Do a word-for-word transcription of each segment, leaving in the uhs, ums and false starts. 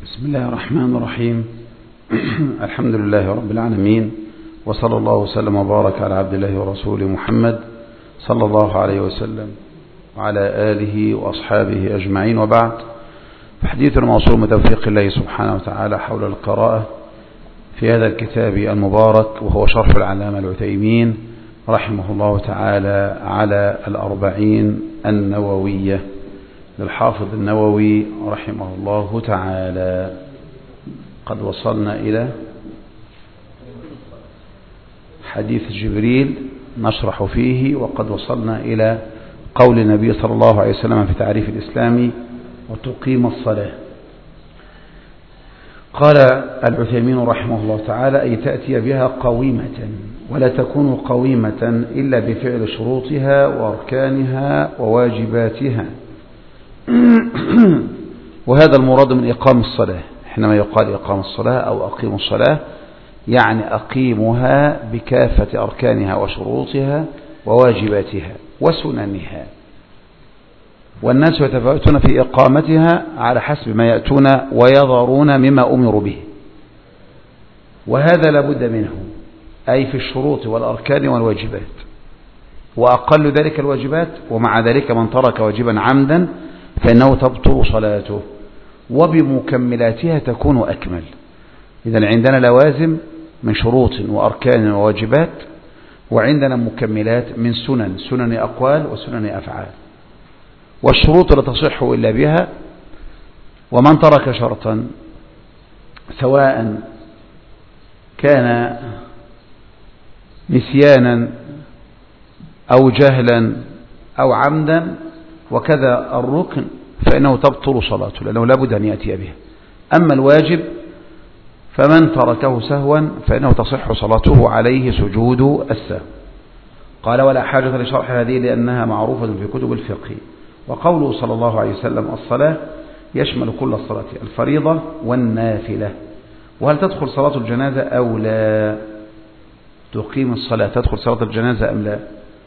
بسم الله الرحمن الرحيم. الحمد لله رب العالمين، وصلى الله وسلم وبارك على عبد الله ورسوله محمد صلى الله عليه وسلم وعلى آله وأصحابه أجمعين، وبعد. حديث الموصول من توفيق الله سبحانه وتعالى حول القراءة في هذا الكتاب المبارك، وهو شرح العلامة العثيمين رحمه الله تعالى على الأربعين النووية للحافظ النووي رحمه الله تعالى. قد وصلنا إلى حديث جبريل نشرح فيه، وقد وصلنا إلى قول النبي صلى الله عليه وسلم في تعريف الإسلام: وتقيم الصلاة. قال العثيمين رحمه الله تعالى: أي تأتي بها قويمة، ولا تكون قويمة إلا بفعل شروطها وأركانها وواجباتها. وهذا المراد من إقام الصلاة. حينما يقال إقام الصلاة أو أقيم الصلاة، يعني أقيمها بكافة أركانها وشروطها وواجباتها وسننها. والناس يتفاوتون في إقامتها على حسب ما يأتون ويظهرون مما أمروا به، وهذا لابد منه، أي في الشروط والأركان والواجبات. وأقل ذلك الواجبات، ومع ذلك من ترك واجبا عمدا فإنه تبطل صلاته، وبمكملاتها تكون أكمل. إذن عندنا لوازم من شروط وأركان وواجبات، وعندنا مكملات من سنن، سنن أقوال وسنن أفعال. والشروط لا تصح إلا بها، ومن ترك شرطا سواء كان نسيانا أو جهلا أو عمدا، وكذا الركن، فإنه تبطل صلاته، لأنه لابد أن يأتي به. أما الواجب فمن تركه سهوا فإنه تصح صلاته عليه سجود السهو. قال: ولا حاجة لشرح هذه لأنها معروفة في كتب الفقه. وقوله صلى الله عليه وسلم: الصلاة يشمل كل الصلاة، الفريضة والنافلة. وهل تدخل صلاة الجنازة أو لا؟ تقيم الصلاة تدخل صلاة الجنازة أم لا؟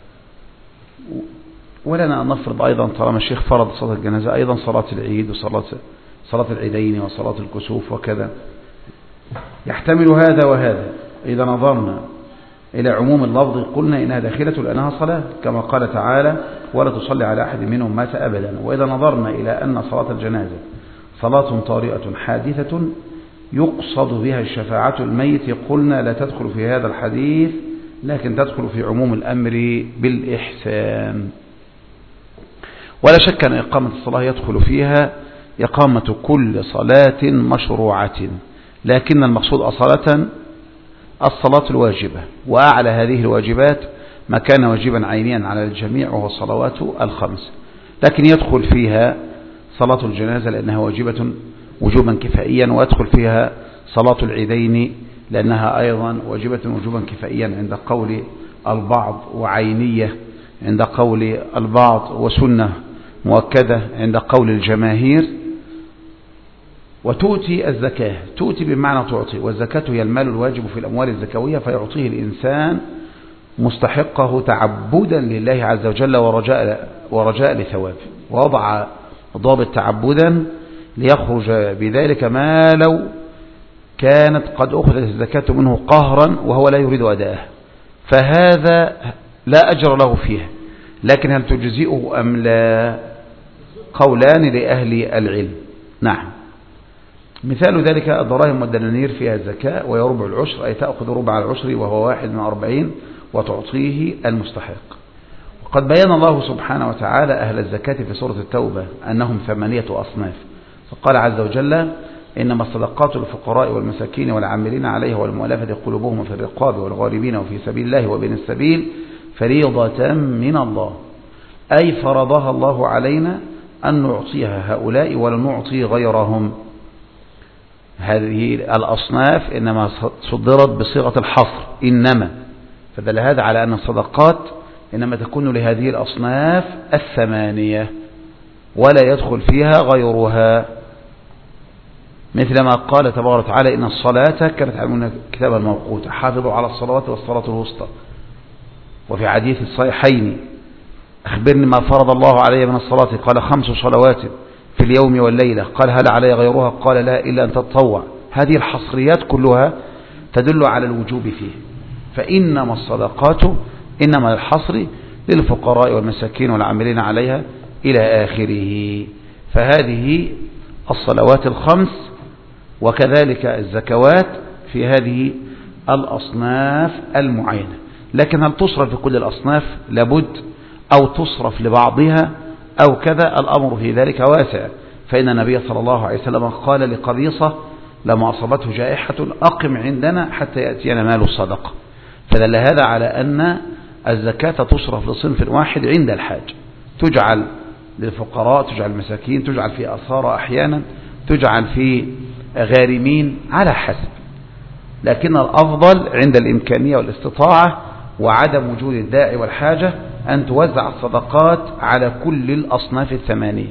ولنا أن نفرض أيضا، طالما الشيخ فرض صلاة الجنازة، أيضا صلاة العيد وصلاة صلاة العيدين وصلاة الكسوف وكذا. يحتمل هذا وهذا. إذا نظرنا إلى عموم اللفظ قلنا إنها داخلة لأنها صلاة، كما قال تعالى: ولا تصلي على أحد منهم مات أبدا. وإذا نظرنا إلى أن صلاة الجنازة صلاة طارئة حادثة يقصد بها الشفاعة الميت، قلنا لا تدخل في هذا الحديث، لكن تدخل في عموم الأمر بالإحسان. ولا شك أن إقامة الصلاة يدخل فيها إقامة كل صلاة مشروعة، لكن المقصود أصالة الصلاة الواجبة، وأعلى هذه الواجبات ما كان واجبا عينيا على الجميع، وهو الصلوات الخمس. لكن يدخل فيها صلاة الجنازة لأنها واجبة وجوبا كفائيا، ويدخل فيها صلاة العيدين لأنها أيضا واجبة وجوبا كفائيا عند قول البعض، وعينية عند قول البعض، وسنة مؤكدة عند قول الجماهير. وتؤتي الزكاة، تؤتي بمعنى تعطي، والزكاة هي المال الواجب في الأموال الزكوية، فيعطيه الإنسان مستحقه تعبدا لله عز وجل ورجاء, ورجاء لثوابه. ووضع ضابط تعبدا ليخرج بذلك ما لو كانت قد أخذت الزكاة منه قهرا وهو لا يريد أداءها، فهذا لا أجر له فيها. لكن هل تجزئه أم لا؟ قولان لأهل العلم. نعم. مثال ذلك الدراهم والدنانير فيها الزكاة، وهي ربع العشر، أي تأخذ ربع العشر وهو واحد من أربعين وتعطيه المستحق. وقد بيان الله سبحانه وتعالى أهل الزكاة في سورة التوبة أنهم ثمانية أصناف، فقال عز وجل: إنما الصدقات للفقراء والمساكين والعاملين عليها والمؤلفة قلوبهم في الرقاب والغاربين وفي سبيل الله وبين السبيل فريضة من الله، أي فرضها الله علينا أن نعطيها هؤلاء ولا نعطي غيرهم. هذه الأصناف إنما صدرت بصيغة الحصر، إنما، فدل هذا على أن الصدقات إنما تكون لهذه الأصناف الثمانية ولا يدخل فيها غيرها، مثل ما قال تبارك وتعالى: إن الصلاة كانت على كتابا موقوتا، حافظوا على الصلوات والصلاة الوسطى. وفي حديث الصحيحين: أخبرني ما فرض الله علي من الصلاة، قال: خمس صلوات في اليوم والليلة، قال هل علي غيرها؟ قال لا إلا أن تتطوع. هذه الحصريات كلها تدل على الوجوب فيه. فإنما الصدقات إنما الحصر للفقراء والمساكين والعاملين عليها إلى آخره. فهذه الصلوات الخمس وكذلك الزكوات في هذه الأصناف المعينة. لكن هل تصرف في كل الأصناف؟ لابد، أو تصرف لبعضها أو كذا، الأمر في ذلك واسع. فإن النبي صلى الله عليه وسلم قال لقبيصة لما أصابته جائحة أقم عندنا حتى يأتينا مال الصدقة. فدل هذا على أن الزكاة تصرف لصنف واحد عند الحاج، تجعل للفقراء، تجعل المساكين، تجعل في أسارى أحيانا، تجعل في غارمين على حسب. لكن الأفضل عند الإمكانية والاستطاعة وعدم وجود الداعي والحاجة أن توزع الصدقات على كل الأصناف الثمانية.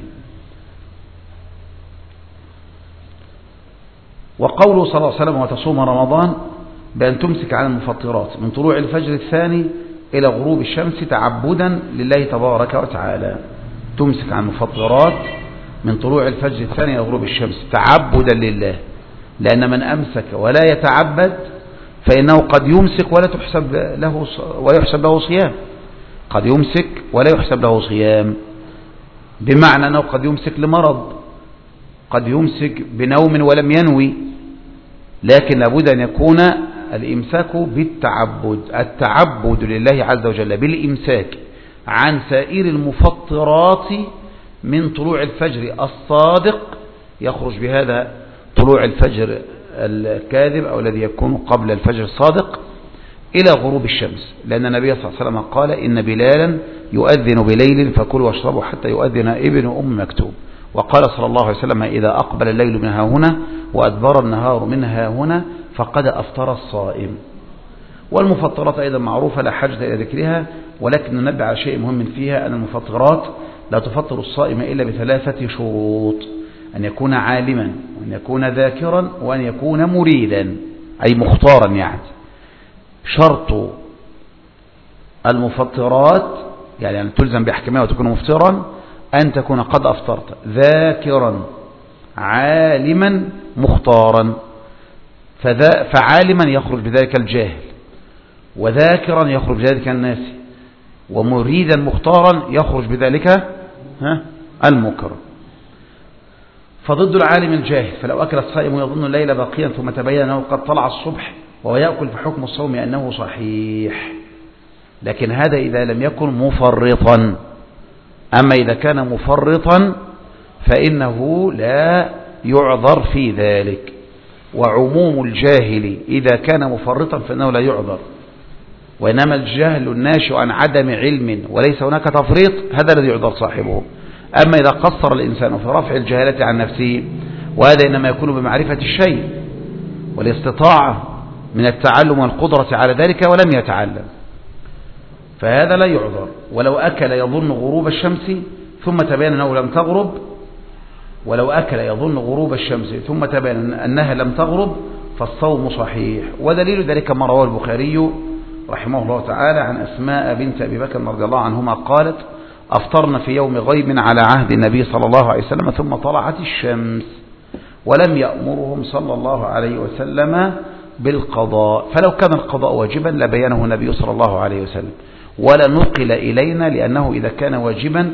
وقوله صلى الله عليه وسلم وتصوم رمضان بأن تمسك عن المفطرات من طلوع الفجر الثاني إلى غروب الشمس تعبدا لله تبارك وتعالى. تمسك عن المفطرات من طلوع الفجر الثاني إلى غروب الشمس تعبدا لله، لأن من أمسك ولا يتعبد فإنه قد يمسك ولا تحسب له ولا يحسب له صيام. قد يمسك ولا يحسب له صيام، بمعنى أنه قد يمسك لمرض، قد يمسك بنوم ولم ينوي. لكن لابد أن يكون الإمساك بالتعبد، التعبد لله عز وجل بالإمساك عن سائر المفطرات من طلوع الفجر الصادق، يخرج بهذا طلوع الفجر الكاذب أو الذي يكون قبل الفجر الصادق، إلى غروب الشمس. لأن النبي صلى الله عليه وسلم قال إن بلالا يؤذن بليل فكلوا واشربوا حتى يؤذن ابن أم مكتوم. وقال صلى الله عليه وسلم إذا أقبل الليل من ها هنا وأدبر النهار من ها هنا فقد أفطر الصائم. والمفطرات أيضا معروفة لا حاجة إلى ذكرها، ولكن ننبه على شيء مهم فيها، أن المفطرات لا تفطر الصائم إلا بثلاثة شروط: أن يكون عالما، وأن يكون ذاكرا، وأن يكون مريدا أي مختارا. يعني شرط المفطرات يعني أن تلزم بأحكامها وتكون مفطرا أن تكون قد أفطرت ذاكرا عالما مختارا. فعالما يخرج بذلك الجاهل، وذاكرا يخرج بذلك الناسي، ومريدا مختارا يخرج بذلك المكرم. فضد العالم الجاهل، فلو أكل الصائم يظن الليل باقيا ثم تبين أنه قد طلع الصبح وهو يأكل فحكم الصوم أنه صحيح. لكن هذا إذا لم يكن مفرطا. أما إذا كان مفرطا فإنه لا يعذر في ذلك. وعموم الجاهل إذا كان مفرطا فإنه لا يعذر، وإنما الجهل الناشئ عن عدم علم وليس هناك تفريط هذا الذي يعذر صاحبه. أما إذا قصر الإنسان في رفع الجهالة عن نفسه، وهذا إنما يكون بمعرفة الشيء والاستطاعة من التعلم والقدرة على ذلك ولم يتعلم، فهذا لا يعذر. ولو أكل يظن غروب الشمس ثم تبين أنه لم تغرب ولو أكل يظن غروب الشمس ثم تبين أنها لم تغرب فالصوم صحيح. ودليل ذلك ما رواه البخاري رحمه الله تعالى عن أسماء بنت أبي بكر رضي الله عنهما قالت أفطرنا في يوم غيب على عهد النبي صلى الله عليه وسلم ثم طلعت الشمس ولم يأمرهم صلى الله عليه وسلم بالقضاء، فلو كان القضاء واجبا لبينه النبي صلى الله عليه وسلم ولا نقل إلينا، لأنه إذا كان واجبا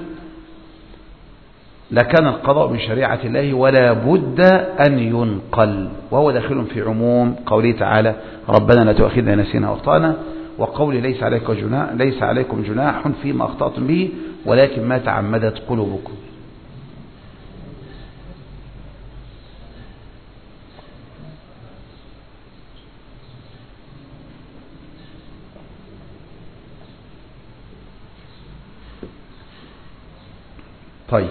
لكان القضاء من شريعة الله ولا بد أن ينقل، وهو داخل في عموم قوله تعالى ربنا لا تؤاخذنا نسينا واخطأنا، وقول ليس عليكم جناح ليس عليكم جناح فيما أخطأتم به ولكن ما تعمدت قلوبكم. طيب،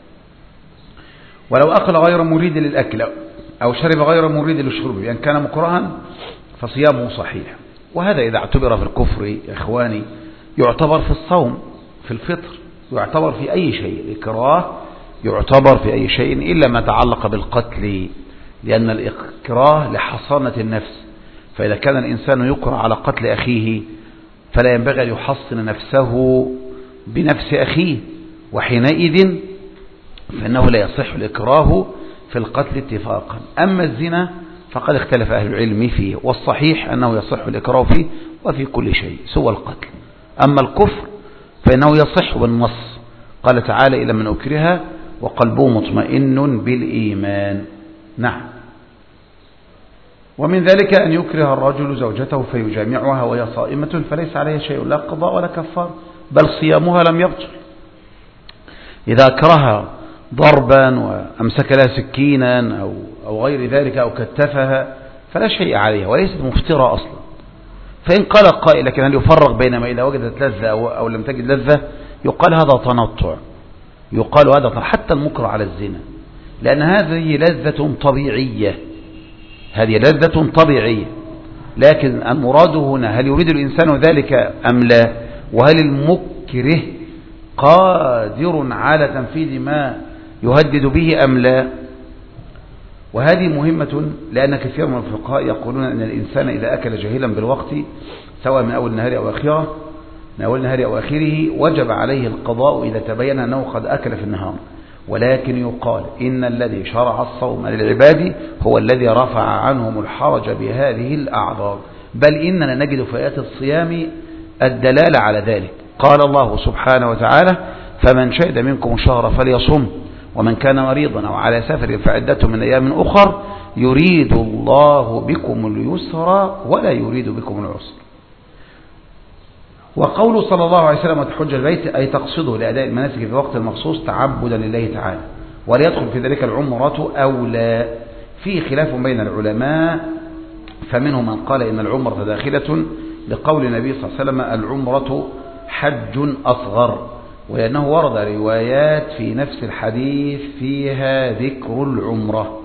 ولو أكل غير مريد للأكل أو شرب غير مريد للشرب بأن يعني كان مكرها فصيامه صحيح. وهذا إذا اعتبر في الكفر يا إخواني يعتبر في الصوم، في الفطر، يعتبر في أي شيء. الإكراه يعتبر في أي شيء إلا ما تعلق بالقتل، لأن الإكراه لحصانة النفس، فإذا كان الإنسان يكره على قتل أخيه فلا ينبغي أن يحصن نفسه بنفس أخيه، وحينئذ فإنه لا يصح الإكراه في القتل اتفاقا. أما الزنا فقد اختلف أهل العلم فيه، والصحيح أنه يصح الإكراه فيه وفي كل شيء سوى القتل. أما الكفر فإنه يصح بالنص، قال تعالى إلى من أكره وقلبه مطمئن بالإيمان. نعم. ومن ذلك أن يكره الرجل زوجته فيجامعها وهي صائمة فليس عليها شيء، لا قضاء ولا كفار، بل صيامها لم يبطل. إذا أكرهها ضربا وأمسك لها سكينا أو, أو غير ذلك أو كتفها فلا شيء عليها وليست مفترة أصلا. فإن قال قائل لكن هل يفرق بين ما إذا وجدت لذة أو, أو لم تجد لذة؟ يقال هذا تنطع، يقال هذا حتى المكره على الزنا، لأن هذه لذة طبيعية، هذه لذة طبيعية، لكن المراد هنا هل يريد الإنسان ذلك أم لا، وهل المكره قادر على تنفيذ ما يهدد به أم لا. وهذه مهمة، لأن كثير من الفقهاء يقولون أن الإنسان إذا أكل جاهلا بالوقت سواء من أول النهار أو آخره من أول النهار أو آخره وجب عليه القضاء إذا تبين أنه قد أكل في النهار، ولكن يقال إن الذي شرع الصوم للعباد هو الذي رفع عنهم الحرج بهذه الأعذار، بل إننا نجد في آيات الصيام الدلالة على ذلك. قال الله سبحانه وتعالى: فمن شهد منكم الشهر فليصم ومن كان مريضا أو على سفر فعدة من أيام أخر يريد الله بكم اليسر ولا يريد بكم العسر. وقول صلى الله عليه وسلم: وتحج البيت أي تقصده لأداء المناسك في وقت المخصوص تعبدا لله تعالى، وليدخل في ذلك العمرة أو لا. فيه خلاف بين العلماء، فمنهم من قال إن العمرة داخلة لقول النبي صلى الله عليه وسلم: العمرة حج أصغر، وأنه ورد روايات في نفس الحديث فيها ذكر العمرة.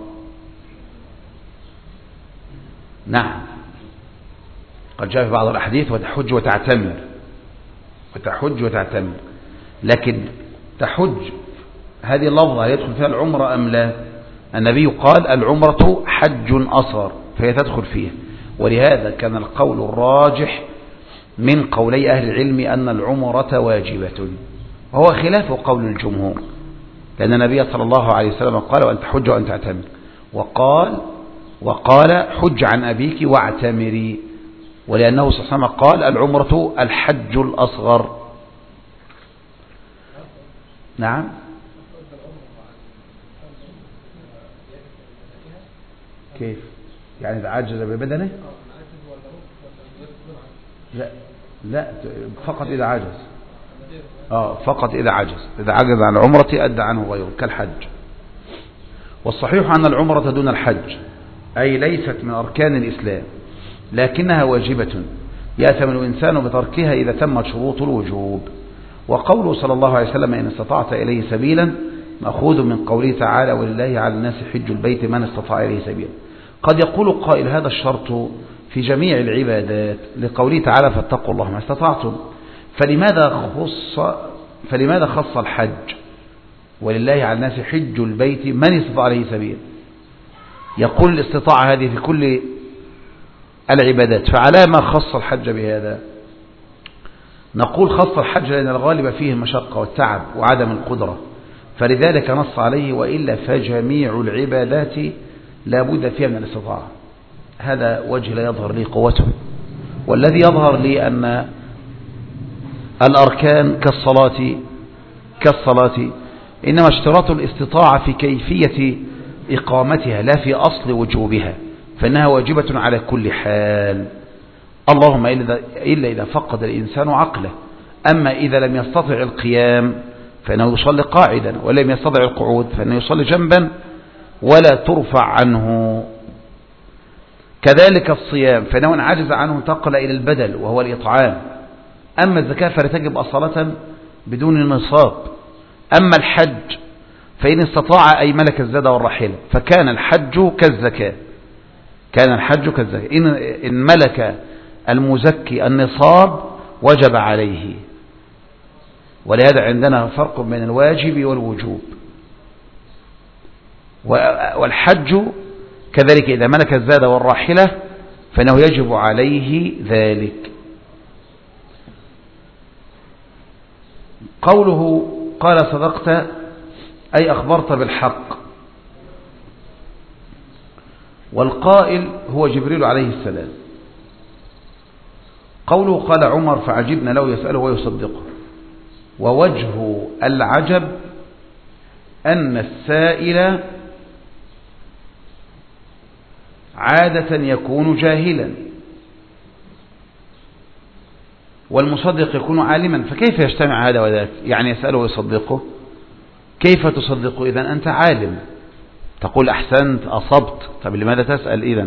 نعم، قد جاء في بعض الأحاديث: وتحج وتعتمر، وتحج وتعتمر، لكن تحج هذه اللفظة يدخل فيها العمرة أم لا؟ النبي قال: العمرة حج أصغر، فهي تدخل فيها. ولهذا كان القول الراجح من قولي أهل العلم أن العمرة واجبة، وهو خلاف قول الجمهور، لأن النبي صلى الله عليه وسلم قال: وأن تحج وأن تعتمر، وقال وقال حج عن أبيك واعتمري، ولأنه صلى الله عليه وسلم قال: العمرة الحج الأصغر. نعم. كيف يعني إذا عجز ببدنه؟ لا لا، فقط إذا عجز. آه فقط إذا عجز، إذا عجز عن العمرة أدى عنه غيره كالحج. والصحيح أن العمرة دون الحج، أي ليست من أركان الإسلام، لكنها واجبة يأثم الإنسان بتركها إذا تمت شروط الوجوب. وقوله صلى الله عليه وسلم: إن استطعت إليه سبيلا، مأخوذ من قوله تعالى: ولله على الناس حج البيت من استطاع إليه سبيلا. قد يقول قائل: هذا الشرط في جميع العبادات، لقوله تعالى: فاتقوا الله ما استطعتم، فلماذا خص فلماذا خص الحج؟ ولله على الناس حج البيت من استطاع عليه سبيلا. يقول الاستطاعة هذه في كل العبادات، فعلى ما خص الحج بهذا؟ نقول خص الحج لأن الغالب فيه المشقة والتعب وعدم القدرة، فلذلك نص عليه، وإلا فجميع العبادات لا بد فيها من الاستطاعة. هذا وجه لا يظهر لي قوته، والذي يظهر لي أن الأركان كالصلاة كالصلاة إنما اشتراط الاستطاعة في كيفية إقامتها لا في أصل وجوبها، فإنها واجبة على كل حال، اللهم إلا إذا فقد الإنسان عقله. أما إذا لم يستطع القيام فإنه يصلي قاعدا، ولم يستطع القعود فإنه يصلي جنبا ولا ترفع عنه. كذلك الصيام، فإنه إن عجز عنه انتقل إلى البدل وهو الإطعام. أما الزكاة فلا تجب أصالة بدون نصاب. أما الحج فإن استطاع أي ملك الزاد والرحلة، فكان الحج كالزكاة، كان الحج كالزكاة. إن, إن ملك المزكي النصاب وجب عليه. ولهذا عندنا فرق بين الواجب والوجوب. والحج كذلك إذا ملك الزاد والراحلة فإنه يجب عليه ذلك. قوله قال: صدقت، أي أخبرت بالحق. والقائل هو جبريل عليه السلام. قوله قال عمر فعجبنا له يسأله ويصدقه. ووجه العجب أن السائل عادة يكون جاهلا والمصدق يكون عالما، فكيف يجتمع هذا وذاك؟ يعني يسأله ويصدقه، كيف تصدقه إذن أنت عالم؟ تقول أحسنت أصبت، طب لماذا تسأل إذن؟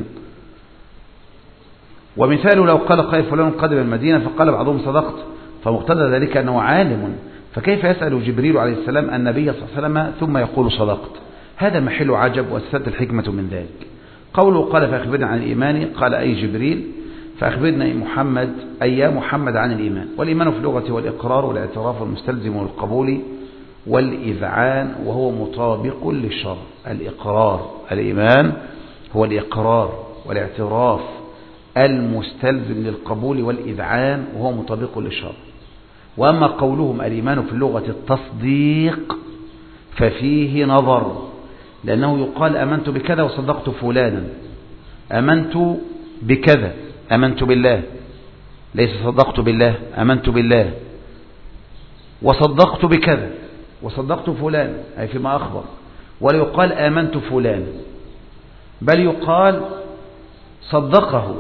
ومثاله لو قال قائل فلان قدم المدينة فقال بعضهم صدقت، فمقتضى ذلك أنه عالم، فكيف يسأل جبريل عليه السلام النبي صلى الله عليه وسلم ثم يقول صدقت؟ هذا محل عجب واستفادت الحكمة من ذلك. قوله قال فأخبرنا عن الإيمان، قال أي جبريل فأخبرنا محمد أي يا محمد عن الإيمان. والإيمان في اللغة والإقرار والاعتراف المستلزم للقبول والإذعان وهو مطابق للشرع. الإقرار، الإيمان هو الإقرار والاعتراف المستلزم للقبول والإذعان وهو مطابق للشرع. وأما قولهم الإيمان في اللغة التصديق ففيه نظر، لأنه يقال أمنت بكذا وصدقت فلانا، أمنت بكذا أمنت بالله، ليس صدقت بالله، أمنت بالله وصدقت بكذا وصدقت فلان أي فيما أخبر، ولا يقال آمنت فلان، بل يقال صدقه،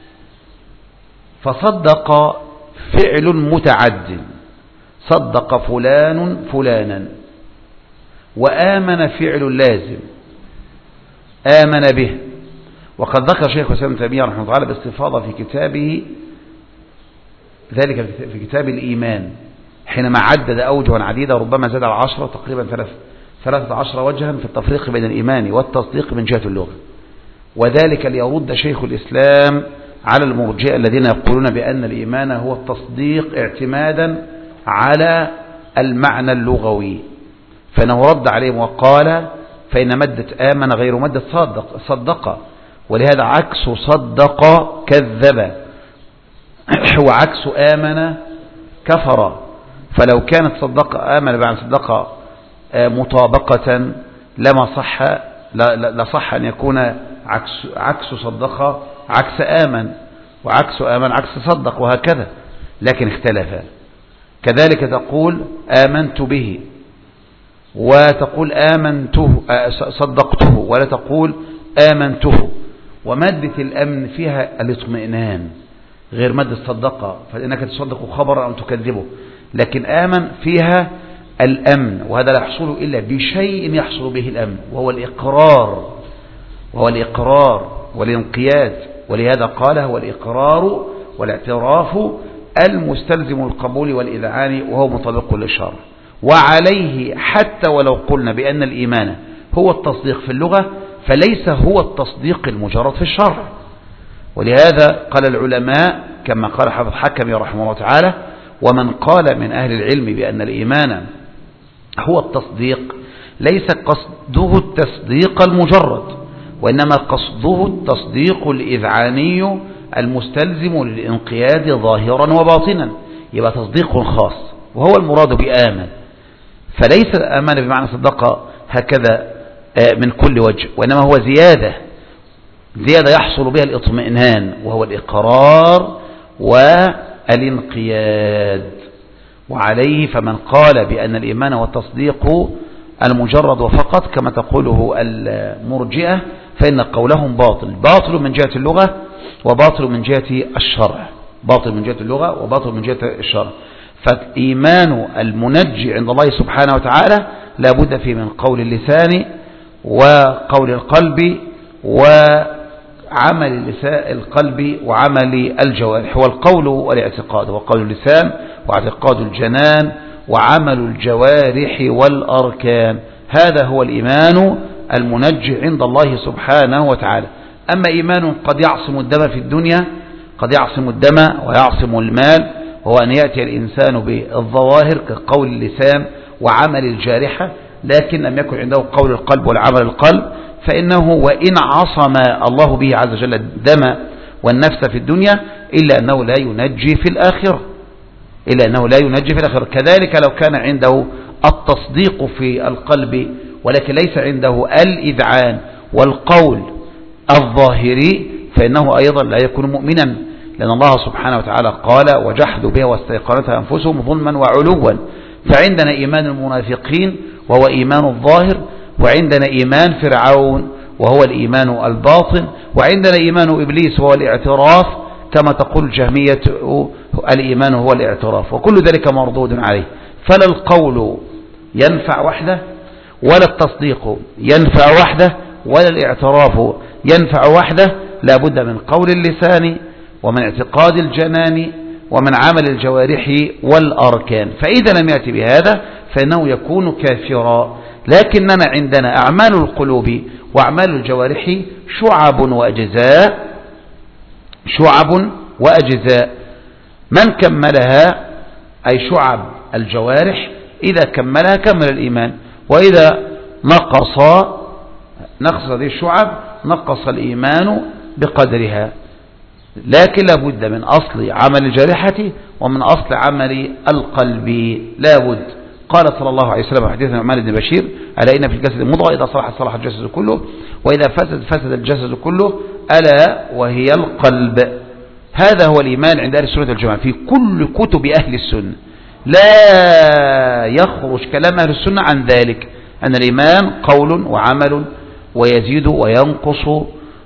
فصدق فعل متعد، صدق فلان فلانا، وآمن فعل لازم، آمن به. وقد ذكر شيخ الإسلام ابن تيمية رحمه الله تعالى باستفاضة في كتابه ذلك في كتاب الإيمان حينما عدد أوجها عديدة ربما زاد على عشرة تقريبا ثلاث ثلاثة عشر وجها في التفريق بين الإيمان والتصديق من جهة اللغة، وذلك ليرد شيخ الإسلام على المرجئة الذين يقولون بأن الإيمان هو التصديق اعتمادا على المعنى اللغوي، فإنه رد عليهم وقال فإن مدة آمن غير مدة صدق, صدق ولهذا عكس صدق كذب، وعكس آمن كفر. فلو كانت صدق آمن بعد صدق مطابقة لما صح لصح أن يكون عكس, عكس صدق عكس آمن، وعكس آمن عكس صدق، وهكذا، لكن اختلفا. كذلك تقول آمنت به وتقول آمنته صدقته، ولا تقول آمنته. ومادة الأمن فيها الاطمئنان غير مادة صدقة، فإنك تصدق خبرا أو تكذبه، لكن آمن فيها الأمن، وهذا لا يحصل إلا بشيء يحصل به الأمن وهو الإقرار، وهو الإقرار والانقياد. ولهذا قال هو الإقرار والاعتراف المستلزم القبول والإذعان وهو مطابق للشرع. وعليه حتى ولو قلنا بأن الإيمان هو التصديق في اللغة فليس هو التصديق المجرد في الشرع. ولهذا قال العلماء كما قال حافظ حكمي رحمه الله تعالى: ومن قال من أهل العلم بأن الإيمان هو التصديق ليس قصده التصديق المجرد، وإنما قصده التصديق الإذعاني المستلزم للإنقياد ظاهرا وباطنا، يبقى تصديق خاص وهو المراد بآمن. فليس آمن بمعنى صدق هكذا من كل وجه، وإنما هو زيادة زيادة يحصل بها الاطمئنان وهو الإقرار والانقياد. وعليه فمن قال بأن الإيمان هو التصديق المجرد وفقط كما تقوله المرجئة فإن قولهم باطل، باطل من جهة اللغة وباطل من جهة الشرع، باطل من جهة اللغة وباطل من جهة الشرع. فإيمان المنجي عند الله سبحانه وتعالى لا بد فيه من قول اللسان وقول القلب وعمل القلب وعمل الجوارح، والقول والاعتقاد وقول اللسان واعتقاد الجنان وعمل الجوارح والأركان، هذا هو الإيمان المنجي عند الله سبحانه وتعالى. أما إيمان قد يعصم الدم في الدنيا، قد يعصم الدم ويعصم المال، وهو أن يأتي الإنسان بالظواهر كقول اللسان وعمل الجارحة، لكن لم يكن عنده قول القلب والعمل القلب، فإنه وإن عصم الله به عز وجل الدم والنفس في الدنيا إلا أنه لا ينجي في الآخرة، إلا أنه لا ينجي في الآخرة. كذلك لو كان عنده التصديق في القلب ولكن ليس عنده الإذعان والقول الظاهري فإنه أيضا لا يكون مؤمنا، لأن الله سبحانه وتعالى قال وجحدوا بها واستيقنتها أنفسهم ظلما وعلوا. فعندنا إيمان المنافقين وهو إيمان الظاهر، وعندنا إيمان فرعون وهو الإيمان الباطن، وعندنا إيمان إبليس وهو الاعتراف، كما تقول الجهمية الإيمان هو الاعتراف، وكل ذلك مردود عليه. فلا القول ينفع وحده ولا التصديق ينفع وحده ولا الاعتراف ينفع وحده، لا بد من قول اللسان ومن اعتقاد الجنان ومن عمل الجوارح والأركان. فإذا لم يأتي بهذا فإنه يكون كافرا. لكننا عندنا أعمال القلوب وأعمال الجوارح شعب وأجزاء، شعب وأجزاء، من كملها أي شعب الجوارح إذا كملها كمل الإيمان، وإذا نقص نقص هذه الشعب نقص الإيمان بقدرها. لكن لا بد من أصل عمل الجارحة ومن أصل عمل القلب لا بد. قال صلى الله عليه وسلم حديث نعمان بن بشير: ألا إن في الجسد مضغة إذا صلحت صلح الجسد كله وإذا فسد فسد الجسد كله ألا وهي القلب. هذا هو الإيمان عند أهل السنة والجماعة في كل كتب أهل السنة، لا يخرج كلام أهل السنة عن ذلك، أن الإيمان قول وعمل ويزيد وينقص،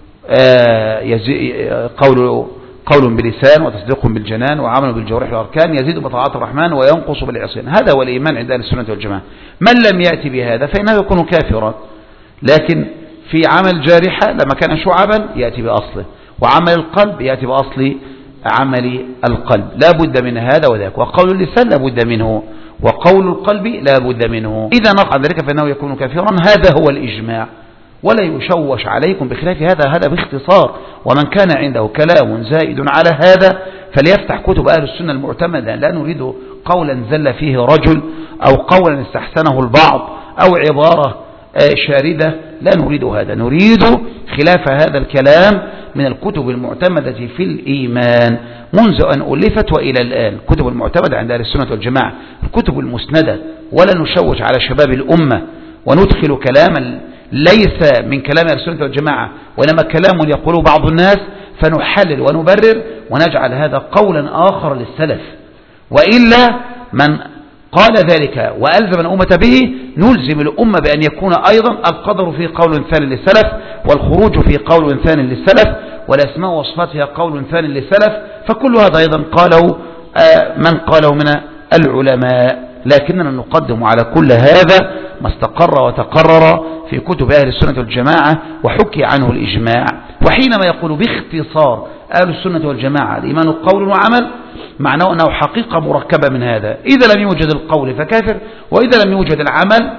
قول قول بلسان وتصديق بالجنان وعمل بالجوارح والأركان، يزيد بطاعات الرحمن وينقص بالعصيان. هذا هو الإيمان عند أهل السنة والجماعة. من لم يأتي بهذا فإنه يكون كافرا. لكن في عمل جارحة لما كان شعبا يأتي بأصله، وعمل القلب يأتي بأصل عمل القلب، لا بد من هذا وذاك. وقول اللسان لا بد منه، وقول القلب لا بد منه. إذا نقع ذلك فإنه يكون كافرا. هذا هو الإجماع، ولا يشوش عليكم بخلاف هذا. هذا باختصار. ومن كان عنده كلام زائد على هذا فليفتح كتب أهل السنة المعتمدة. لا نريد قولا زل فيه رجل أو قولا استحسنه البعض أو عبارة شاردة، لا نريد هذا. نريد خلاف هذا الكلام من الكتب المعتمدة في الإيمان منذ أن ألفت وإلى الآن. كتب المعتمدة عند أهل السنة والجماعة، الكتب المسندة، ولا نشوش على شباب الأمة وندخل كلاما ليس من كلام أهل السنة والجماعة وإنما كلام يقوله بعض الناس فنحلل ونبرر ونجعل هذا قولا آخر للسلف. وإلا من قال ذلك وألزم الأمة به نلزم الأمة بأن يكون أيضا القدر في قول ثاني للسلف، والخروج في قول ثاني للسلف، والأسماء وصفاتها قول ثاني للسلف. فكل هذا أيضا قاله من قاله من العلماء. لكننا نقدم على كل هذا ما استقر وتقرر في كتب أهل السنة والجماعة وحكي عنه الإجماع. وحينما يقول باختصار أهل السنة والجماعة الإيمان قول وعمل، معناه أنه حقيقة مركبة من هذا. إذا لم يوجد القول فكافر، وإذا لم يوجد العمل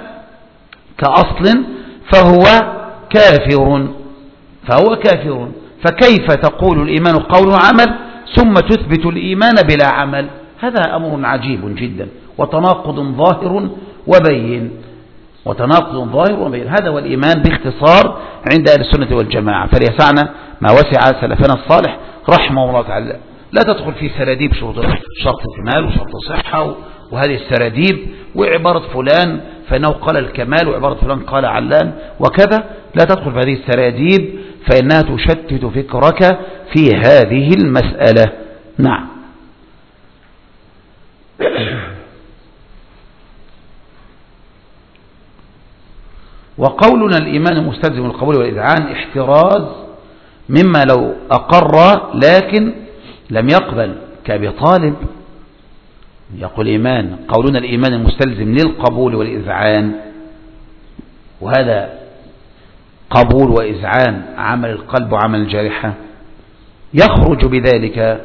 كأصل فهو كافر فهو كافر. فكيف تقول الإيمان قول وعمل ثم تثبت الإيمان بلا عمل؟ هذا أمر عجيب جدا وتناقض ظاهر وبين وتناقض ظاهر وبين. هذا هو الإيمان باختصار عند أهل السنة والجماعة. فليسعنا ما وسع سلفنا الصالح رحمه الله تعالى. لا تدخل في سراديب شروط شرط الكمال وشرط الصحة وهذه السراديب، وعبارة فلان فإنه قال الكمال وعبارة فلان قال علان وكذا. لا تدخل في هذه السراديب فإنها تشتت فكرك في هذه المسألة. نعم. وقولنا الإيمان مستلزم القبول والإذعان احتراز مما لو أقر لكن لم يقبل كأبي طالب. يقول إيمان قولنا الإيمان المستلزم للقبول والإذعان، وهذا قبول وإذعان عمل القلب وعمل الجارحة، يخرج بذلك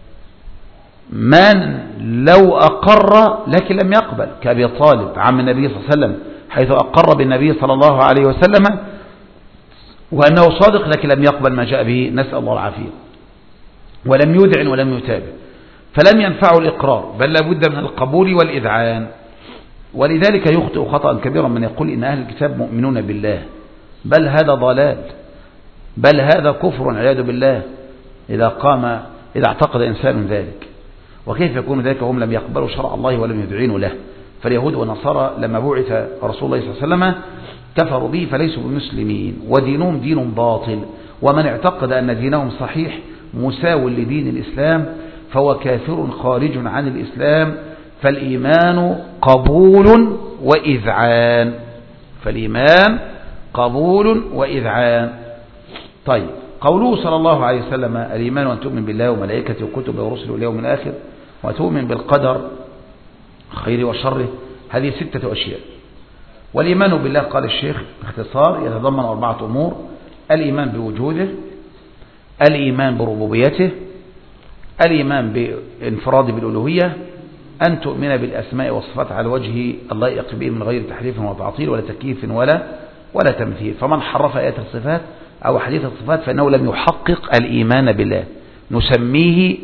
من لو أقر لكن لم يقبل كأبي طالب عم النبي صلى الله عليه وسلم، حيث أقر بالنبي صلى الله عليه وسلم وأنه صادق لكن لم يقبل ما جاء به، نسأل الله العافية، ولم يدعن ولم يتابع، فلم ينفعه الإقرار، بل لابد من القبول والإذعان. ولذلك يخطئ خطأ كبيرا من يقول إن أهل الكتاب مؤمنون بالله، بل هذا ضلال، بل هذا كفر والعياذ بالله إذا قام إذا اعتقد إنسان ذلك. وكيف يكون ذلك وهم لم يقبلوا شرع الله ولم يذعنوا له؟ فاليهود والنصارى لما بعث رسول الله صلى الله عليه وسلم كفروا به فليسوا بمسلمين، ودينهم دين باطل، ومن اعتقد أن دينهم صحيح مساو لدين الإسلام فهو كافر خارج عن الإسلام. فالإيمان قبول وإذعان، فالإيمان قبول وإذعان. طيب، قوله صلى الله عليه وسلم الإيمان أن تؤمن بالله وملائكته وكتبه ورسله واليوم الآخر وتؤمن بالقدر خيره وشره، هذه ستة أشياء. والإيمان بالله قال الشيخ باختصار يتضمن أربعة أمور: الإيمان بوجوده، الإيمان بربوبيته، الإيمان بانفراد بالألوهية، أن تؤمن بالأسماء والصفات على وجه اللائق به من غير تحريف وتعطيل ولا تكييف ولا ولا تمثيل. فمن حرف آيات الصفات أو حديث الصفات فإنه لم يحقق الإيمان بالله، نسميه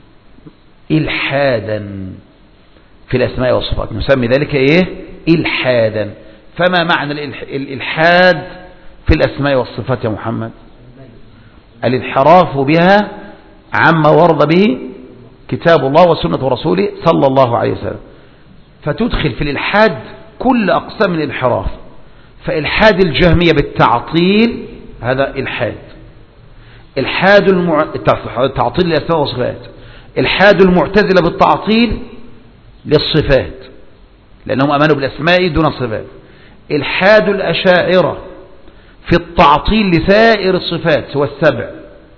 إلحادا في الأسماء والصفات، نسمي ذلك إيه؟ إلحادا. فما معنى الإلحاد في الأسماء والصفات يا محمد؟ الانحراف بها عما ورد به كتاب الله وسنة رسوله صلى الله عليه وسلم، فتدخل في الإلحاد كل أقسام الانحراف. فإلحاد الجهمية بالتعطيل هذا إلحاد، إلحاد المع... التعطيل للأسماء والصفات، إلحاد المعتزلة بالتعطيل للصفات لأنهم أمنوا بالأسماء دون الصفات، إلحاد الأشاعرة في التعطيل لسائر الصفات سوى السبع،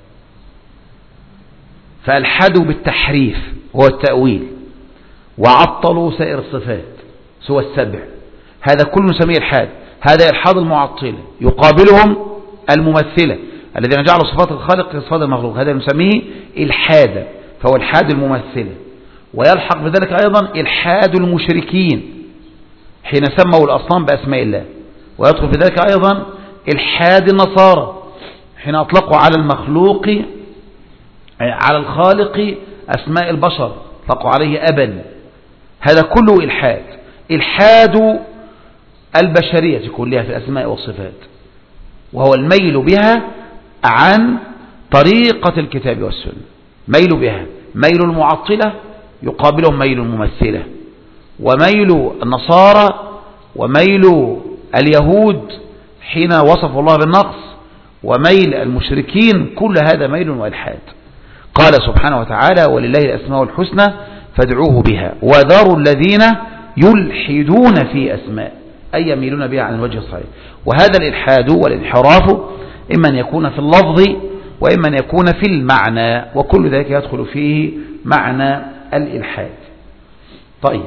فألحدوا بالتحريف هو التأويل وعطلوا سائر الصفات سوى السبع، هذا كله نسميه إلحاد. هذا إلحاد المعطلة، يقابلهم الممثلة الذين جعلوا صفات الخالق كصفات المخلوق، هذا نسميه إلحادا، فهو إلحاد الممثلة. ويلحق بذلك أيضا إلحاد المشركين حين سموا الأصنام بأسماء الله، ويدخل في ذلك أيضا إلحاد النصارى حين أطلقوا على المخلوق على الخالق أسماء البشر، أطلقوا عليه أبا، هذا كله إلحاد. إلحاد البشرية كلها في الأسماء والصفات، وهو الميل بها عن طريقة الكتاب والسنة، ميل بها، ميل المعطلة يقابلهم ميل الممثلة، وميل النصارى وميل اليهود حين وصفوا الله بالنقص، وميل المشركين، كل هذا ميل وإلحاد. قال سبحانه وتعالى: ولله الأسماء الحسنى فادعوه بها وذروا الذين يلحدون في أسماء، أي يميلون بها عن الوجه الصحيح. وهذا الإلحاد والانحراف إما أن يكون في اللفظ وإما أن يكون في المعنى، وكل ذلك يدخل فيه معنى الإلحاد. طيب،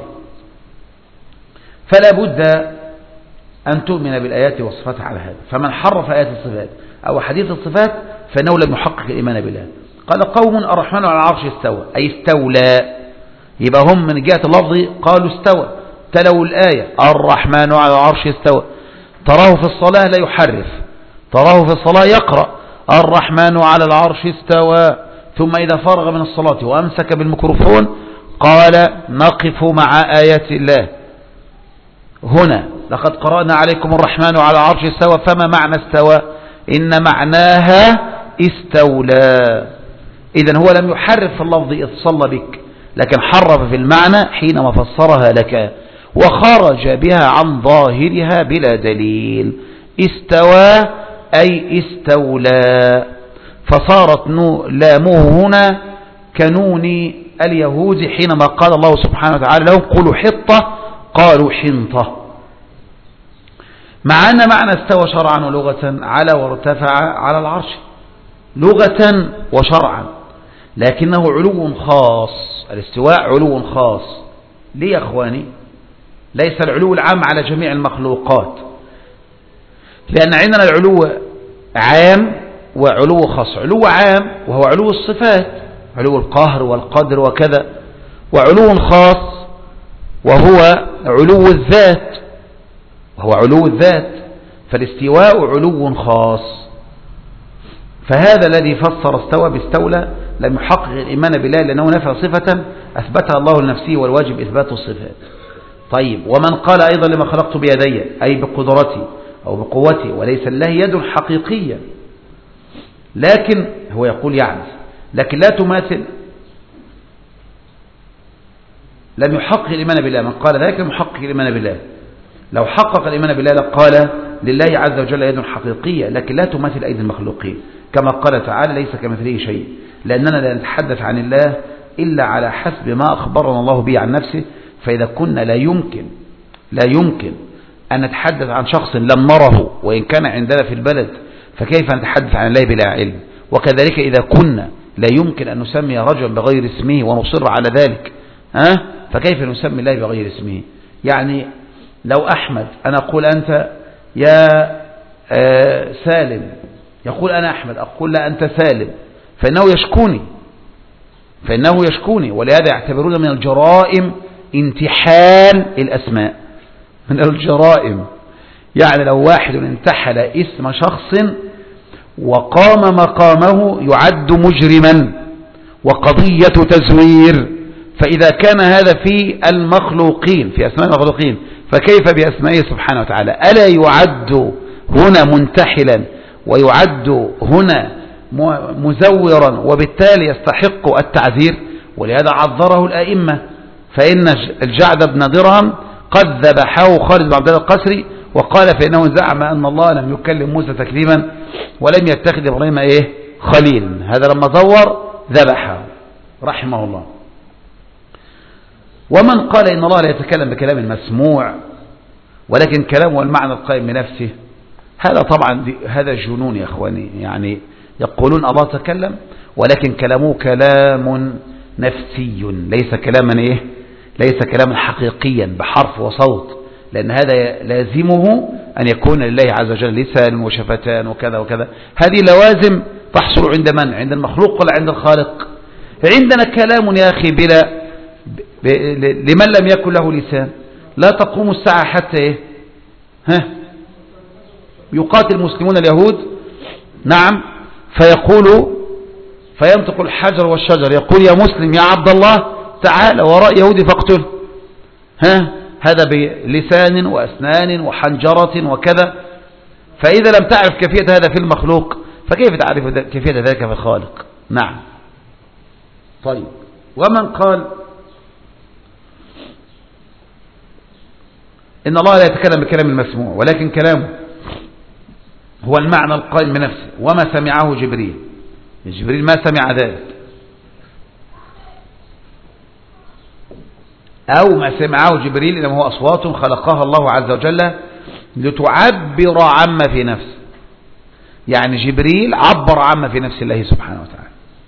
فلا بد أن تؤمن بالآيات والصفات على هذا. فمن حرف آيات الصفات أو حديث الصفات فإنه لم يحقق الإيمان بالله. قال قوم الرحمن على العرش استوى، أي استولى، يبقى هم من جهة اللفظ قالوا استوى، تلوا الآية الرحمن على العرش استوى. تراه في الصلاة لا يحرف، تراه في الصلاة يقرأ الرحمن على العرش استوى، ثم إذا فرغ من الصلاة وأمسك بالميكروفون قال نقف مع آيات الله. هنا لقد قرأنا عليكم الرحمن على العرش استوى، فما معنى استوى؟ إن معناها استولى. إذن هو لم يحرف في اللفظ إذ صلى بك، لكن حرف في المعنى حينما فسرها لك، وخرج بها عن ظاهرها بلا دليل. استوى أي استولى، فصارت لامه هنا كنون اليهود حينما قال الله سبحانه وتعالى لهم قولوا حطة قالوا حنطة. مع أن معنى استوى شرعا ولغة على وارتفع على العرش لغة وشرعا، لكنه علو خاص. الاستواء علو خاص. ليه يا أخواني؟ ليس العلو العام على جميع المخلوقات، لأن عندنا العلو عام وعلو خاص. علو عام وهو علو الصفات، علو القهر والقدر وكذا، وعلو خاص وهو علو الذات، وهو علو الذات. فالاستواء علو خاص. فهذا الذي فسر استوى باستولى لم يحقق الإيمان بالله، لأنه نفى صفة أثبتها الله لنفسه، والواجب إثبات الصفات. طيب، ومن قال أيضا لما خلقت بيدي أي بقدرتي أو بقوتي، وليس الله يد حقيقية، لكن هو يقول يعني لكن لا تماثل لم يحقق الإيمان بالله. من قال ذلك لم يحقق الإيمان بالله. لو حقق الإيمان بالله لقال لله عز وجل يد حقيقية لكن لا تماثل أيدي المخلوقين، كما قال تعالى ليس كمثله شيء، لأننا لا نتحدث عن الله إلا على حسب ما أخبرنا الله به عن نفسه. فإذا كنا لا يمكن لا يمكن أن نتحدث عن شخص لم نره وإن كان عندنا في البلد، فكيف نتحدث عن الله بلا علم؟ وكذلك إذا كنا لا يمكن أن نسمي رجلا بغير اسمه ونصر على ذلك، ها؟ فكيف نسمي الله بغير اسمه؟ يعني لو أحمد أنا أقول أنت يا آه سالم، يقول أنا أحمد، أقول لا أنت سالم، فإنه يشكوني فإنه يشكوني ولهذا يعتبرون من الجرائم انتحال الأسماء، من الجرائم. يعني لو واحد انتحل اسم شخص وقام مقامه يعد مجرما وقضية تزوير. فإذا كان هذا في المخلوقين في أسماء المخلوقين فكيف بأسمائه سبحانه وتعالى؟ ألا يعد هنا منتحلا ويعد هنا مزورا وبالتالي يستحق التعذير؟ ولهذا عذره الأئمة، فإن الجعد بن درهم قد ذبحه خالد بن عبد الله القسري وقال فإنه زعم أن الله لم يكلم موسى تكليما ولم يتخذ إبراهيم إيه خليل. هذا لما زور ذبحه رحمه الله. ومن قال إن الله لا يتكلم بكلام مسموع ولكن كلامه المعنى القائم بنفسه، هذا طبعا هذا جنون يا أخواني. يعني يقولون الله تكلم ولكن كلامه كلام نفسي ليس كلاما إيه ليس كلاما حقيقيا بحرف وصوت، لأن هذا لازمه أن يكون لله عز وجل لسان وشفتان وكذا وكذا. هذه لوازم تحصل عند من؟ عند المخلوق ولا عند الخالق؟ عندنا كلام يا أخي بلا ب... لمن لم يكن له لسان. لا تقوم الساعة حتى إيه؟ ها؟ يقاتل المسلمون اليهود، نعم، فيقول فينطق الحجر والشجر يقول يا مسلم يا عبد الله تعال وراء يهودي فاقتله. ها؟ هذا بلسان وأسنان وحنجرة وكذا. فإذا لم تعرف كيفية هذا في المخلوق فكيف تعرف كيفية ذلك في الخالق؟ نعم. طيب، ومن قال إن الله لا يتكلم بكلام المسموع ولكن كلامه هو المعنى القائم بنفسه وما سمعه جبريل، جبريل ما سمع ذلك، أو ما سمعه جبريل إنما هو أصوات خلقها الله عز وجل لتعبر عما في نفسه. يعني جبريل عبر عما في نفس الله سبحانه وتعالى،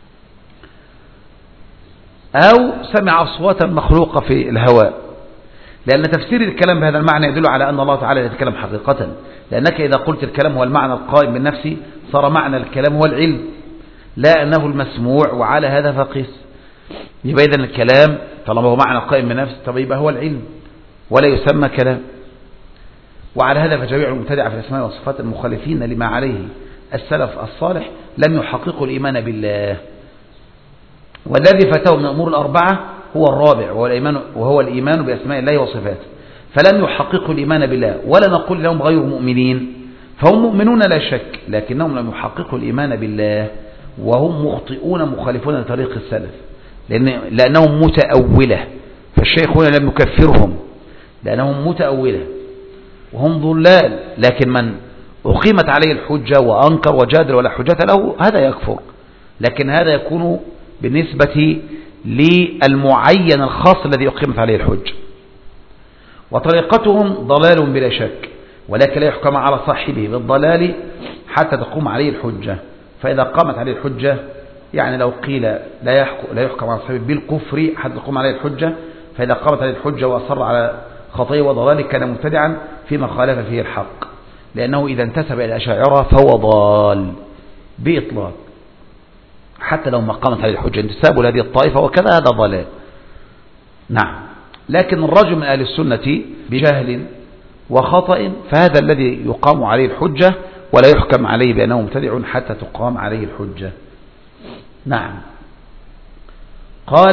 أو سمع أصواتا مخلوقة في الهواء. لأن تفسير الكلام بهذا المعنى يدل على أن الله تعالى يتكلم حقيقة، لأنك إذا قلت الكلام هو المعنى القائم بالنفس صار معنى الكلام هو العلم لا أنه المسموع، وعلى هذا فقس. يبقى إذن الكلام طالما هو معنى القائم بالنفس طب يبقى هو العلم ولا يسمى كلام. وعلى هذا فجميع المبتدعة في الأسماء والصفات المخالفين لما عليه السلف الصالح لم يحققوا الإيمان بالله. والذي فاتهم من الأمور الأربعة هو الرابع وهو الإيمان, وهو الإيمان بأسماء الله وصفاته، فلم يحققوا الإيمان بالله. ولا نقول لهم غير مؤمنين، فهم مؤمنون لا شك، لكنهم لم يحققوا الإيمان بالله وهم مخطئون مخالفون لطريق السلف، لأن لأنهم متأولة. فالشيخ هنا لم يكفرهم لأنهم متأولة وهم ضلال، لكن من أقيمت عليه الحجة وأنكر وجادل ولا حجة له هذا يكفر. لكن هذا يكون بالنسبة للمعين الخاص الذي أقيمت عليه الحجة. وطريقتهم ضلال بلا شك، ولكن لا يحكم على صاحبه بالضلال حتى تقوم عليه الحجة. فإذا قامت عليه الحجة، يعني لو قيل لا يحكم, لا يحكم على صاحبه بالكفر حتى تقوم عليه الحجة، فإذا قامت عليه الحجة وأصر على خطيه وضلاله كان مبتدعا فيما خالف فيه الحق، لأنه إذا انتسب إلى الأشاعرة فهو ضال بإطلاق حتى لو ما قامت عليه الحجة. انتسابه لهذه الطائفة وكذا هذا ضلال. نعم. لكن الرجل من أهل السنة بجهل وخطأ فهذا الذي يقام عليه الحجة ولا يحكم عليه بأنه مبتدع حتى تقام عليه الحجة. نعم. قال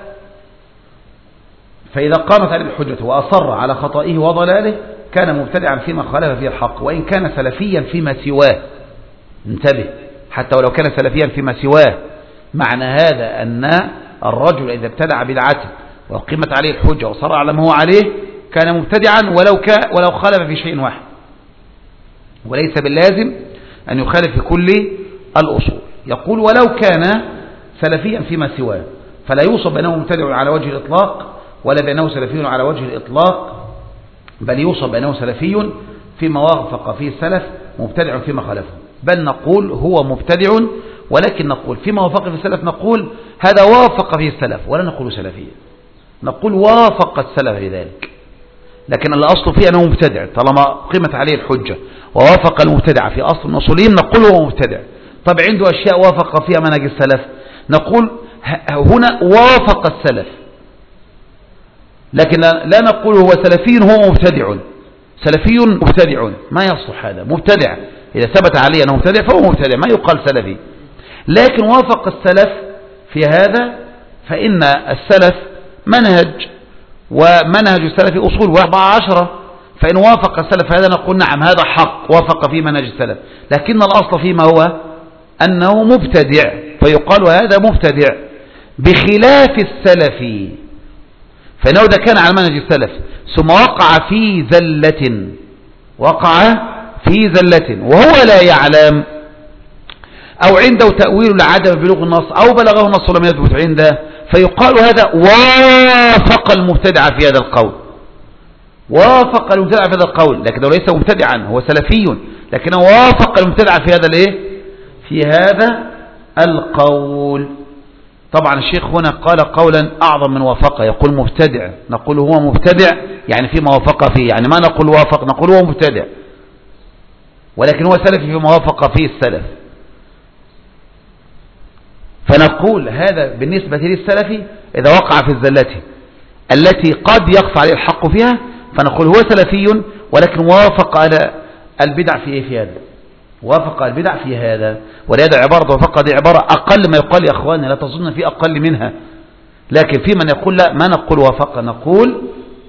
فإذا قامت عليه الحجة وأصر على خطئه وضلاله كان مبتدعا فيما خالف فيه الحق، وإن كان سلفيا فيما سواه. انتبه، حتى ولو كان سلفيا فيما سواه. معنى هذا أن الرجل إذا ابتدع بدعة وقيمت عليه الحجة وصار على ما هو عليه كان مبتدعا ولو, ولو خالف في شيء واحد، وليس باللازم أن يخالف في كل الأصول. يقول ولو كان سلفيا فيما سواه فلا يوصف بأنه مبتدع على وجه الإطلاق ولا بأنه سلفي على وجه الإطلاق، بل يوصف بأنه سلفي فيما وافق فيه السلف مبتدع فيما خالفه. بل نقول هو مبتدع، ولكن نقول فيما وافق في السلف نقول هذا وافق فيه السلف، ولا نقول سلفيا، نقول وافق السلف لذلك، لكن الأصل فيه أنه مبتدع طالما قيمت عليه الحجة، ووافق المبتدع في أصل الأصوليين نقول هو مبتدع. طب عنده أشياء وافق فيها منهج السلف نقول هنا وافق السلف، لكن لا نقول هو سلفي هو مبتدع، سلفي مبتدع ما يصلح هذا، مبتدع إذا ثبت عليه أنه مبتدع فهو مبتدع ما يقال سلفي. لكن وافق السلف في هذا، فإن السلف منهج، ومنهج السلف أصول وأربعة عشرة، فإن وافق السلف هذا نقول نعم هذا حق وافق في منهج السلف، لكن الأصل فيما هو أنه مبتدع فيقال هذا مبتدع بخلاف السلف، فإنه إذا كان على منهج السلف ثم وقع في زلة، وقع في زلة وهو لا يعلم أو عنده تأويل لعدم بلوغ النص أو بلغه النص ولم يثبت عنده، فيقال هذا وافق المبتدع في هذا القول، وافق المبتدع في هذا القول، لكنه ليس مبتدعا هو سلفي، لكنه وافق المبتدع في هذا الايه في هذا القول. طبعا الشيخ هنا قال قولا أعظم من وافق، يقول مبتدع، نقول هو مبتدع يعني فيما وافق فيه، يعني ما نقول وافق نقول هو مبتدع، ولكن هو سلفي فيما وافق فيه السلف. فنقول هذا بالنسبة للسلفي إذا وقع في الزلة التي قد يخفى عليه الحق فيها فنقول هو سلفي، ولكن وافق على البدع في إيه في هذا، وافق البدع في هذا. ولهذا عبارة وافق دي عبارة أقل ما يقال يا أخواني، لا تظن في أقل منها، لكن في من يقول لا ما نقول وافق، نقول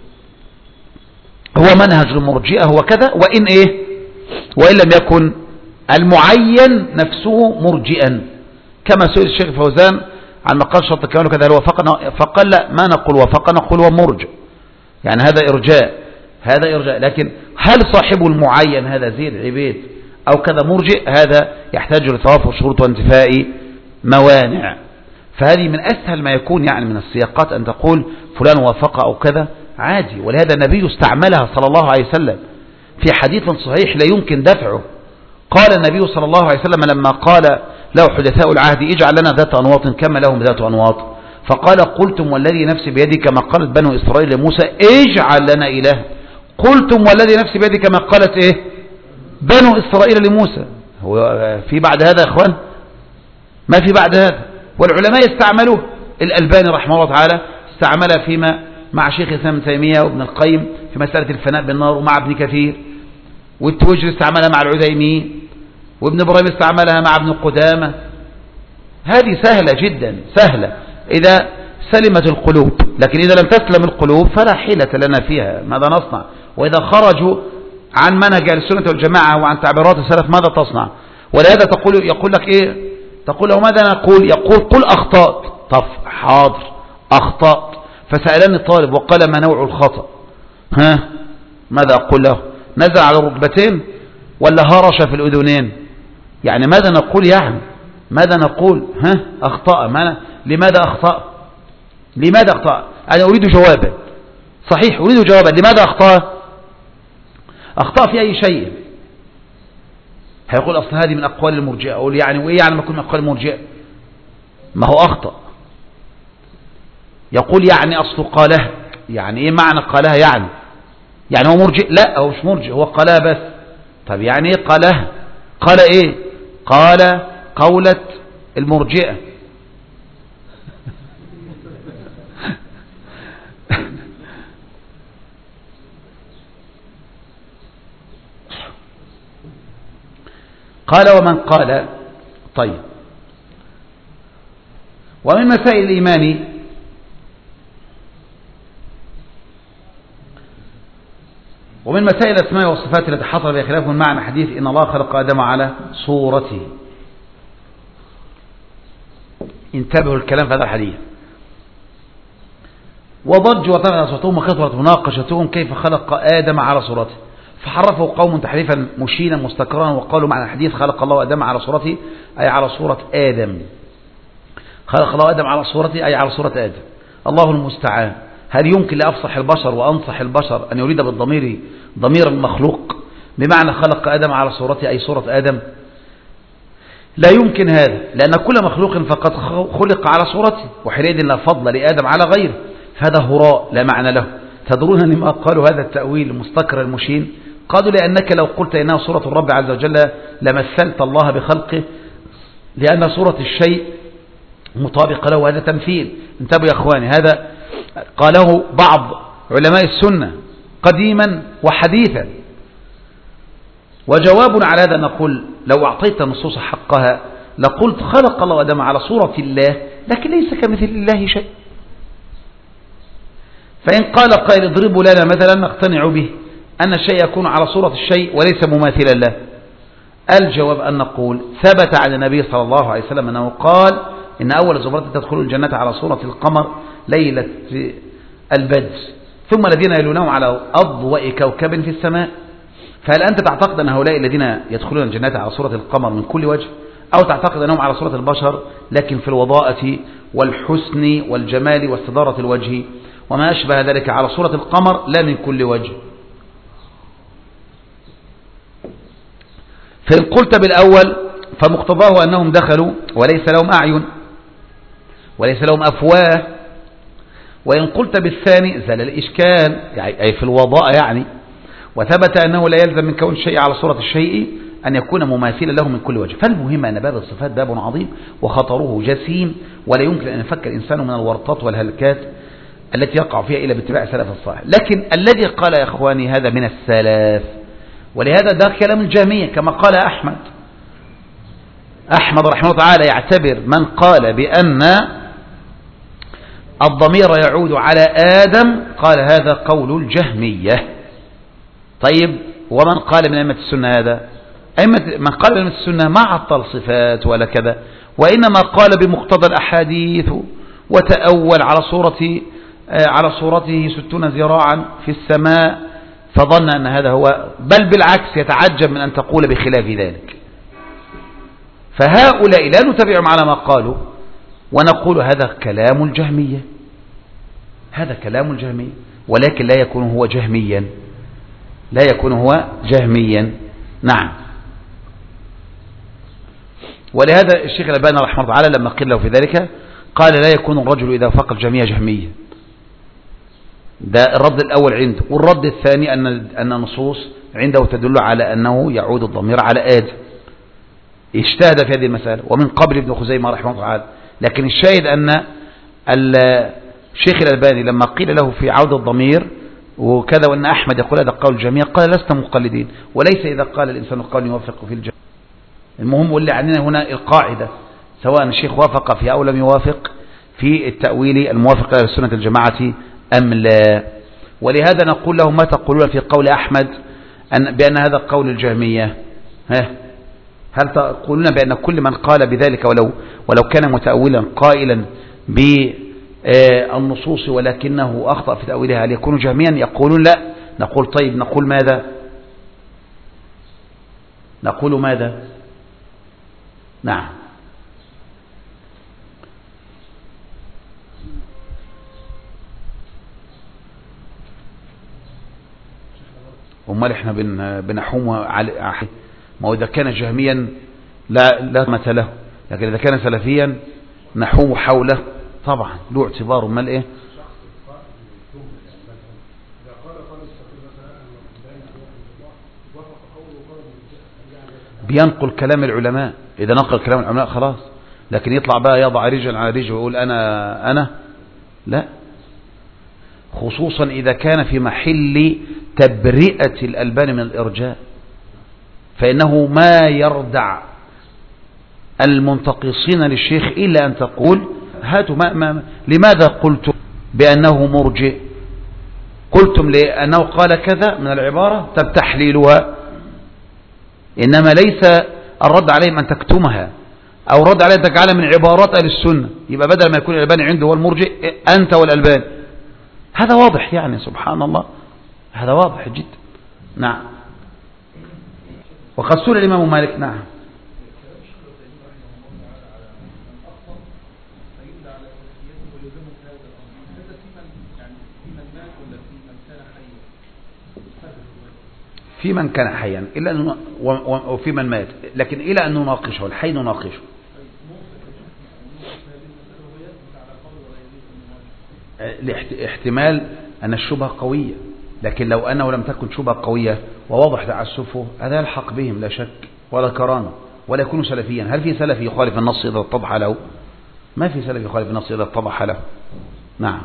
هو منهج المرجئة هو كذا، وإن إيه وإن لم يكن المعين نفسه مرجئا، كما سئل الشيخ فوزان عن مقال شرط الكمال وكذا هل وافق، فقال لا ما نقول وافق نقول هو مرجئ، يعني هذا إرجاء، هذا إرجاء. لكن هل صاحب المعين هذا زيد عبيد أو كذا مرجئ، هذا يحتاج لتوافر شروط وانتفاء موانع. فهذه من أسهل ما يكون يعني من السياقات أن تقول فلان وافق أو كذا عادي، ولهذا النبي استعملها صلى الله عليه وسلم في حديث صحيح لا يمكن دفعه. قال النبي صلى الله عليه وسلم لما قال له حدثاء العهد اجعل لنا ذات أنواط كما لهم ذات أنواط، فقال قلتم والذي نفسي بيدي كما قالت بنو إسرائيل لموسى اجعل لنا إله، قلتم والذي نفسي بيدي كما قالت ايه بنو إسرائيل لموسى. هو في بعد هذا يا اخوان؟ ما في بعد هذا. والعلماء استعملوه، الألباني رحمه الله تعالى استعملها فيما مع شيخ الإسلام ابن تيمية وابن القيم في مسألة الفناء بالنار، ومع ابن كثير، والتوجري استعملها مع العثيمين، وابن إبراهيم استعملها مع ابن قدامة. هذه سهلة جدا، سهلة إذا سلمت القلوب، لكن إذا لم تسلم القلوب فلا حيلة لنا فيها، ماذا نصنع؟ وإذا خرجوا عن منهج السنة والجماعة وعن تعبيرات السلف ماذا تصنع؟ ولهذا تقول يقول لك إيه؟ تقول له ماذا نقول؟ يقول قل أخطأت. طف حاضر أخطأت. فسألني الطالب وقال ما نوع الخطأ؟ ها ماذا أقول له؟ نزل على الركبتين ولا هرش في الأذنين؟ يعني ماذا نقول؟ يعني ماذا نقول؟ ها أخطأ. ما لماذا أخطأ؟ لماذا أخطأ؟ أنا أريد جوابا صحيح، أريد جوابا لماذا أخطأ؟ أخطأ في أي شيء؟ هيقول أصل هذه من أقوال المرجئة. أقول يعني وإيه يعني ما يكون من أقوال المرجئة؟ ما هو أخطأ. يقول يعني أصل قالها، يعني إيه معنى قالها؟ يعني يعني هو مرجئ؟ لا هو مش مرجئ، هو قالها بس. طب يعني إيه قالها؟ قال إيه؟ قال قولة المرجئة. قال ومن قال. طيب ومن مسائل الإيمان ومن مسائل الأسماء والصفات التي حصل بها خلاف معنى حديث إن الله خلق آدم على صورته. انتبهوا الكلام في هذا الحديث. وضجوا وطلعت أصواتهم وكثرت مناقشتهم كيف خلق آدم على صورته، فحرفوا قوم تحريفا مشينا مستكرا وقالوا معنى الحديث خلق الله آدم على صورته أي على صورة آدم، خلق الله آدم على صورته أي على صورة آدم. الله المستعان. هل يمكن لأفصح البشر وأنصح البشر أن يريد بالضمير ضمير المخلوق بمعنى خلق آدم على صورته أي صورة آدم؟ لا يمكن هذا، لأن كل مخلوق فقد خلق على صورته، وحينئذ لا فضل لآدم على غيره، فهذا هراء لا معنى له. تدرون لما قالوا هذا التأويل المستكر المشين؟ قالوا لأنك لو قلت إنها صورة الرب عز وجل لمثلت الله بخلقه، لأن صورة الشيء مطابقة له، هذا تمثيل. انتبهوا يا أخواني، هذا قاله بعض علماء السنة قديما وحديثا. وجواب على هذا نقول لو أعطيت النصوص حقها لقلت خلق الله آدم على صورة الله، لكن ليس كمثل الله شيء. فإن قال قائل اضربوا لنا مثلا نقتنع به أن الشيء يكون على صورة الشيء وليس مماثلا له، الجواب أن نقول ثبت عن النبي صلى الله عليه وسلم أنه قال إن أول زمرة تدخل الجنة على صورة القمر ليلة البدر، ثم الذين يلونهم على أضواء كوكب في السماء. فهل أنت تعتقد أن هؤلاء الذين يدخلون الجنة على صورة القمر من كل وجه، أو تعتقد أنهم على صورة البشر لكن في الوضاءة والحسن والجمال واستدارة الوجه وما أشبه ذلك على صورة القمر لا من كل وجه؟ فإن قلت بالأول فمقتضاه أنهم دخلوا وليس لهم أعين وليس لهم أفواه، وإن قلت بالثاني زال الإشكال أي في الوضاء يعني، وثبت أنه لا يلزم من كون الشيء على صورة الشيء أن يكون مماثلا له من كل وجه. فالمهم أن باب الصفات باب عظيم وخطره جسيم، ولا يمكن أن يفك الإنسان من الورطات والهلكات التي يقع فيها إلا باتباع السلف الصالح. لكن الذي قال يا إخواني هذا من السلف، ولهذا ده كلام الجهمية كما قال أحمد أحمد رحمه الله تعالى يعتبر من قال بأن الضمير يعود على آدم قال هذا قول الجهمية. طيب ومن قال من أئمة السنة هذا؟ أئمة من قال من أئمة السنة ما عطل صفات ولا كذا، وإنما قال بمقتضى الأحاديث وتأول على صورة على صورته ستون ذراعا في السماء، فظن أن هذا هو، بل بالعكس يتعجب من أن تقول بخلاف ذلك. فهؤلاء لا نتبعهم على ما قالوا ونقول هذا كلام الجهمية، هذا كلام الجهمية، ولكن لا يكون هو جهميا، لا يكون هو جهميا. نعم. ولهذا الشيخ الألباني رحمه الله تعالى لما قيل له في ذلك قال لا يكون الرجل إذا فق الجهمية جهميا. ده الرد الأول عنده، والرد الثاني أن أن النصوص عنده تدل على أنه يعود الضمير على آدم. اجتهد في هذه المسألة ومن قبل ابن خزيمة رحمه الله تعالى، لكن الشاهد أن الشيخ الألباني لما قيل له في عودة الضمير وكذا وأن أحمد يقول هذا قول الجميع قال لست مقلدين، وليس إذا قال الإنسان قول يوافق في الجميع. المهم واللي عندنا هنا القاعدة سواء الشيخ وافق فيها أو لم يوافق في التأويل الموافق إلى سنة الجماعة أم لا. ولهذا نقول لهم ما تقولون في قول أحمد أن بأن هذا قول الجهمية؟ ها هل تقولون بأن كل من قال بذلك ولو ولو كان متأولا قائلا بالنصوص ولكنه أخطأ في تأويلها هل يكون جهميا؟ يقولون لا. نقول طيب نقول ماذا؟ نقول ماذا؟ نعم. ومال احنا بنحوم على ما هو إذا كان جهميا لا لا قيمة له، لكن إذا كان سلفيا نحوم حوله طبعا له اعتبار. امال ايه؟ بينقل كلام العلماء، إذا نقل كلام العلماء خلاص، لكن يطلع بقى يضع رجل على رجل ويقول أنا أنا لا، خصوصا إذا كان في محل تبرئة الألبان من الإرجاء، فإنه ما يردع المنتقصين للشيخ إلا أن تقول هاتوا ما ما لماذا قلتم بأنه مرجئ؟ قلتم لأنه قال كذا من العبارة طب تحليلها، إنما ليس الرد عليهم أن تكتمها أو الرد عليهم تجعلها من عبارات أهل السنة. يبقى بدل ما يكون الألباني عنده هو المرجئ أنت والألباني، هذا واضح يعني، سبحان الله، هذا واضح جدا. نعم. وقد سئل الإمام مالك. نعم. في من كان حيا إلا أن وفي من مات، لكن إلى أن نناقشه، الحي نناقشه. احتمال أن الشبهة قوية، لكن لو أنه لم تكن شبهة قوية ووضح تعسفه هذا يلحق بهم لا شك ولا كرامة، ولا يكون سلفيا. هل في سلفي يخالف النص إذا اتضح له؟ ما في سلفي يخالف النص إذا اتضح له. نعم.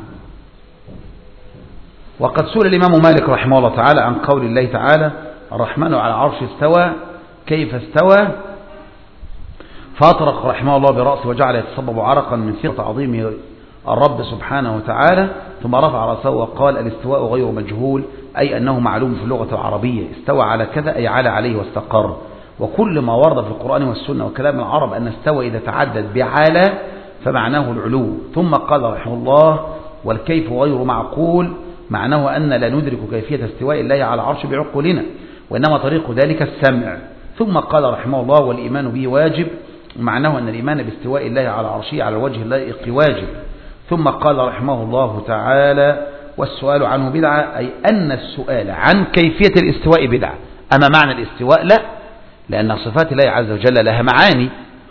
وقد سئل الإمام مالك رحمه الله تعالى عن قول الله تعالى الرحمن على العرش استوى كيف استوى، فأطرق رحمه الله برأسه وجعل يتصبب عرقا من ثقة عظيم الرب سبحانه وتعالى، ثم رفع رأسه وقال الاستواء غير مجهول، أي أنه معلوم في اللغة العربية. استوى على كذا أي على عليه واستقر. وكل ما ورد في القرآن والسنة وكلام العرب أن استوى إذا تعدد بعلى فمعناه العلو. ثم قال رحمه الله والكيف غير معقول، معناه أن لا ندرك كيفية استواء الله على العرش بعقولنا، وإنما طريق ذلك السمع. ثم قال رحمه الله والإيمان به واجب، معناه أن الإيمان باستواء الله على عرشه على الوجه اللائق واجب. ثم قال رحمه الله تعالى والسؤال عنه بدعة، أي أن السؤال عن كيفية الاستواء بدعة. أما معنى الاستواء لا، لأن صفات الله عز وجل لها معاني،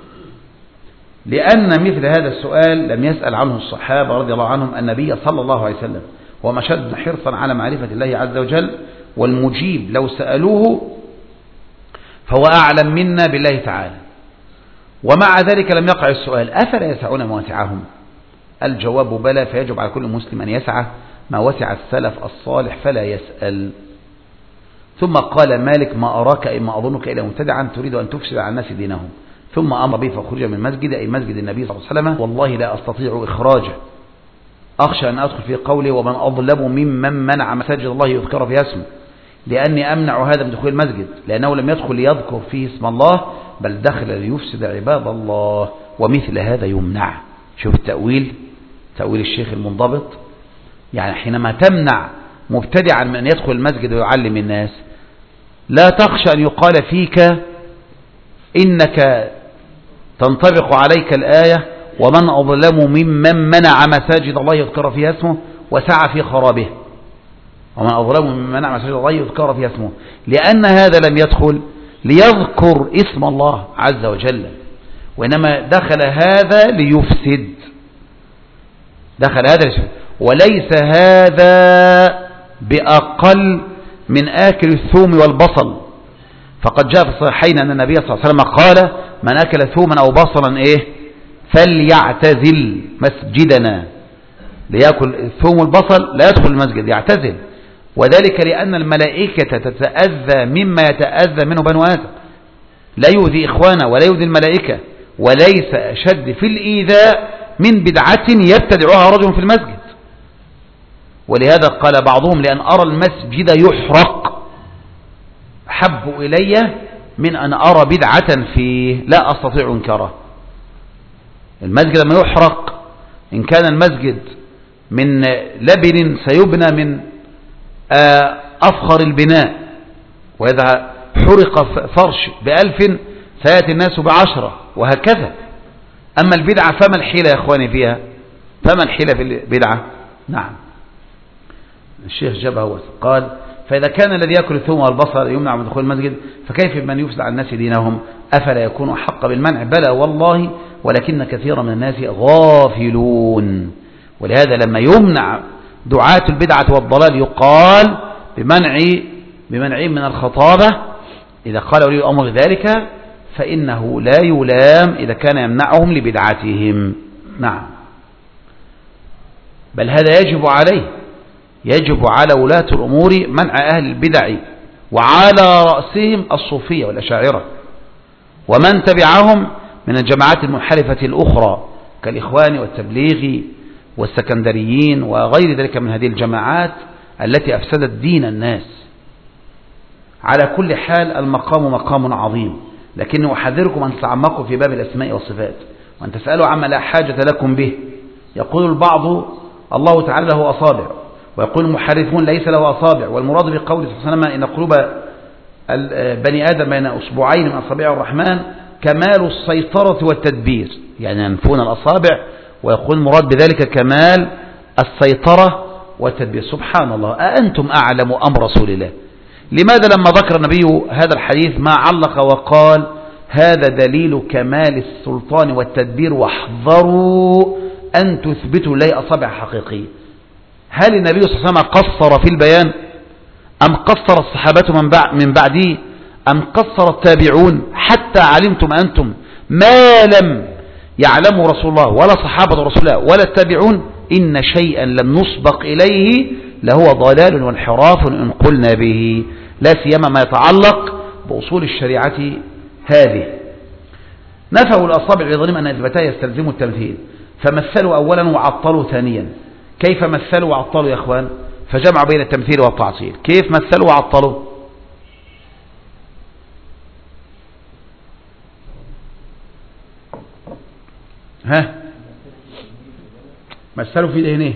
لأن مثل هذا السؤال لم يسأل عنه الصحابة رضي الله عنهم النبي صلى الله عليه وسلم، وما شد حرصا على معرفة الله عز وجل. والمجيب لو سألوه فهو أعلم منا بالله تعالى، ومع ذلك لم يقع السؤال أفلا يسعون ما وسعهم؟ الجواب بلى، فيجب على كل مسلم أن يسعى ما وسع السلف الصالح فلا يسأل. ثم قال مالك ما أراك أي ما أظنك إلا مبتدعا تريد أن تفسد على الناس دينهم. ثم أمر به فخرج من المسجد أي مسجد النبي صلى الله عليه وسلم. والله لا أستطيع إخراجه، أخشى أن أدخل في قوله ومن أظلم ممن منع مساجد الله يذكر فيها اسمه، لأني أمنع هذا من دخول المسجد، لأنه لم يدخل ليذكر فيه اسم الله بل دخل ليفسد عباد الله، ومثل هذا يمنع. شوف التأويل، تأويل الشيخ المنضبط. يعني حينما تمنع مبتدعا من أن يدخل المسجد ويعلم الناس، لا تخشى أن يقال فيك إنك تنطبق عليك الآية ومن أظلم ممن منع مساجد الله يذكر فيها اسمه وسعى في خرابه. ومن أظلم ممن منع مساجد الله يذكر فيها اسمه، لأن هذا لم يدخل ليذكر اسم الله عز وجل، وإنما دخل هذا ليفسد، دخل هذا ليفسد. وليس هذا بأقل من آكل الثوم والبصل، فقد جاء في الصحيحين أن النبي صلى الله عليه وسلم قال من أكل ثوما أو بصلا إيه فليعتزل مسجدنا. ليأكل الثوم والبصل لا يدخل المسجد، يعتزل. وذلك لأن الملائكة تتأذى مما يتأذى منه بنو آدم، لا يؤذي إخوانا ولا يؤذي الملائكة، وليس أشد في الإيذاء من بدعة يبتدعها رجل في المسجد. ولهذا قال بعضهم لأن أرى المسجد يحرق أحب إلي من أن أرى بدعة فيه لا أستطيع إنكاره. المسجد لما يحرق، إن كان المسجد من لبن سيبنى من أفخر البناء، وإذا حرق فرش بألف سيأتي الناس بعشرة، وهكذا. أما البدعة فما الحيلة يا أخواني فيها؟ فما الحيلة في البدعة؟ نعم. الشيخ جابه قال فإذا كان الذي يأكل الثوم والبصل يمنع من دخول المسجد، فكيف بمن يفسد على الناس دينهم؟ أفلا يكون أحق بالمنع؟ بلى والله، ولكن كثيرا من الناس غافلون. ولهذا لما يمنع دعاة البدعة والضلال يقال بمنع بمنعهم من الخطابة. إذا قال ولي الأمر ذلك فإنه لا يلام إذا كان يمنعهم لبدعتهم. نعم. بل هذا يجب عليه، يجب على ولاة الأمور منع أهل البدع، وعلى رأسهم الصوفية والأشاعرة ومن تبعهم من الجماعات المنحرفة الأخرى كالإخوان والتبليغ والسكندريين وغير ذلك من هذه الجماعات التي أفسدت دين الناس. على كل حال المقام مقام عظيم، لكني أحذركم أن تتعمقوا في باب الأسماء والصفات وأن تسألوا عما لا حاجة لكم به. يقول البعض الله تعالى له أصابع، ويقول المحرفون ليس له أصابع، والمراد بقوله صلى الله عليه وسلم إن قلوب بني آدم بين أصبعين من أصابع الرحمن كمال السيطرة والتدبير، يعني ينفون الأصابع، ويقول المراد بذلك كمال السيطرة والتدبير. سبحان الله، أأنتم أعلم أم رسول الله؟ لماذا لما ذكر النبي هذا الحديث ما علق وقال هذا دليل كمال السلطان والتدبير واحذروا أن تثبتوا لي أصابع حقيقية؟ هل النبي صلى الله عليه وسلم قصر في البيان أم قصر الصحابة من بعد من بعده أم قصر التابعون؟ حتى علمتم أنتم ما لم يعلمه رسول الله ولا صحابة رسول الله ولا التابعون، إن شيئا لم نسبق إليه لهو ضلال وانحراف إن قلنا به، لا سيما ما يتعلق بأصول الشريعة هذه. نفوا الأصابع لظنهم أن إثباتها يستلزم التمثيل، فمثلوا أولا وعطلوا ثانيا. كيف مثلوا وعطلوا يا أخوان؟ فجمعوا بين التمثيل والتعطيل. كيف مثلوا وعطلوا؟ ها مثلوا في ذهنه،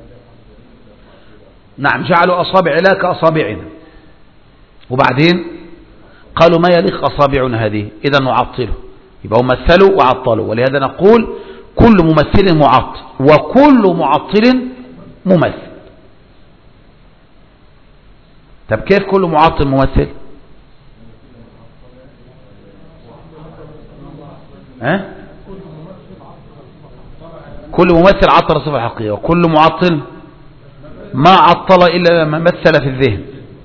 نعم، جعلوا أصابع لا كأصابعنا، وبعدين قالوا ما يليق أصابعنا هذه، إذا نعطله. يبقوا مثلوا وعطلوا، ولهذا نقول كل ممثل معطل وكل معطل ممثل. طب كيف كل معطل ممثل؟ ها؟ كل ممثل عطل الصفة الحقيقية، وكل معطل ما عطل إلا لما مثل في الذهن.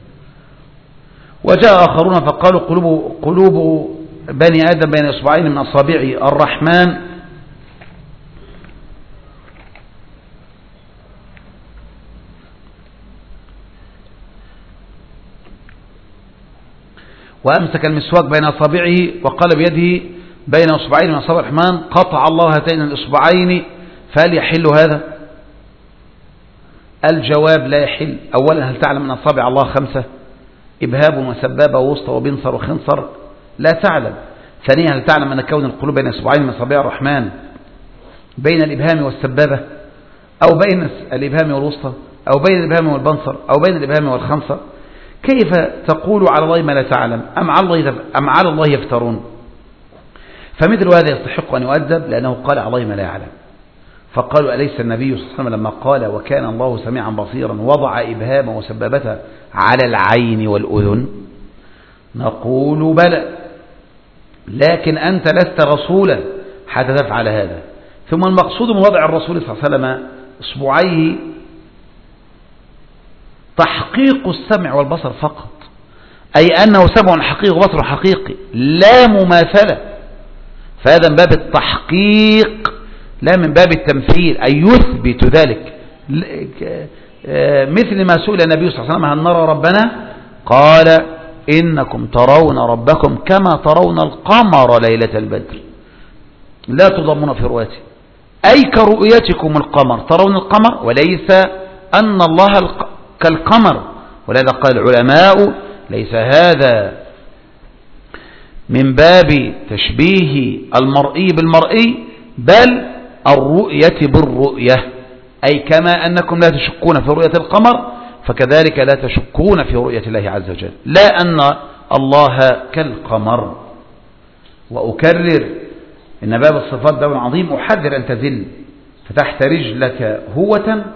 وجاء آخرون فقالوا قلوب, قلوب بني آدم بين إصبعين من أصابع الرحمن وأمسك المسواك بين أصابعه وقال بيده بين أصبعين من أصابع الرحمن قطع الله هاتين الأصبعين، فهل يحل هذا؟ الجواب لا يحل. أولا هل تعلم أن أصابع الله خمسة؟ إبهاب وسبابة ووسطى وبنصر وخنصر؟ لا تعلم. ثانيا هل تعلم أن كون القلوب بين أصبعين من أصابع الرحمن بين الإبهام والسبابة أو بين الإبهام والوسطى أو بين الإبهام والبنصر أو بين الإبهام والخنصر؟ كيف تقول على الله ما لا تعلم؟ أم على الله, أم على الله يفترون؟ فمثل هذا يستحق أن يؤدب، لأنه قال على الله ما لا يعلم. فقالوا أليس النبي صلى الله عليه وسلم لما قال وكان الله سميعا بصيرا وضع إبهامه وسبابته على العين والأذن؟ نقول بلى، لكن أنت لست رسولا حتى تفعل هذا. ثم المقصود من وضع الرسول صلى الله عليه وسلم إصبعيه تحقيق السمع والبصر فقط، أي أنه سمع حقيقي وبصر حقيقي لا مماثلة، فهذا من باب التحقيق لا من باب التمثيل، أي يثبت ذلك. مثل ما سئل النبي صلى الله عليه وسلم هل نرى ربنا؟ قال إنكم ترون ربكم كما ترون القمر ليلة البدر لا تضمون في رؤيته، أي كرؤيتكم القمر ترون القمر، وليس أن الله كالقمر. ولهذا قال العلماء ليس هذا من باب تشبيه المرئي بالمرئي، بل الرؤية بالرؤية، أي كما أنكم لا تشكون في رؤية القمر فكذلك لا تشكون في رؤية الله عز وجل، لا أن الله كالقمر. وأكرر إن باب الصفات باب عظيم، أحذر أن تزل فتحت رجلك هوة،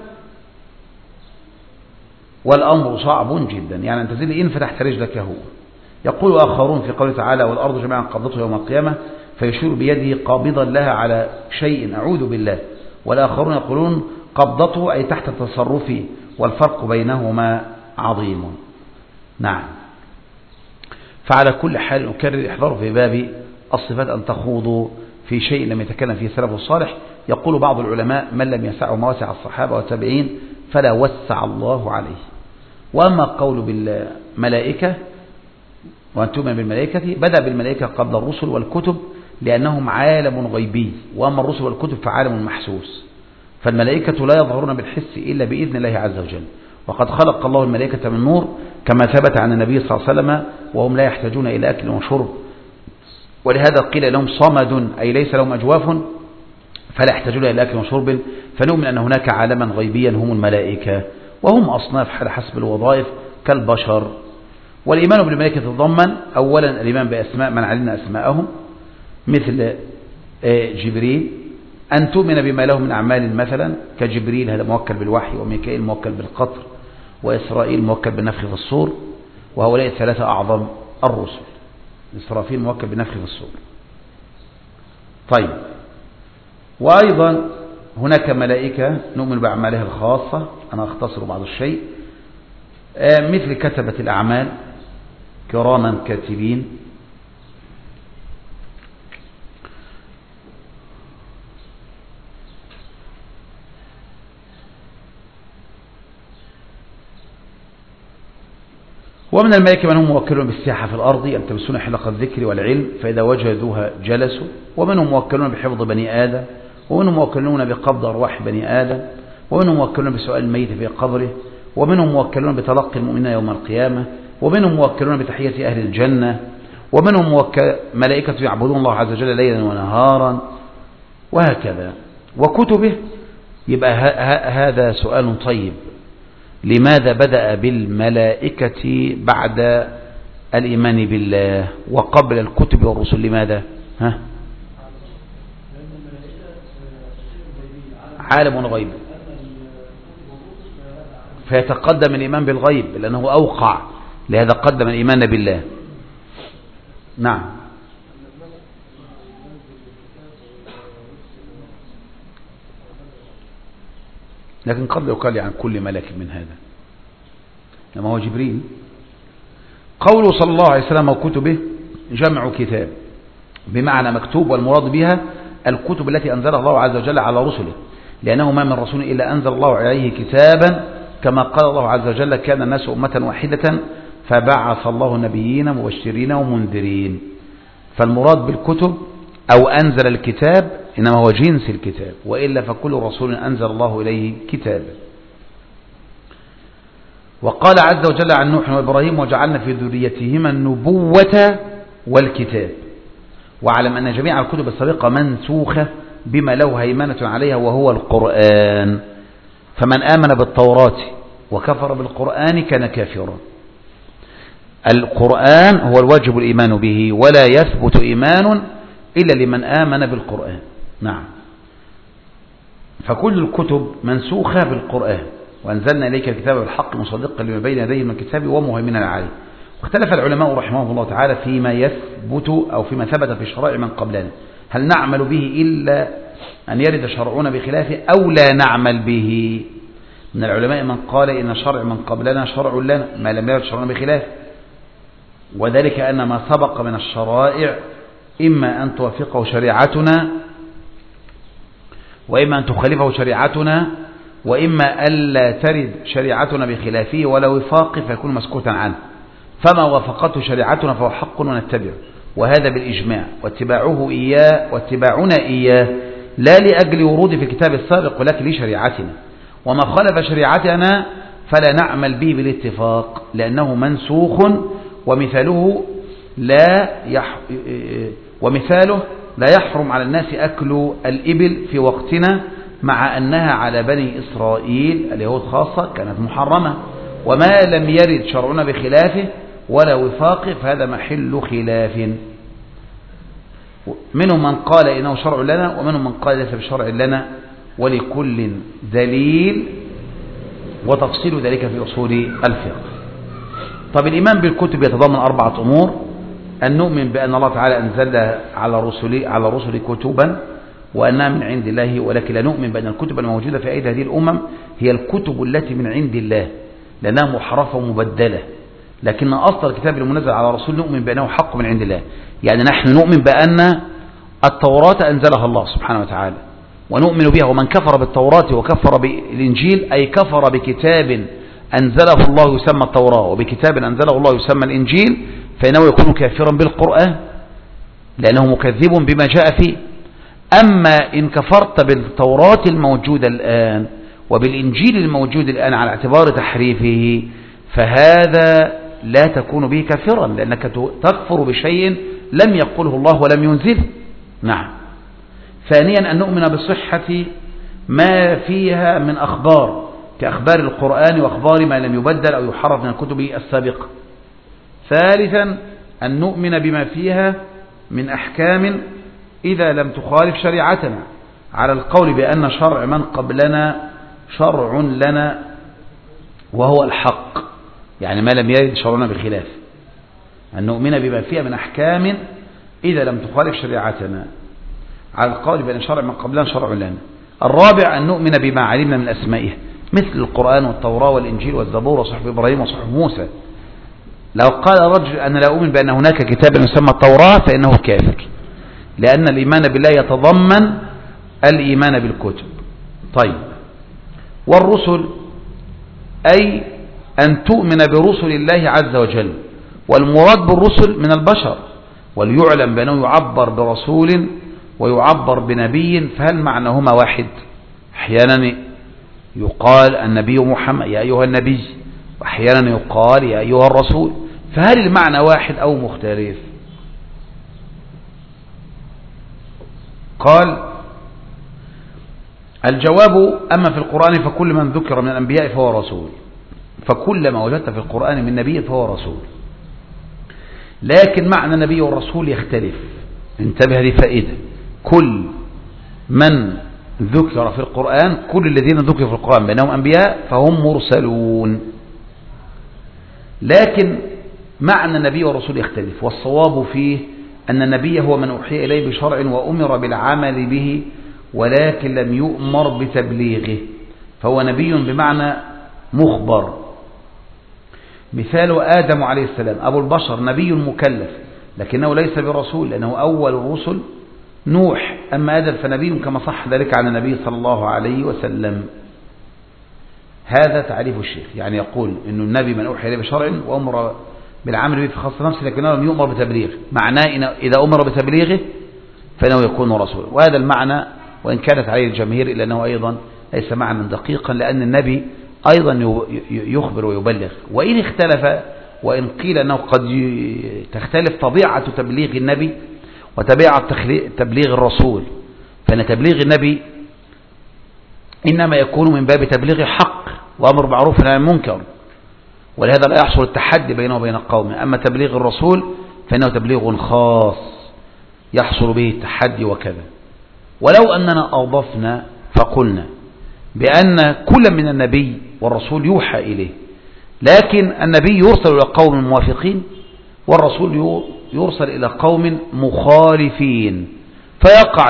والأمر صعب جدا، يعني أن تزل إن فتحت رجلك هو. يقول آخرون في قوله تعالى والأرض جميعا قبضته يوم القيامة، فيشير بيده قابضا لها على شيء، أعوذ بالله. والآخرون يقولون قبضته أي تحت تصرفه، والفرق بينهما عظيم. نعم. فعلى كل حال أكرر احذروا في باب الصفات أن تخوضوا في شيء لم يتكلم فيه السلف الصالح. يقول بعض العلماء من لم يسعه ما وسع الصحابة والتابعين فلا وسع الله عليه. وأما قول بالملائكة وأن تؤمن بالملائكة، بدأ بالملائكة قبل الرسل والكتب لأنهم عالم غيبي، وأما الرسل والكتب فعالم محسوس. فالملائكة لا يظهرون بالحس إلا بإذن الله عز وجل، وقد خلق الله الملائكة من نور كما ثبت عن النبي صلى الله عليه وسلم، وهم لا يحتاجون إلى أكل وشرب، ولهذا قيل لهم صمد أي ليس لهم أجواف فلا يحتاجون إلى أكل وشرب. فنؤمن أن هناك عالما غيبيا هم الملائكة، وهم أصناف على حسب الوظائف كالبشر. والإيمان بالملائكة يتضمن أولا الإيمان بأسماء من علمنا أسماءهم مثل جبريل، أن تؤمن بما له من أعمال مثلا كجبريل هذا موكل بالوحي، وميكائيل موكل بالقطر، وإسرائيل موكل بالنفخ في الصور، وهؤلاء الثلاثة أعظم الرسل. إسرافيل موكل بالنفخ في الصور. طيب، وأيضا هناك ملائكة نؤمن بأعمالها الخاصة، أنا أختصر بعض الشيء، مثل كتبة الأعمال كراما كاتبين، ومن الملائكة من هم موكلون بالسياحة في الأرض يلتمسون حلق الذكر والعلم فإذا وجدوها جلسوا، ومنهم موكلون بحفظ بني آدم، ومنهم موكلون بقبض أرواح بني آدم، ومنهم موكلون بسؤال الميت في قبره، ومنهم موكلون بتلقي المؤمنين يوم القيامة، ومنهم موكلون بتحية أهل الجنة، ومنهم موكل ملائكة يعبدون الله عز وجل ليلا ونهارا، وهكذا. وكتبه، يبقى هذا سؤال طيب، لماذا بدأ بالملائكة بعد الإيمان بالله وقبل الكتب والرسل؟ لماذا؟ ها؟ عالم الغيب، فيتقدم الإيمان بالغيب لأنه أوقع، لهذا قدم الإيمان بالله. نعم. لكن قبل يقال عن كل ملك من هذا، لما هو جبريل. قوله صلى الله عليه وسلم وكتبه جمع كتاب بمعنى مكتوب، والمراد بها الكتب التي أنزلها الله عز وجل على رسله، لأنه ما من رسول إلا أنزل الله عليه كتابا، كما قال الله عز وجل كان الناس أمة واحدة فبعث الله نبيين مبشرين ومنذرين. فالمراد بالكتب أو أنزل الكتاب إنما هو جنس الكتاب، وإلا فكل رسول أنزل الله إليه كتابا. وقال عز وجل عن نوح وإبراهيم وجعلنا في ذريتهما النبوة والكتاب. واعلم أن جميع الكتب السابقة منسوخة بما له هيمنة عليها وهو القرآن، فمن آمن بالتوراة وكفر بالقرآن كان كافرا. القرآن هو الواجب الإيمان به، ولا يثبت إيمان إلا لمن آمن بالقرآن. نعم. فكل الكتب منسوخة بالقرآن، وأنزلنا إليك الكتاب بالحق مصدقا لما بين يديه من الكتاب ومهيمنا عليه. واختلف العلماء رحمهم الله تعالى فيما يثبت أو فيما ثبت في شرائع من قبلنا، هل نعمل به إلا أن يرد شرعنا بخلافه أو لا نعمل به؟ من العلماء من قال إن شرع من قبلنا شرع لنا ما لم يرد شرعنا بخلافه، وذلك أن ما سبق من الشرائع إما أن توافقه شريعتنا وإما أن تخالفه شريعتنا، وإما ألا ترد شريعتنا بخلافه ولا وفاق فيكون مسكوتا عنه. فما وافقته شريعتنا فهو حق ونتبعه، وهذا بالإجماع، واتباعه إياه واتباعنا إياه لا لأجل ورود في الكتاب السابق ولكن لشريعتنا. وما خالف شريعتنا فلا نعمل به بالاتفاق لأنه منسوخ، ومثاله لا يح... ومثاله لا يحرم على الناس أكل الإبل في وقتنا، مع أنها على بني إسرائيل اليهود خاصة كانت محرمة. وما لم يرد شرعنا بخلافه ولا وفاقه فهذا محل خلاف. منهم من قال إنه شرع لنا، ومنهم من قال ليس بشرع لنا، ولكل دليل وتفصيل ذلك في أصول الفقه. طب الإيمان بالكتب يتضمن أربعة أمور: أن نؤمن بأن الله تعالى أنزل على رسل على رسل كتبا وأنها من عند الله، ولكن لا نؤمن بأن الكتب الموجودة في أيدي هذه الأمم هي الكتب التي من عند الله، لأنها محرفة ومبدلة. لكن أصل الكتاب المنزل على رسول نؤمن بأنه حق من عند الله. يعني نحن نؤمن بأن التوراة أنزلها الله سبحانه وتعالى ونؤمن بها. ومن كفر بالتوراة وكفر بالإنجيل أي كفر بكتاب أنزله الله يسمى التوراة وبكتاب أنزله الله يسمى الإنجيل، فإنه يكون كافرا بالقرآن لأنه مكذب بما جاء فيه. أما إن كفرت بالتوراة الموجودة الآن وبالإنجيل الموجود الآن على اعتبار تحريفه فهذا لا تكون به كافرا، لأنك تكفر بشيء لم يقله الله ولم ينزله. نعم. ثانيا أن نؤمن بصحة ما فيها من أخبار كأخبار القرآن وأخبار ما لم يبدل أو يحرف من الكتب السابقة. ثالثا أن نؤمن بما فيها من أحكام إذا لم تخالف شريعتنا، على القول بأن شرع من قبلنا شرع لنا وهو الحق، يعني ما لم يرد شرعنا بخلاف. أن نؤمن بما فيها من أحكام إذا لم تخالف شريعتنا، على القول بأن شرع من قبلنا شرع لنا. الرابع أن نؤمن بما علمنا من أسمائه، مثل القرآن والتوراة والإنجيل والزبور وصحف إبراهيم وصحف موسى. لو قال رجل أنا لا أؤمن بأن هناك كتابا يسمى التوراة فإنه كافر، لأن الإيمان بالله يتضمن الإيمان بالكتب. طيب، والرسل أي أن تؤمن برسل الله عز وجل، والمراد بالرسل من البشر، وليعلم بأنه يعبر برسول ويعبر بنبي، فهل معناهما واحد؟ أحيانا يقال النبي محمد يا أيها النبي، وأحيانا يقال يا أيها الرسول، فهل المعنى واحد أو مختلف؟ قال الجواب أما في القرآن فكل من ذكر من الأنبياء فهو رسول، فكل ما وجدت في القرآن من نبي فهو رسول، لكن معنى النبي والرسول يختلف. انتبه، هذه فائدة. كل من ذكر في القرآن، كل الذين ذكروا في القرآن بأنهم أنبياء فهم مرسلون، لكن معنى النبي والرسول يختلف. والصواب فيه أن النبي هو من أوحي إليه بشرع وأمر بالعمل به ولكن لم يؤمر بتبليغه، فهو نبي بمعنى مخبر. مثال آدم عليه السلام أبو البشر، نبي مكلف لكنه ليس برسول لأنه أول الرسل نوح، أما آدم فنبي كما صح ذلك عن النبي صلى الله عليه وسلم. هذا تعريف الشيخ، يعني يقول أن النبي من أوحي إليه بشرع وأمر بالعمل به في خاص نفسه لكنه لم يؤمر بتبليغه، معناه إذا أمر بتبليغه فإنه يكون رسول. وهذا المعنى وإن كانت عليه الجماهير إلا أنه أيضا ليس معنى دقيقا، لأن النبي أيضا يخبر ويبلغ، وإن اختلف وإن قيل أنه قد تختلف طبيعة تبليغ النبي وطبيعة تبليغ الرسول، فإن تبليغ النبي إنما يكون من باب تبليغ حق وأمر معروف ونهي عن المنكر، ولهذا لا يحصل التحدي بينه وبين القوم. أما تبليغ الرسول فإنه تبليغ خاص يحصل به التحدي وكذا. ولو أننا أضفنا فقلنا بأن كل من النبي والرسول يوحى إليه، لكن النبي يرسل إلى قوم موافقين والرسول يرسل إلى قوم مخالفين، فيقع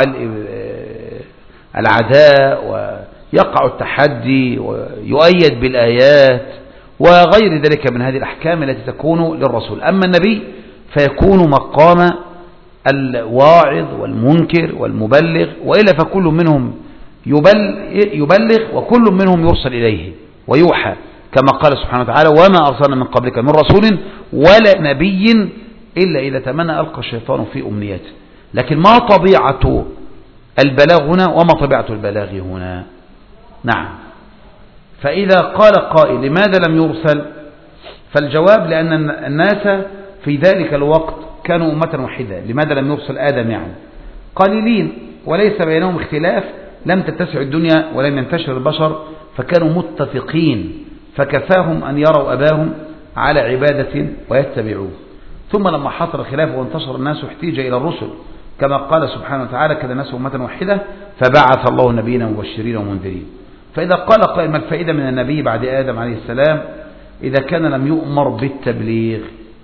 العداء ويقع التحدي ويؤيد بالآيات وغير ذلك من هذه الأحكام التي تكون للرسول. أما النبي فيكون مقام الواعظ والمنكر والمبلغ، وإلا فكل منهم يبلغ وكل منهم يرسل إليه ويوحى، كما قال سبحانه وتعالى وما أرسلنا من قبلك من رسول ولا نبي إلا إذا تمنى ألقى الشيطان في أمنيته. لكن ما طبيعة البلاغ هنا وما طبيعة البلاغ هنا؟ نعم. فإذا قال قائل لماذا لم يرسل، فالجواب لأن الناس في ذلك الوقت كانوا أمة واحدة. لماذا لم يرسل آدم؟ يعني قليلين وليس بينهم اختلاف، لم تتسع الدنيا ولم ينتشر البشر، فكانوا متفقين فكفاهم أن يروا أباهم على عبادة ويتبعوه. ثم لما حصل الخلاف وانتشر الناس احتيج إلى الرسل، كما قال سبحانه وتعالى كان الناس أمة واحدة فبعث الله نبينا مبشرين ومنذرين. فإذا قال قائل ما الفائدة من النبي بعد آدم عليه السلام إذا كان لم يؤمر بالتبليغ؟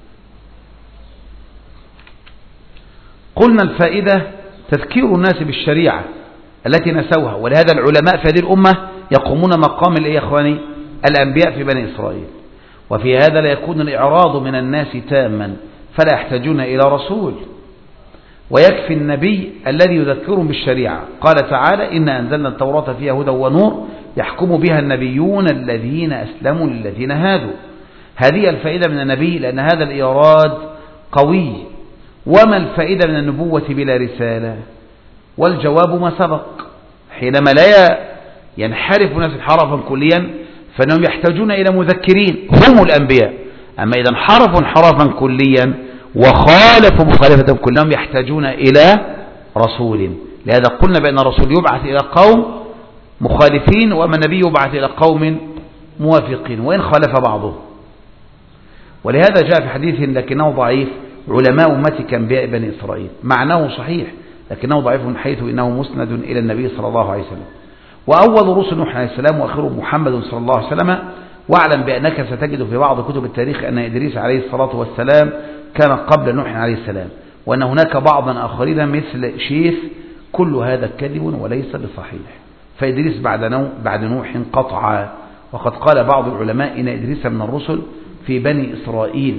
قلنا الفائدة تذكير الناس بالشريعة التي نسوها، ولهذا العلماء في هذه الأمة يقومون مقام الإيه يا إخواني؟ الأنبياء في بني إسرائيل. وفي هذا لا يكون الإعراض من الناس تاما، فلا يحتاجون إلى رسول، ويكفي النبي الذي يذكرهم بالشريعة. قال تعالى إنا أنزلنا التوراة فيها هدى ونور يحكم بها النبيون الذين أسلموا للذين هادوا. هذه الفائدة من النبي، لأن هذا الإيراد قوي. وما الفائدة من النبوة بلا رسالة؟ والجواب ما سبق، حينما لا ينحرف الناس انحرافا كليا فإنهم يحتاجون إلى مذكرين هم الأنبياء. أما إذا انحرفوا انحرافا كليا وخالفوا مخالفة كلهم يحتاجون إلى رسول. لهذا قلنا بأن الرسول يبعث إلى قوم مخالفين، وأما النبي يبعث إلى قوم موافقين وإن خالف بعضهم. ولهذا جاء في حديث لكنه ضعيف: علماء أمتي كأنبياء بني إسرائيل. معناه صحيح لكنه ضعيف من حيث إنه مسند إلى النبي صلى الله عليه وسلم. وأول رسل نوح عليه السلام وآخرهم محمد صلى الله عليه وسلم. واعلم بأنك ستجد في بعض كتب التاريخ أن إدريس عليه الصلاة والسلام كان قبل نوح عليه السلام، وأن هناك بعضا آخرين مثل شيث. كل هذا كذب وليس بصحيح، فإدريس بعد, نو بعد نوح قطعا. وقد قال بعض العلماء إن إدريس من الرسل في بني إسرائيل،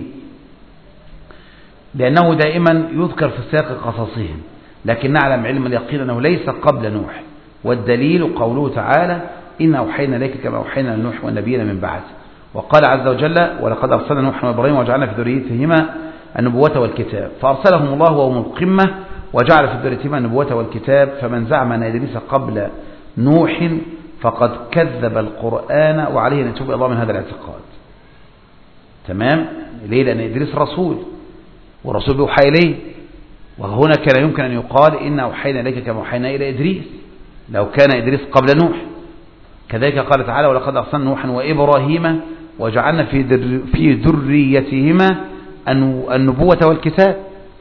لأنه دائما يذكر في سياق قصصهم، لكن نعلم علم اليقين أنه ليس قبل نوح. والدليل قوله تعالى: إن أوحينا إليك كما أوحينا لنوح والنبيين من بعد. وقال عز وجل: ولقد أرسلنا نوحا وإبراهيم وجعلنا في ذريتهما النبوة والكتاب. فأرسلهم الله وهم القمة وجعل في ذريتهما النبوة والكتاب. فمن زعم أن إدريس قبل نوح فقد كذب القرآن، وعليه أن يتوب الله من هذا الاعتقاد. تمام؟ ليه؟ لأن إدريس رسول، والرسول بيوحى إليه، وهنا كان يمكن أن يقال إن أوحينا إليك كما أوحينا إلى إدريس لو كان إدريس قبل نوح. كذلك قال تعالى: ولقد أرسلنا نوحا وإبراهيم وجعلنا في در في ذريتهما النبوة والكتاب.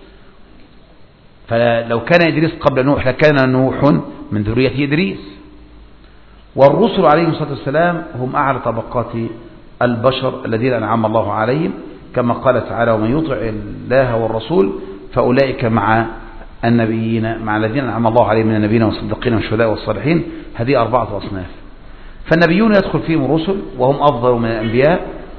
فلو كان إدريس قبل نوح لكان نوح من ذرية إدريس. والرسل عليهم الصلاة والسلام هم أعلى طبقات البشر الذين أنعم الله عليهم، كما قال تعالى: ومن يطع الله والرسول فأولئك مع النبيين مع الذين أنعم الله عليهم من النبيين والصديقين والشهداء والصالحين. هذه أربعة أصناف. فالنبيون يدخل فيهم الرسل وهم أفضل من الأنبياء،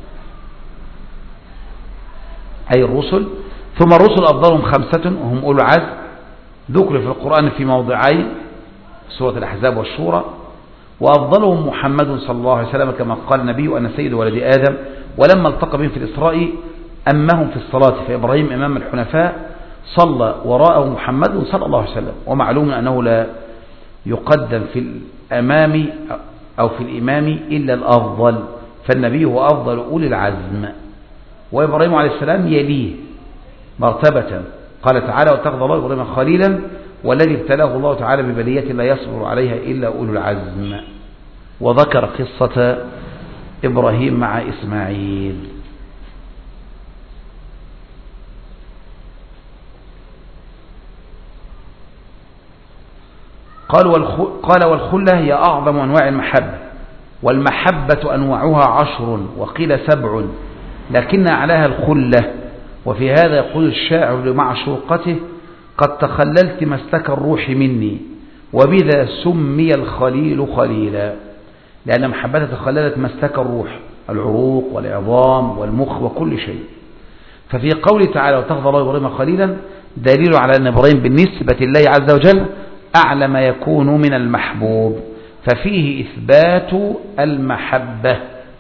أي الرسل. ثم الرسل أفضلهم خمسة وهم أولو العزم، ذكر في القرآن في موضعين: سورة الأحزاب والشورى. وأفضلهم محمد صلى الله عليه وسلم، كما قال النبي: أنا سيد ولد آدم. ولما التقى بهم في الإسراء أمهم في الصلاة، فإبراهيم إمام الحنفاء صلى وراءه محمد صلى الله عليه وسلم. ومعلوم أنه لا يقدم في الأمام أو في الإمام إلا الأفضل، فالنبي هو أفضل أولي العزم، وإبراهيم عليه السلام يليه مرتبة. قال تعالى: واتخذ الله إبراهيم خليلا والذي ابتلاه الله تعالى ببلية لا يصبر عليها إلا أولو العزم. وذكر قصة إبراهيم مع إسماعيل. قال قال والخلة هي أعظم أنواع المحبة، والمحبة أنواعها عشر وقيل سبع، لكن أعلاها الخلة. وفي هذا يقول الشاعر لمعشوقته: قد تخللت مسلك الروح مني، وبذا سمي الخليل خليلا، لأن محبته تخللت مسلك الروح، العروق والعظام والمخ وكل شيء. ففي قوله تعالى: واتخذ الله إبراهيم خليلا، دليل على أن إبراهيم بالنسبة لله عز وجل أعلى ما يكون من المحبوب، ففيه إثبات المحبة،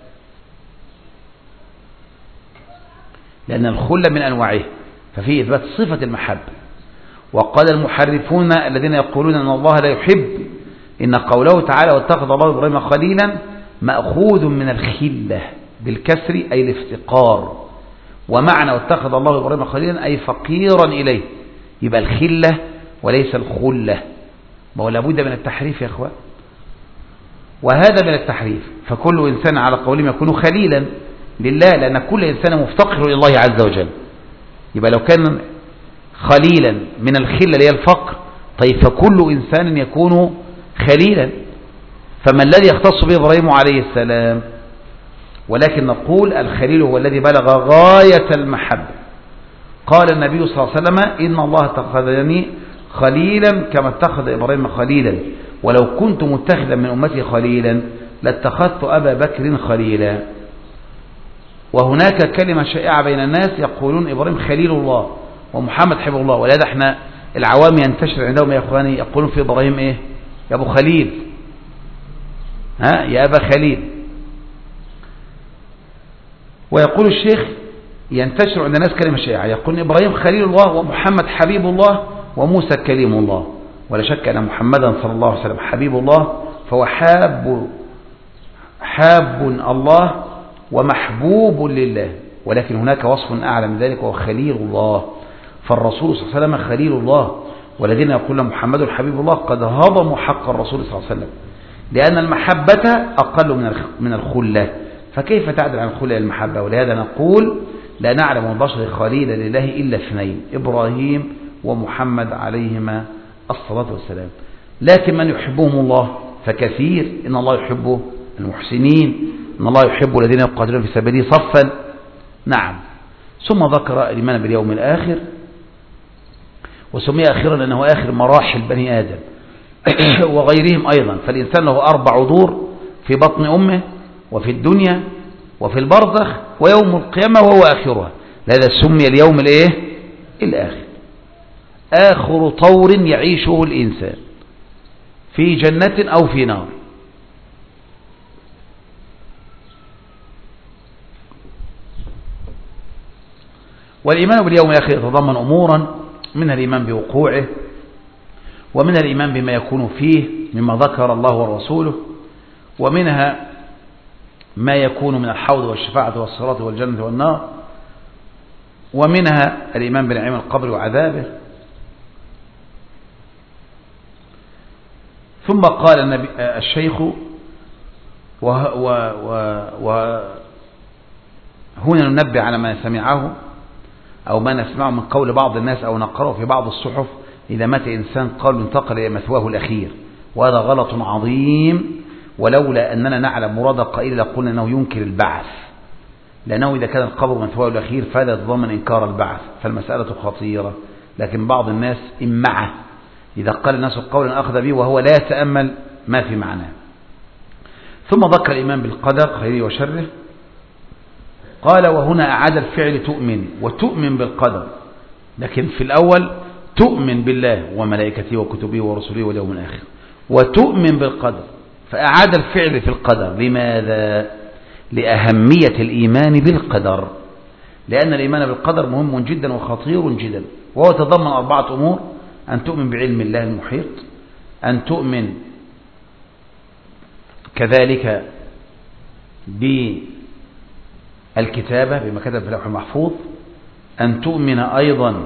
لأن الخلة من أنواعه، ففيه إثبات صفة المحبة. وقال المحرفون الذين يقولون أن الله لا يحب، إن قوله تعالى: واتخذ الله إبراهيم خليلا مأخوذ من الخلة بالكسر أي الافتقار، ومعنى واتخذ الله إبراهيم خليلا أي فقيرا إليه، يبقى الخلة وليس الخلة. ما هو لابد من التحريف يا أخوان، وهذا من التحريف. فكل إنسان على قولهم يكون خليلا لله، لأن كل إنسان مفتقر إلى الله عز وجل. يبقى لو كان خليلا من الخلة اللي هي الفقر، طيب فكل إنسان يكون خليلا. فما الذي يختص به إبراهيم عليه السلام؟ ولكن نقول الخليل هو الذي بلغ غاية المحبة. قال النبي صلى الله عليه وسلم: إن الله اتخذني خليلا كما اتخذ إبراهيم خليلا، ولو كنت متخذا من أمتي خليلا لاتخذت أبا بكر خليلا. وهناك كلمة شائعة بين الناس يقولون إبراهيم خليل الله ومحمد حبيب الله، ولهذا احنا العوام ينتشر عندهم يا إخواني يقولون في إبراهيم إيه؟ يا أبو خليل، ها يا أبا خليل. ويقول الشيخ ينتشر عند الناس كلمة شائعة يقول إبراهيم خليل الله ومحمد حبيب الله وموسى كليم الله. ولا شك أن محمدا صلى الله عليه وسلم حبيب الله، فهو حاب حاب الله ومحبوب لله، ولكن هناك وصف أعلى من ذلك وهو خليل الله. فالرسول صلى الله عليه وسلم خليل الله، والذين يقولون محمد حبيب الله قد هضموا حق الرسول صلى الله عليه وسلم، لأن المحبة أقل من من الخلة. فكيف تعدل عن الخلة المحبة؟ ولهذا نقول لا نعلم البشر خليلا لله إلا اثنين، إبراهيم ومحمد عليهما الصلاة والسلام. لكن من يحبهم الله فكثير، إن الله يحب المحسنين، إن الله يحب الذين يقاتلون في سبيله صفا. نعم. ثم ذكر الإيمان باليوم الآخر، وسمي آخرا لأنه آخر مراحل بني آدم وغيرهم أيضا. فالإنسان له أربع دور في بطن أمه وفي الدنيا وفي البرزخ ويوم القيامة وهو آخرها، لهذا سمي اليوم الإيه؟ الآخر. آخر طور يعيشه الإنسان في جنة أو في نار. والإيمان باليوم الآخر يتضمن أمورا، منها الإيمان بوقوعه، ومنها الإيمان بما يكون فيه مما ذكر الله ورسوله، ومنها ما يكون من الحوض والشفاعة والصراط والجنة والنار، ومنها الإيمان بنعيم القبر وعذابه. ثم قال النبي الشيخ وهنا ننبه على ما سمعه أو ما نسمعه من قول بعض الناس أو نقرأه في بعض الصحف: إذا مات إنسان قالوا انتقل إلى مثواه الأخير، وهذا غلط عظيم. ولولا أننا نعلم مراد قائل لقلنا أنه ينكر البعث، لأنه إذا كان القبر مثواه الأخير فهذا يتضمن إنكار البعث، فالمسألة خطيرة. لكن بعض الناس إمعه إذا قال الناس قولا أخذ به وهو لا يتأمل ما في معناه. ثم ذكر الإيمان بالقدر خيره وشره، قال: وهنا أعاد الفعل تؤمن، وتؤمن بالقدر، لكن في الأول تؤمن بالله وملائكته وكتبه ورسله واليوم الآخر، وتؤمن بالقدر، فأعاد الفعل في القدر. لماذا؟ لأهمية الإيمان بالقدر، لأن الإيمان بالقدر مهم جدا وخطير جدا، وهو يتضمن أربعة أمور: أن تؤمن بعلم الله المحيط، أن تؤمن كذلك بالكتابة بما كتب في اللوح المحفوظ، أن تؤمن أيضا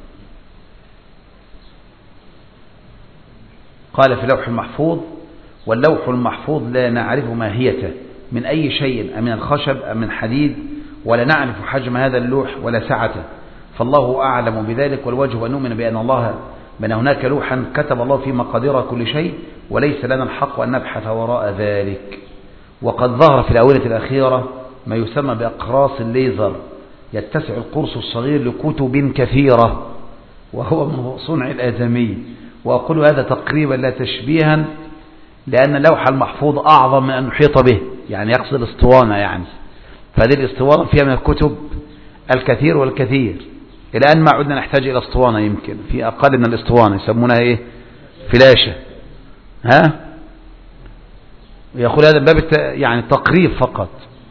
قال في اللوح المحفوظ: واللوح المحفوظ لا نعرف ماهيته من أي شيء، أم من الخشب أم من حديد، ولا نعرف حجم هذا اللوح ولا سعته، فالله أعلم بذلك. والواجب أن نؤمن بأن الله بأن هناك لوحا كتب الله فيه مقادير كل شيء، وليس لنا الحق أن نبحث وراء ذلك. وقد ظهر في الآونة الأخيرة ما يسمى بأقراص الليزر، يتسع القرص الصغير لكتب كثيرة، وهو من صنع الآدمي. وأقول هذا تقريبا لا تشبيها، لأن اللوح المحفوظ أعظم من أن نحيط به، يعني يقصد الاسطوانة يعني. فهذه الاسطوانة فيها من الكتب الكثير والكثير، إلى أن ما عدنا نحتاج إلى اسطوانة، يمكن في أقل من الاسطوانة يسمونها إيه؟ فلاشة. ها؟ ويقول هذا باب يعني تقريب فقط.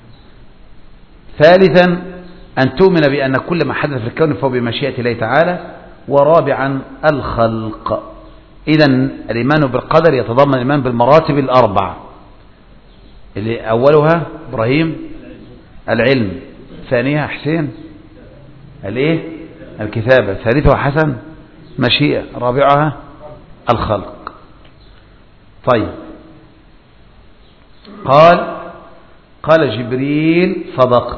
ثالثا أن تؤمن بأن كل ما حدث في الكون فهو بمشيئة الله تعالى. ورابعا الخلق. إذن الإيمان بالقدر يتضمن الإيمان بالمراتب الأربع، اللي أولها إبراهيم العلم، ثانيها حسين الايه؟ الكتابة، ثالثها حسن مشيئة، رابعها الخلق. طيب، قال قال جبريل: صدقت.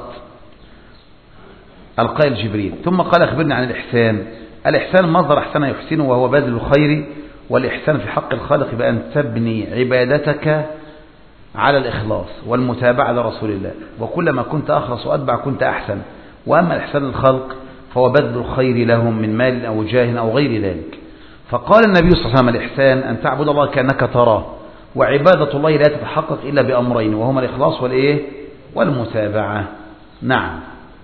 القائل جبريل. ثم قال: أخبرني عن الإحسان. الإحسان مصدر أحسن يحسنه، وهو بذل الخير. والإحسان في حق الخالق بأن تبني عبادتك على الإخلاص والمتابعة لرسول الله، وكلما كنت أخلص وأتبع كنت أحسن. وأما الإحسان للخلق فهو بذل الخير لهم من مال أو جاه أو غير ذلك. فقال النبي صلى الله عليه وسلم: الإحسان أن تعبد الله كأنك تراه، وعبادة الله لا تتحقق إلا بأمرين، وهما الإخلاص والإيه؟ والمتابعة. نعم،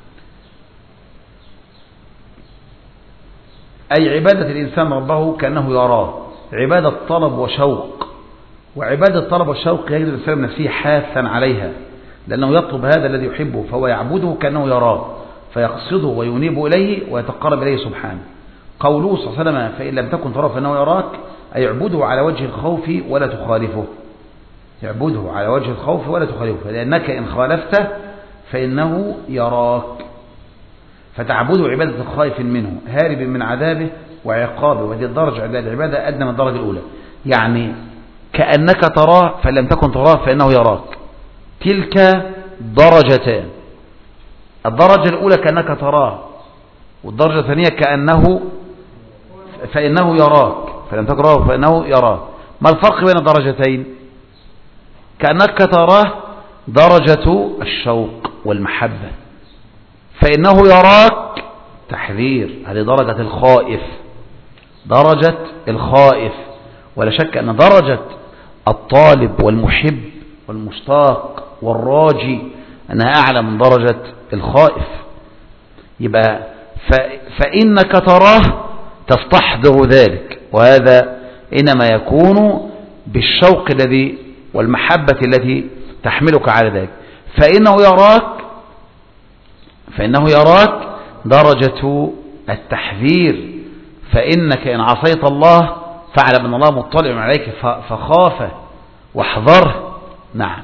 أي عبادة الإنسان ربه كأنه يراه، عبادة طلب وشوق. وعبادة طلب والشوق يجد الإنسان من نفسه حاثا عليها، لأنه يطلب هذا الذي يحبه، فهو يعبده كأنه يراه، فيقصده وينيب إليه ويتقرب إليه سبحانه. قوله صلى الله عليه وسلم: فإن لم تكن تراه فإنه يراك، أي اعبده على وجه الخوف ولا تخالفه، اعبده على وجه الخوف ولا تخالفه، لأنك إن خالفته فإنه يراك. فتعبده عبادة الخائف منه هارب من عذابه وعقابه، وهذه الدرجة العبادة أدنى من الدرجة الأولى، يعني كأنك تراه، فإن لم تكن تراه فإنه يراك. تلك درجتان. الدرجة الأولى كأنك تراه، والدرجة الثانية كأنه فإنه يراك، فلم تكره فإنه يراك. ما الفرق بين الدرجتين؟ كأنك تراه درجة الشوق والمحبة، فإنه يراك تحذير، هذه درجة الخائف، درجة الخائف. ولا شك أن درجة الطالب والمحب والمشتاق والراجي أنها أعلى من درجة الخائف. يبقى فإنك تراه تستحضر ذلك، وهذا إنما يكون بالشوق الذي والمحبة التي تحملك على ذلك. فإنه يراك فإنه يراك درجة التحذير، فإنك إن عصيت الله فاعلم أن الله مطلع عليك فخافه واحذره. نعم.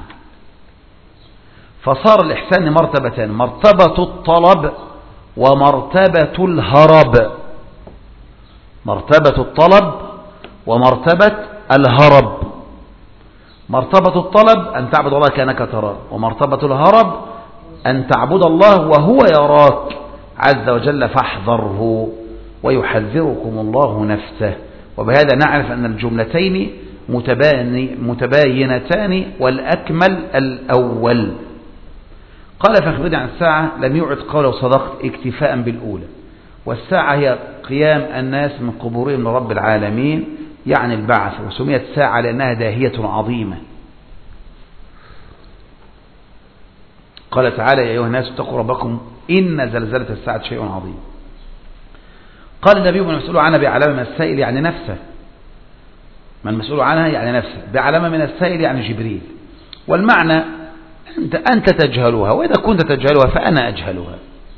فصار الإحسان مرتبتان، مرتبة الطلب ومرتبة الهرب. مرتبة الطلب ومرتبة الهرب. مرتبة الطلب أن تعبد الله كأنك تراه، ومرتبة الهرب أن تعبد الله وهو يراك عز وجل فاحذره ويحذركم الله نفسه. وبهذا نعرف أن الجملتين متباينتان، والأكمل الأول. قال فأخبرني عن الساعة، لم يعد قوله صدقت اكتفاء بالأولى. والساعة هي قيام الناس من قبورهم لرب العالمين، يعني البعث، وسميت ساعة لأنها داهية عظيمة. قال تعالى يا أيها الناس اتقوا ربكم إن زلزلة الساعة شيء عظيم. قال النبي من المسؤول عنها بعلامة من السائل يعني نفسه، من المسؤول عنها يعني نفسه، بعلامة من السائل يعني جبريل. والمعنى أنت, أنت تجهلها، وإذا كنت تجهلها فأنا أجهلها،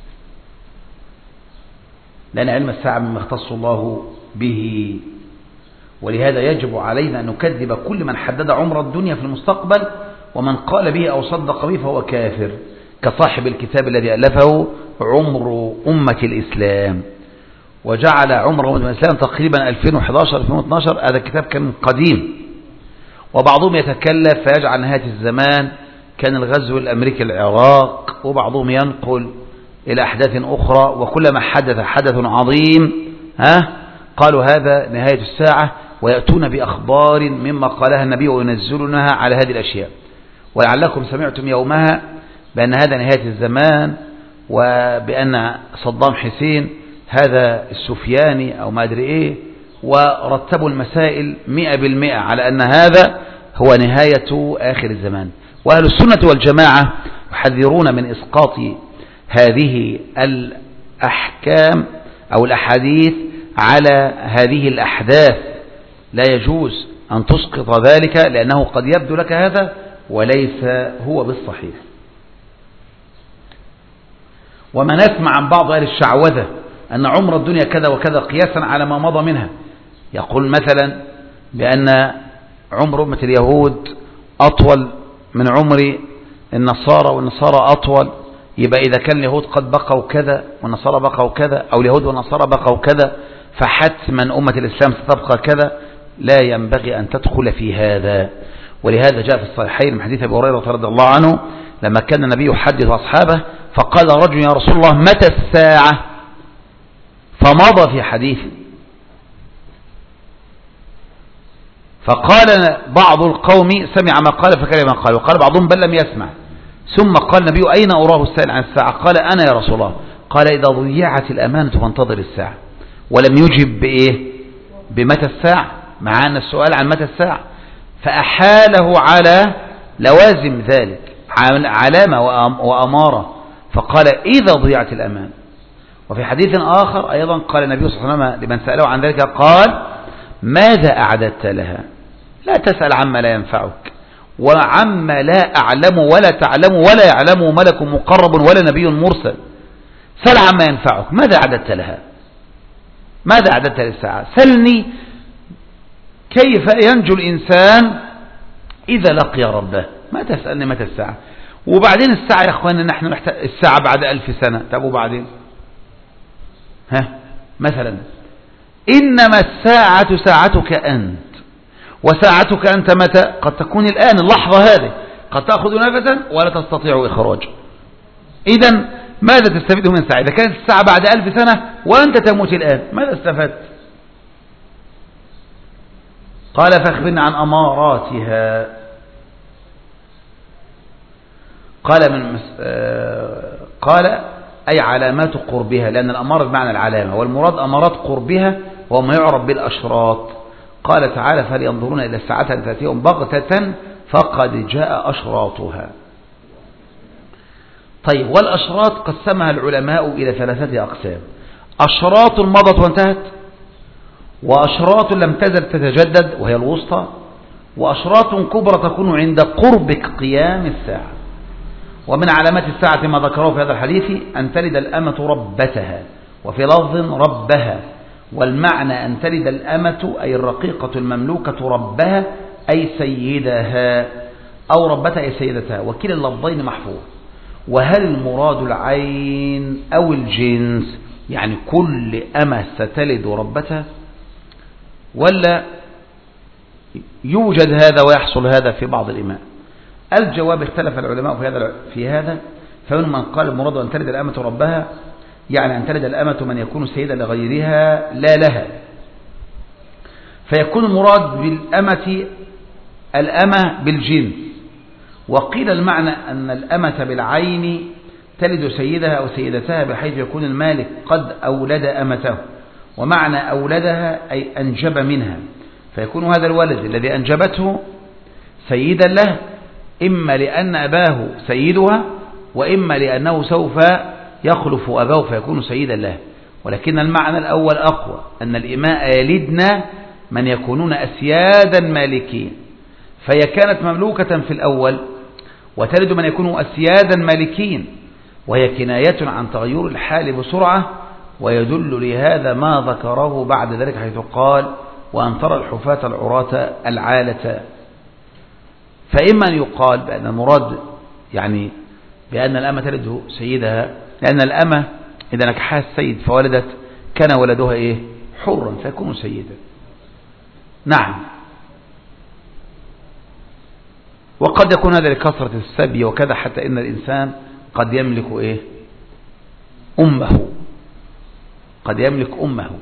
لأن علم الساعة مما اختص الله به. ولهذا يجب علينا أن نكذب كل من حدد عمر الدنيا في المستقبل، ومن قال به أو صدق به فهو كافر، كصاحب الكتاب الذي ألفه عمر أمة الإسلام، وجعل عمر أمة الإسلام تقريبا ألفين وأحد عشر ألفين واثني عشر. هذا الكتاب كان قديم، وبعضهم يتكلف فيجعل نهاية الزمان كان الغزو الأمريكي العراق، وبعضهم ينقل إلى أحداث أخرى، وكلما حدث حدث عظيم ها قالوا هذا نهاية الساعة، ويأتون بأخبار مما قالها النبي وينزلونها على هذه الأشياء. ولعلكم سمعتم يومها بأن هذا نهاية الزمان، وبأن صدام حسين هذا السفياني أو ما أدري إيه، ورتبوا المسائل مئة بالمئة على أن هذا هو نهاية آخر الزمان. وأهل السنة والجماعة يحذرون من إسقاط هذه الأحكام أو الأحاديث على هذه الأحداث. لا يجوز أن تسقط ذلك، لأنه قد يبدو لك هذا وليس هو بالصحيح. وما نسمع عن بعض أهل الشعوذة أن عمر الدنيا كذا وكذا قياسا على ما مضى منها. يقول مثلا بأن عمر أمة اليهود أطول من عمر النصارى، والنصارى أطول، يبقى إذا كان اليهود قد بقوا كذا والنصارى بقوا كذا، أو اليهود والنصارى بقوا كذا، فحتما أمة الإسلام ستبقى كذا. لا ينبغي أن تدخل في هذا. ولهذا جاء في الصحيحين من حديث أبي هريرة رضي الله عنه لما كان النبي يحدث أصحابه فقال رجل يا رسول الله متى الساعة؟ فمضى في حديثه، فقال بعض القوم سمع ما قال فكره ما قال، وقال بعضهم بل لم يسمع. ثم قال النبي أين أراه السائل عن الساعة؟ قال أنا يا رسول الله. قال إذا ضيعت الأمانة فانتظر الساعة. ولم يجب بإيه؟ بمتى الساعة، مع أن السؤال عن متى الساعة، فأحاله على لوازم ذلك، علامة وأمارة، فقال إذا ضيعت الأمانة. وفي حديث آخر أيضا قال النبي صلى الله عليه وسلم لمن سأله عن ذلك قال ماذا أعددت لها؟ لا تسأل عما لا ينفعك وعما لا أعلم ولا تعلم ولا يعلم ملك مقرب ولا نبي مرسل. سل عما ينفعك، ماذا أعددت لها؟ ماذا أعددت للساعة؟ سلني كيف ينجو الإنسان إذا لقي ربه، ما تسألني متى الساعة. وبعدين الساعة يا أخواننا نحن نحتاج الساعة بعد ألف سنة. طب وبعدين ها مثلا إنما الساعة ساعتك أنت، وساعتك أنت متى؟ قد تكون الآن اللحظة هذه، قد تأخذ نفسا ولا تستطيع إخراجه. إذن ماذا تستفيد من الساعة؟ إذا كانت الساعة بعد ألف سنة وأنت تموت الآن ماذا استفدت؟ قال فاخبرنا عن أماراتها. قال من مس... آه... قال أي علامات قربها، لأن الأمارة بمعنى العلامة، والمراد أمارات قربها وهو ما يعرف بالأشراط. قال تعالى فهل ينظرون إلى الساعة أن تأتيهم بغتة فقد جاء أشراطها. طيب، والأشراط قسمها العلماء إلى ثلاثة أقسام: أشراط مضت وانتهت، وأشراط لم تزل تتجدد وهي الوسطى، وأشراط كبرى تكون عند قرب قيام الساعة. ومن علامات الساعة ما ذكره في هذا الحديث أن تلد الأمة ربتها، وفي لفظ ربها، والمعنى أن تلد الأمة أي الرقيقة المملوكة ربها أي سيدها، أو ربتها أي سيدتها، وكلا اللفظين محفوظ. وهل المراد العين أو الجنس، يعني كل أمة ستلد ربتها، ولا يوجد هذا ويحصل هذا في بعض الإماء؟ الجواب اختلف العلماء في هذا في هذا فمن من قال المراد أن تلد الأمة ربها، يعني أن تلد الأمة من يكون سيدا لغيرها لا لها، فيكون المراد بالأمة الأمة بالجنس. وقيل المعنى أن الأمة بالعين تلد سيدها أو سيدتها، بحيث يكون المالك قد أولد أمته، ومعنى أولدها أي أنجب منها، فيكون هذا الولد الذي أنجبته سيدا له، إما لأن أباه سيدها، وإما لأنه سوف يخلف أباه فيكون سيدا له. ولكن المعنى الأول أقوى، أن الإماء يلدن من يكونون أسيادا مالكين، فهي كانت مملوكة في الأول وتلد من يكونوا أسيادا مالكين، وهي كناية عن تغير الحال بسرعة. ويدل لهذا ما ذكره بعد ذلك حيث قال وأن ترى الحفاة العراة العالة. فإما أن يقال بأن المراد يعني بأن الأمة تلد سيدها، لأن الأمة إذا نكحها السيد فولدت كان ولدها إيه؟ حرا فيكون سيدا. نعم. وقد يكون هذا لكثرة السبي وكذا، حتى إن الإنسان قد يملك إيه؟ أمه، قد يملك أمه.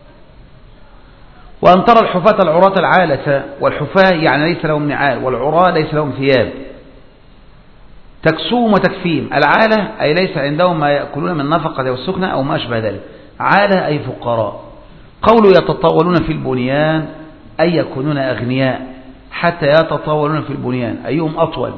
وأن ترى الحفاة العراة العالة، والحفاة يعني ليس لهم نعال، والعراة ليس لهم ثياب، تكسوهم وتكفيهم. العالة أي ليس عندهم ما يأكلون من نفقة والسكنة أو ما أشبه ذلك. عالة أي فقراء. قولوا يتطاولون في البنيان أي يكونون أغنياء، حتى يتطاولون في البنيان أيهم أطول.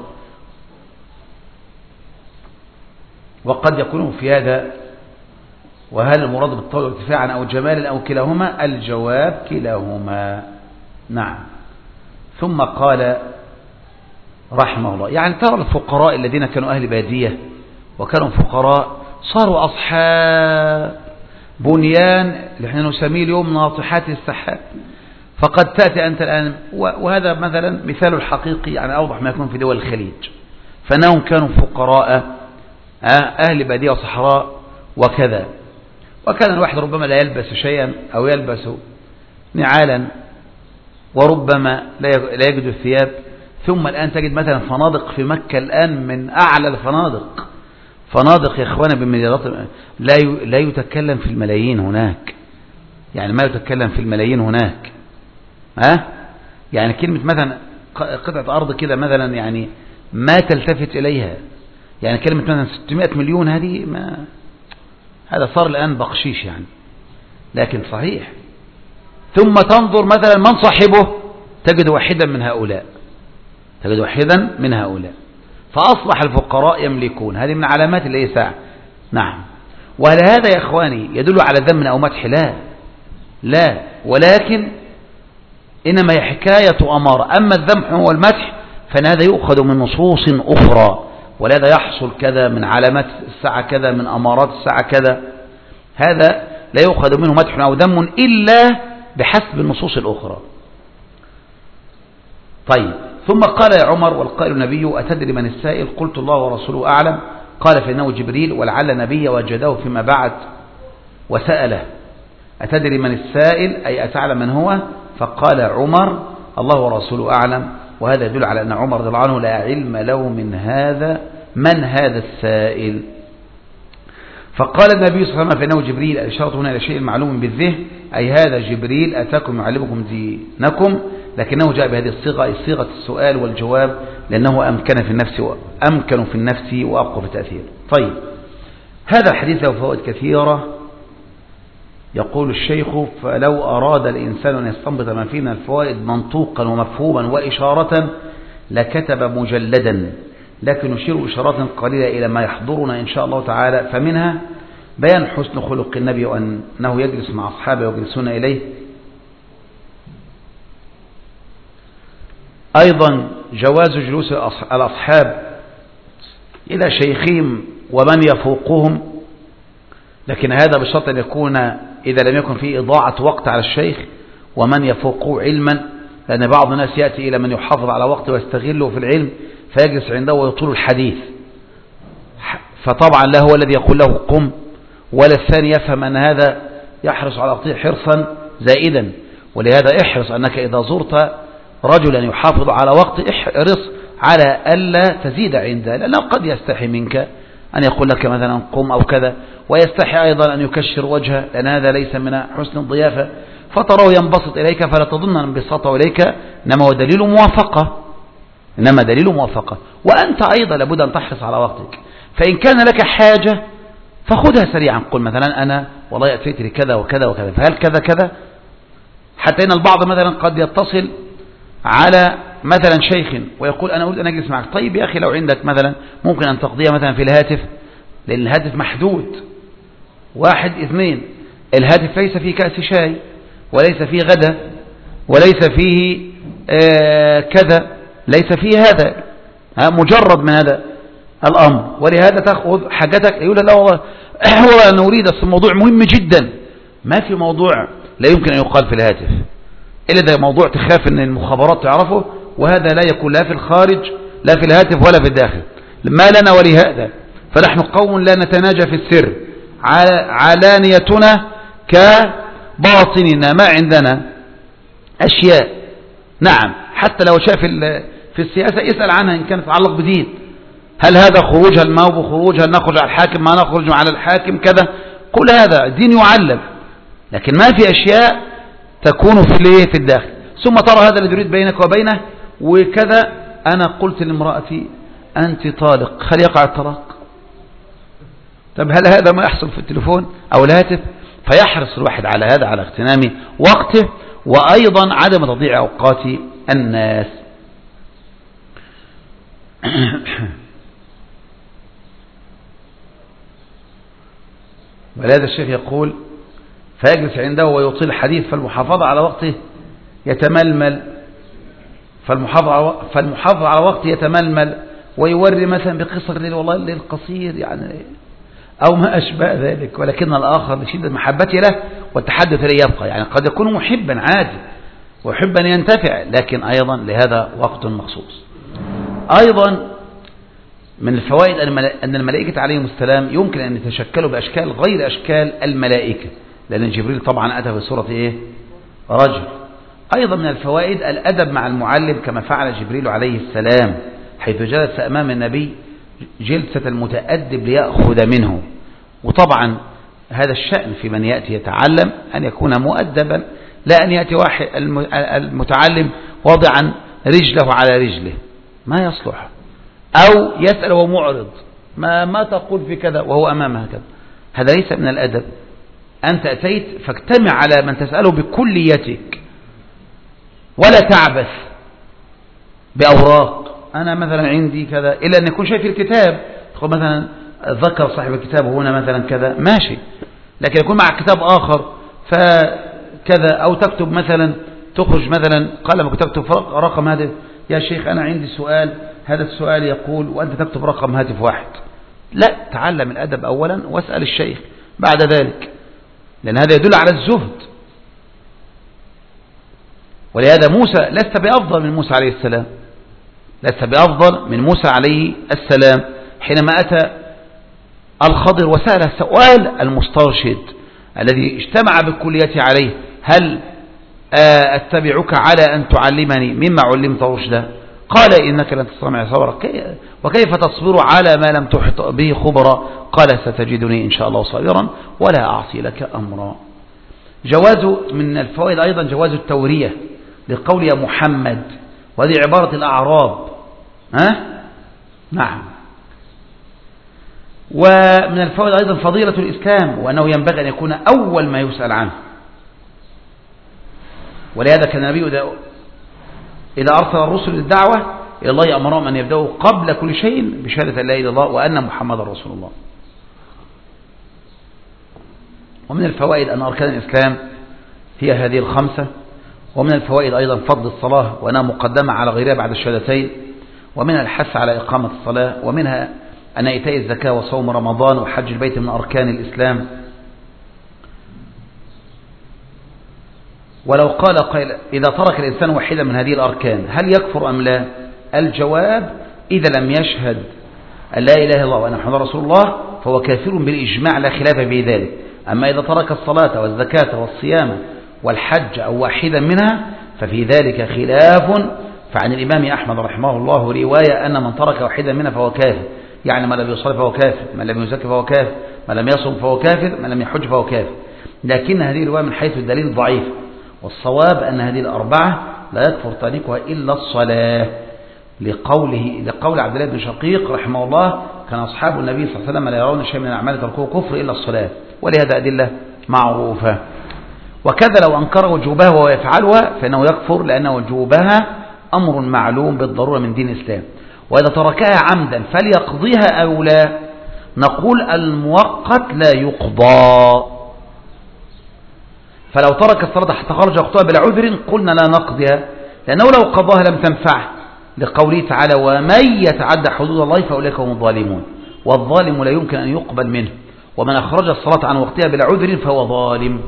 وقد يكونوا في هذا. وهل المراد بالطول ارتفاعا أو جمالا أو كلاهما؟ الجواب كلاهما. نعم. ثم قال رحمه الله يعني ترى الفقراء الذين كانوا أهل بادية وكانوا فقراء صاروا أصحاب بنيان اللي احنا نسميه اليوم ناطحات السحاب. فقد تأتي أنت الآن، وهذا مثلا مثال الحقيقي يعني أوضح ما يكون في دول الخليج، فأنهم كانوا فقراء أهل بادية وصحراء وكذا، وكان الواحد ربما لا يلبس شيئا أو يلبس نعالا، وربما لا يجد الثياب. ثم الآن تجد مثلا فنادق في مكة الآن من أعلى الفنادق، فنادق يا إخوانا بمليارات، لا لا يتكلم في الملايين هناك، يعني ما يتكلم في الملايين هناك. ها يعني كلمة مثلا قطعة أرض كده مثلا يعني ما تلتفت إليها، يعني كلمة مثلا ستمائة مليون هذه ما هذا صار الآن بقشيش يعني، لكن صحيح. ثم تنظر مثلا من صاحبه تجد واحدا من هؤلاء، تجد واحدا من هؤلاء، فأصبح الفقراء يملكون. هذه من علامات اللي ساعة. نعم. وهل هذا يا إخواني يدل على ذم أو مدح؟ لا لا، ولكن إنما هي حكاية أمارة. أما الذم والمدح فإن هذا يؤخذ من نصوص أخرى، ولهذا يحصل كذا من علامات الساعة كذا، من أمارات الساعة كذا، هذا لا يؤخذ منه مدح أو ذم إلا بحسب النصوص الأخرى. طيب. ثم قال يا عمر والقائل النبي أتدري من السائل؟ قلت الله ورسوله أعلم. قال فإنه جبريل، ولعل نبي وجده فيما بعد وسأله. أتدري من السائل أي أتعلم من هو؟ فقال عمر الله ورسوله أعلم. وهذا يدل على أن عمر رضي الله عنه لا علم له من هذا من هذا السائل. فقال النبي صلى الله عليه وسلم فإنه جبريل، الإشارة هنا إلى شيء معلوم بالذهن، أي هذا جبريل أتاكم يعلمكم دينكم، لكنه جاء بهذه الصيغة، أي صيغة السؤال والجواب، لأنه أمكن في النفس وأمكن في النفس وأبقى في التأثير. طيب، هذا الحديث له فوائد كثيرة. يقول الشيخ فلو أراد الإنسان أن يستنبط ما فيه من الفوائد منطوقا ومفهوما وإشارة لكتب مجلدا، لكن نشير إشارات قليلة إلى ما يحضرنا إن شاء الله تعالى. فمنها بيان حسن خلق النبي وأنه يجلس مع أصحابه ويجلسون إليه، أيضا جواز جلوس الأصحاب إلى شيخهم ومن يفوقهم، لكن هذا بشرط أن يكون إذا لم يكن فيه إضاعة وقت على الشيخ ومن يفوقه علما، لأن بعض الناس يأتي إلى من يحافظ على وقته ويستغله في العلم فيجلس عنده ويطول الحديث، فطبعا لا هو الذي يقول له قم، ولا الثاني يفهم أن هذا يحرص على وقته حرصا زائدا. ولهذا احرص أنك إذا زرت رجلا يحافظ على وقته احرص على ألا تزيد عنده، لأنه قد يستحي منك أن يقول لك مثلا قم أو كذا، ويستحي أيضا أن يكشر وجهه، لأن هذا ليس من حسن الضيافة، فتراه ينبسط إليك فلا تظن أن انبساطه إليك، إنما هو دليل موافقة، إنما دليل موافقة. وأنت أيضا لابد أن تحرص على وقتك، فإن كان لك حاجة فخذها سريعا، قل مثلا أنا والله أتيت لكذا وكذا وكذا، فهل كذا كذا، حتى إن البعض مثلا قد يتصل على مثلا شيخ ويقول أنا أريد أن أجلس معك. طيب يا أخي لو عندك مثلا ممكن أن تقضيها مثلا في الهاتف، لأن الهاتف محدود، واحد اثنين، الهاتف ليس فيه كأس شاي وليس فيه غدا وليس فيه آه كذا، ليس فيه هذا، مجرد من هذا الأمر، ولهذا تأخذ حاجتك. يقول لا والله أنا أريد، أصل الموضوع مهم جدا، ما في موضوع لا يمكن أن يقال في الهاتف إلا ده موضوع تخاف أن المخابرات تعرفه، وهذا لا يكون لا في الخارج لا في الهاتف ولا في الداخل، ما لنا ولهذا فنحن قوم لا نتناجى في السر، علانيتنا كباطننا، ما عندنا أشياء. نعم، حتى لو شاف في السياسة يسأل عنها إن كانت تتعلق بدين، هل هذا خروج، هل ما هو خروج، هل نخرج على الحاكم ما نخرج على الحاكم كذا، كل هذا دين يعلم، لكن ما في أشياء تكون في في الداخل. ثم ترى هذا الذي يريد بينك وبينه وكذا. أنا قلت لامرأتي أنت طالق، هل يقع الطلاق؟ طب هل هذا ما يحصل في التليفون أو الهاتف؟ فيحرص الواحد على هذا، على اغتنام وقته، وأيضا عدم تضييع أوقات الناس. ولهذا الشيخ يقول فيجلس عنده ويطيل الحديث، فالمحافظة على وقته يتململ، فالمحافظة على وقته يتململ ويوري مثلا بقصة الليل، والله الليل قصير يعني، أو ما أشبه ذلك، ولكن الآخر لشدة محبته له والتحدث إليه يبقى، يعني قد يكون محبا عادي ويحب أن ينتفع، لكن أيضا لهذا وقت مخصوص. أيضا من الفوائد أن الملائكة عليهم السلام يمكن أن يتشكلوا بأشكال غير أشكال الملائكة، لأن جبريل طبعا أتى في صورة إيه؟ رجل. أيضا من الفوائد الأدب مع المعلم كما فعل جبريل عليه السلام، حيث جلس أمام النبي جلسة المتأدب ليأخذ منه. وطبعا هذا الشأن في من يأتي يتعلم أن يكون مؤدبا، لا أن يأتي واحد المتعلم وضعا رجله على رجله، ما يصلح، أو يسأل وهو معرض، ما, ما تقول في كذا وهو أمامها كذا، هذا ليس من الأدب. أنت أتيت فاجتمع على من تسأله بكليتك، ولا تعبث بأوراق، أنا مثلا عندي كذا، إلا أن يكون شيء في الكتاب، تقول مثلا ذكر صاحب الكتاب هنا مثلا كذا، ماشي، لكن يكون مع كتاب آخر فكذا، أو تكتب مثلا تخرج مثلا قلمك تكتب رقم هاتف، يا شيخ أنا عندي سؤال، هذا السؤال يقول، وأنت تكتب رقم هاتف واحد. لا، تعلم الأدب أولا واسأل الشيخ بعد ذلك، لأن هذا يدل على الزهد. ولهذا موسى لست بأفضل من موسى عليه السلام، لست بأفضل من موسى عليه السلام، حينما أتى الخضر وسأل سؤال المسترشد الذي اجتمع بكليته عليه، هل أتبعك على أن تعلمني مما علمت رشدا؟ قال إنك لن تستطيع صبرا وكيف تصبر على ما لم تحط به خبرا قال ستجدني إن شاء الله صابرا ولا أعصي لك أمرا. جواز من الفوائد أيضا جواز التورية لقول يا محمد، وهذه عبارة الأعراب. ها؟ نعم. ومن الفوائد أيضا فضيلة الإسلام، وأنه ينبغي أن يكون أول ما يسأل عنه، ولهذا كان النبي إذا أرسل الرسل للدعوة إلى الله أمرهم أن يبدأوا قبل كل شيء بشهادة لا إله إلا الله وأن محمد رسول الله. ومن الفوائد أن أركان الإسلام هي هذه الخمسة. ومن الفوائد أيضا فضل الصلاة وأنها مقدمة على غيرها بعد الشهادتين. ومنها الحث على إقامة الصلاة. ومنها أن إيتاء الزكاة وصوم رمضان وحج البيت من أركان الإسلام. ولو قال قائل إذا ترك الإنسان واحدا من هذه الأركان هل يكفر أم لا؟ الجواب إذا لم يشهد أن لا إله إلا الله وأن محمد رسول الله فهو كافر بالإجماع لا خلاف في ذلك. أما إذا ترك الصلاة والزكاة والصيام والحج أو واحدا منها ففي ذلك خلاف. فعن الإمام أحمد رحمه الله رواية أن من ترك واحدا منها فهو كافر، يعني من لم يصلي فهو كافر، من لم يزكي فهو كافر، من لم يصم فهو كافر، من لم يحج فهو كافر. لكن هذه الرواية من حيث الدليل ضعيف، والصواب أن هذه الأربعة لا يكفر تاركها إلا الصلاة، لقوله لقول عبد الله بن شقيق رحمه الله كان أصحاب النبي صلى الله عليه وسلم لا يرون شيء من الأعمال تركوه كفر إلا الصلاة، ولهذا أدلة معروفة. وكذا لو أنكر وجوبها وهو يفعلها فإنه يكفر، لأن وجوبها أمر معلوم بالضرورة من دين الإسلام. وإذا تركها عمدا فليقضيها أو لا؟ نقول المؤقت لا يقضى. فلو ترك الصلاة حتى خرج وقتها بلا عذر قلنا لا نقضيها، لأنه لو قضاها لم تنفعه، لقوله تعالى ومن يتعدى حدود الله فأولئك هم الظالمون، والظالم لا يمكن أن يقبل منه، ومن أخرج الصلاة عن وقتها بلا عذر فهو ظالم.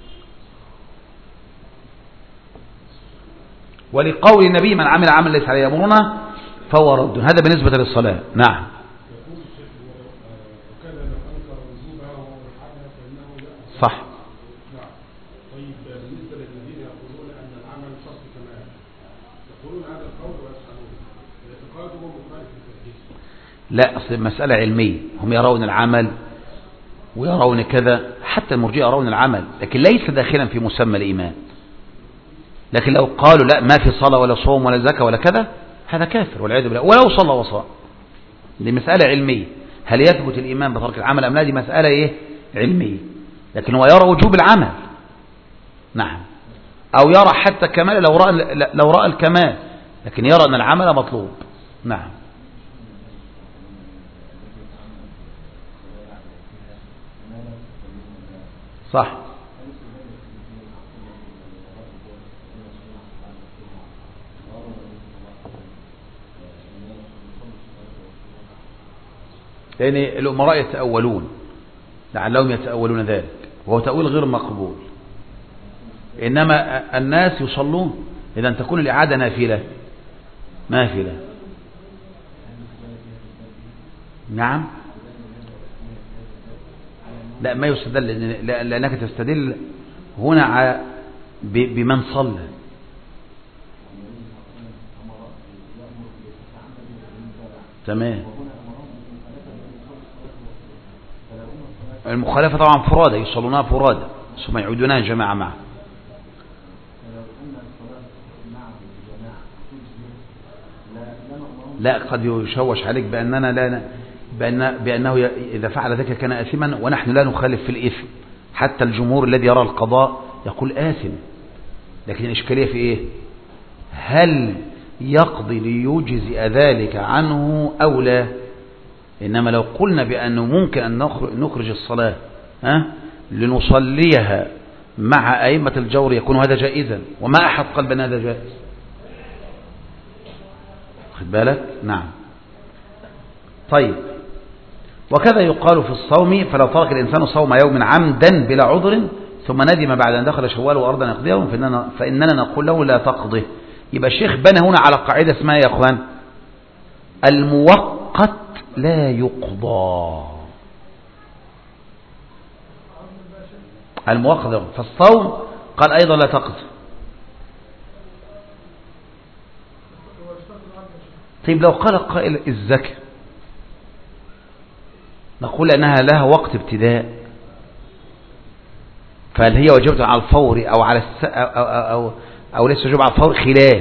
ولقول النبي من عمل عمل ليس عليه أمرنا فهو رد. هذا بالنسبة للصلاة. نعم. صح. لا، أصل المسألة علمية، هم يرون العمل ويرون كذا، حتى المرجئة يرون العمل لكن ليس داخلا في مسمى الإيمان. لكن لو قالوا لا ما في صلاة ولا صوم ولا زكاة ولا كذا هذا كافر والعياذ بالله، ولو صلى وصام. دي مسألة علمية، هل يثبت الإيمان بترك العمل أم لا؟ دي مسألة إيه؟ علمية. لكن هو يرى وجوب العمل. نعم. أو يرى حتى كمال لو رأى لو رأى الكمال، لكن يرى أن العمل مطلوب. نعم. صح. لأن الأمراء يتأولون، لعلهم يتأولون ذلك، وهو تأويل غير مقبول. إنما الناس يصلون، إذا تكون الإعادة نافلة نافلة. نعم. لا ما يستدل، لأنك تستدل هنا بمن صلى. تمام. المخالفة طبعا فرادى، يصلونها فرادى ثم يعودونها جماعة معه. لا، قد يشوش عليك بأننا لا بأن بأنه إذا فعل ذلك كان آثما، ونحن لا نخالف في الإثم. حتى الجمهور الذي يرى القضاء يقول آثم، لكن الإشكالية في إيه؟ هل يقضي ليجزئ ذلك عنه أو لا؟ إنما لو قلنا بأنه ممكن أن نخرج الصلاة ها لنصليها مع أئمة الجور يكون هذا جائزا، وما أحد قال بأن هذا جائز. خد بالك. نعم. طيب. وكذا يقال في الصوم، فلو ترك الإنسان صوم يوم عمدا بلا عذر ثم ندم بعد أن دخل شوال وأراد أن يقضيه فإننا, فإننا نقول له لا تقضه. يبقى الشيخ بنى هنا على قاعدة اسمها يا أخوان المؤقت لا يقضى. المؤقت فالصوم قال أيضا لا تقضي. طيب لو قال قائل الزكاة نقول أنها لها وقت ابتداء، فهل هي واجبة على الفور أو على الس... أو, أو, أو, أو ليس واجبة على الفور؟ خلاف.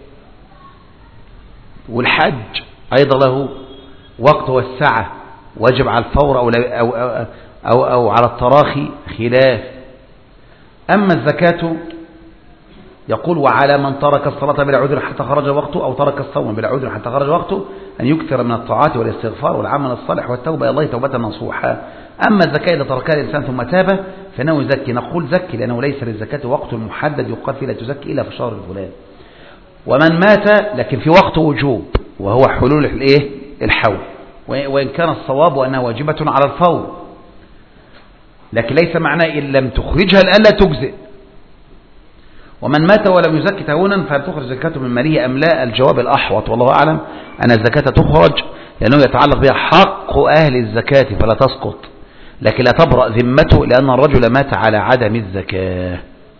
والحج أيضا له وقت والسعة، واجب على الفور أو, أو, أو, أو, أو على التراخي، خلاف. أما الزكاة يقول وعلى من ترك الصلاة بلا عذر حتى خرج وقته، أو ترك الصوم بلا عذر حتى خرج وقته، أن يكثر من الطاعات والاستغفار والعمل الصالح والتوبة إلى الله توبة نصوحا. أما الزكاة إذا تركها الإنسان ثم تاب فإنه يزكي. نقول زكي لأنه ليس للزكاة وقت محدد يقال فيه لا تزكي إلا في شهر الفلان. ومن مات لكن في وقت وجوب وهو حلول الإيه الحول، وإن كان الصواب أنها واجبة على الفور، لكن ليس معناه إن لم تخرجها الآن لا تجزئ. ومن مات ولم يزكي تهونا فهل تخرج زكاته من ماله أم لا؟ الجواب الأحوط والله أعلم أن الزكاة تخرج لأنه يتعلق بها حق أهل الزكاة فلا تسقط، لكن لا تبرأ ذمته لأن الرجل مات على عدم الزكاة.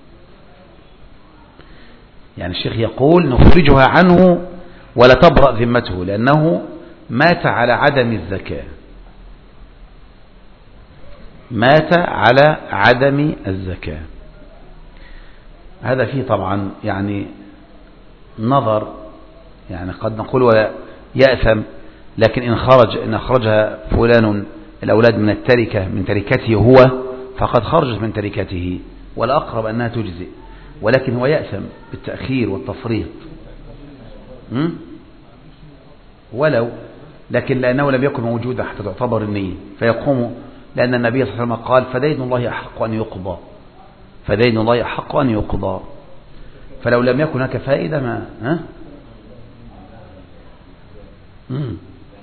يعني الشيخ يقول نخرجها عنه ولا تبرأ ذمته لأنه مات على عدم الزكاة، مات على عدم الزكاة. هذا فيه طبعا يعني نظر، يعني قد نقول يأثم، لكن إن خرج إن أخرجها فلان الأولاد من التركة من تركته هو فقد خرجت من تركته، والأقرب أنها تجزئ، ولكن هو يأثم بالتأخير والتفريط ولو، لكن لأنه لم يكن موجودا حتى تعتبر النية فيقوم، لأن النبي صلى الله عليه وسلم قال فدين الله أحق أن يقضى، فدين الله أحق أن يقضى. فلو لم يكن هناك فائدة ما ها مم.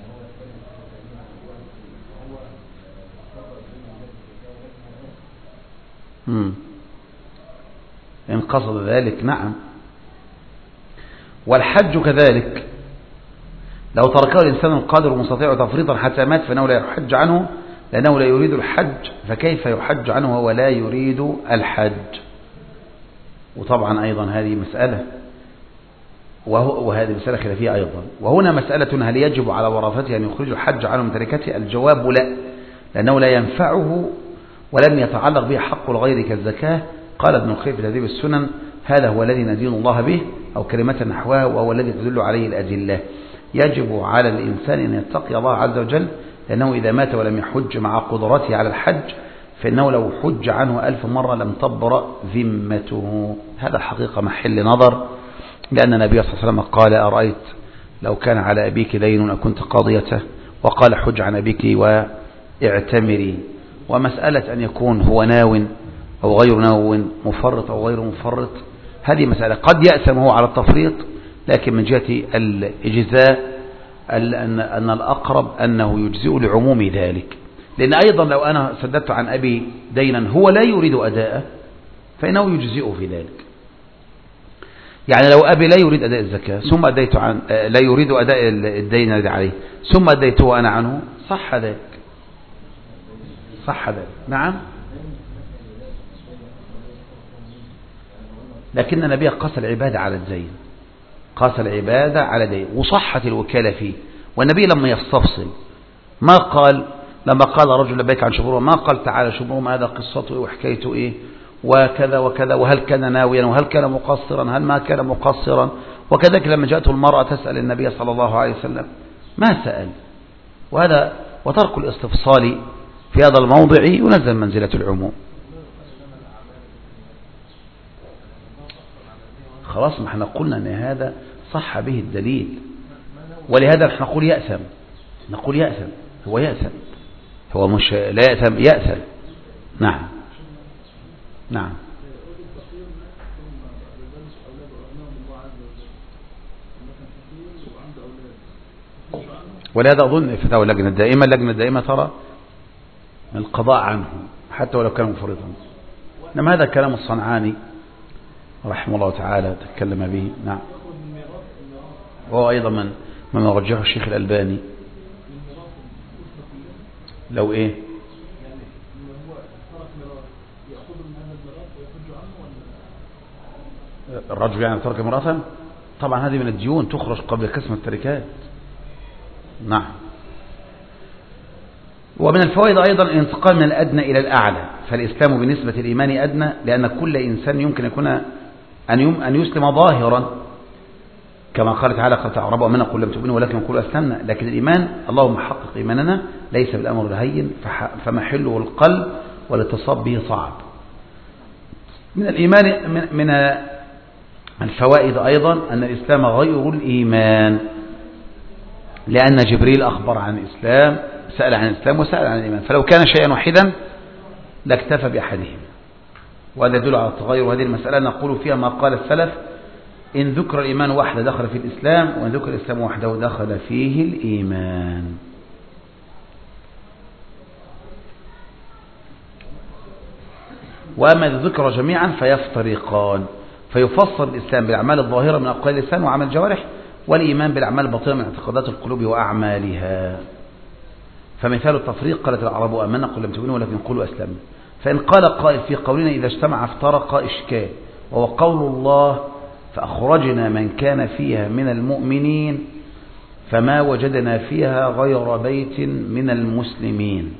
مم. إن قصد ذلك نعم. والحج كذلك لو تركه الإنسان القادر المستطيع تفريطا حتى مات فإنه لا يحج عنه لأنه لا يريد الحج، فكيف يحج عنه وهو لا يريد الحج؟ وطبعا أيضا هذه مسألة، وهذه مسألة خلافية أيضا. وهنا مسألة هل يجب على ورثته أن يخرجوا الحج عنه من تركته؟ الجواب لا، لأنه لا ينفعه ولم يتعلق به حق الغير كالزكاة. قال ابن القيم في تهذيب السنن هذا هو الذي ندين الله به أو كلمة نحوها، وهو الذي تدل عليه الأدلة. يجب على الإنسان أن يتقي الله عز وجل، لأنه إذا مات ولم يحج مع قدرته على الحج فإنه لو حج عنه ألف مرة لم تبرأ ذمته. هذا حقيقة محل نظر، لأن النبي صلى الله عليه وسلم قال أرأيت لو كان على أبيك دين أكنت قاضيته، وقال حج عن أبيك واعتمري. ومسألة أن يكون هو ناو أو غير ناو، مفرط أو غير مفرط، هذه مسألة قد يأثم هو على التفريط، لكن من جهة الإجزاء أن الأقرب أنه يجزئ لعموم ذلك. لأن أيضا لو أنا سددت عن أبي دينا هو لا يريد أداءه فإنه يجزئه في ذلك. يعني لو أبي لا يريد أداء الزكاة ثم أديت عن لا يريد أداء الدين الذي عليه ثم أديته أنا عنه صح ذلك، صح ذلك نعم. لكن النبي قاس العبادة على الدين، قاس العبادة على الدين وصحت الوكالة فيه. والنبي لما يستفصل ما قال، لما قال رجل لبيك عن شبروه ما قال تعالى شبروه هذا قصته وحكايته إيه وكذا وكذا، وهل كان ناويا وهل كان مقصرا هل ما كان مقصرا. وكذلك لما جاءته المرأة تسأل النبي صلى الله عليه وسلم ما سأل. وهذا وترك الاستفصال في هذا الموضع ينزل منزلة العموم. خلاص ما احنا قلنا ان هذا صح به الدليل، ولهذا نحن نقول يأثم، نقول يأثم، هو يأثم، هو مش لا يأثم، يأثم. نعم نعم. ولهذا أظن فتاوى اللجنة الدائمة، اللجنة الدائمة ترى القضاء عنه حتى ولو كان مفرطا. إنما هذا كلام الصنعاني رحمه الله تعالى تكلم به. نعم. وهو أيضا من من رجحه الشيخ الألباني. لو إيه الرجل يعني ترك امرأة طبعا هذه من الديون تخرج قبل قسم التركات. نعم. ومن الفوائد أيضا الانتقال من الأدنى إلى الأعلى، فالإسلام بالنسبة للإيمان أدنى، لأن كل إنسان يمكن يكون أن يسلم ظاهرا كما قال تعالى قد تعربوا أمنا قل لم تؤمنوا ولكن قولوا أسلمنا، لكن الإيمان اللهم حقق إيماننا ليس بالأمر الهين فمحله القلب والاتصاب به صعب. من الإيمان من الفوائد أيضا أن الإسلام غير الإيمان، لأن جبريل أخبر عن الإسلام، سأل عن الإسلام وسأل عن الإيمان، فلو كان شيئا واحدا لاكتفى بأحدهما، وهذا يدل على التغير. وهذه المسألة نقول فيها ما قال السلف: إن ذكر الإيمان وحده دخل في الإسلام، وإن ذكر الإسلام وحده دخل فيه الإيمان. وأما إذا ذكر جميعا فيفترقان، فيفصل الإسلام بالأعمال الظاهرة من أقوال اللسان وعمل الجوارح، والإيمان بالأعمال الباطنة من اعتقادات القلوب وأعمالها. فمثال التفريق: قالت العرب آمنا قل لم تؤمنوا ولكن قولوا أسلمنا. فإن قال قائل في قولنا إذا اجتمع افترق إشكال، وهو قول الله: فأخرجنا من كان فيها من المؤمنين فما وجدنا فيها غير بيت من المسلمين،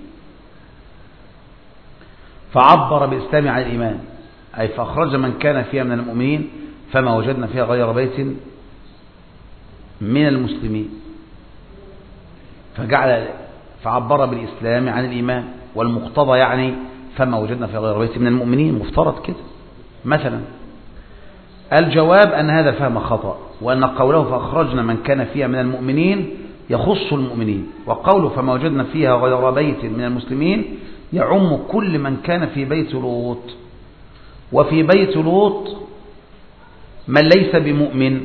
فعبر بالإسلام عن الإيمان، أي فأخرج من كان فيها من المؤمنين فما وجدنا فيها غير بيت من المسلمين، فجعل فعبر بالإسلام عن الإيمان، والمقتضى يعني فما وجدنا فيها غير بيت من المؤمنين، مفترض كده. مثلا الجواب أن هذا فهم خطأ، وأن قوله فأخرجنا من كان فيها من المؤمنين يخص المؤمنين، وقوله فما وجدنا فيها غير بيت من المسلمين يعم كل من كان في بيت لوط. وفي بيت لوط من ليس بمؤمن،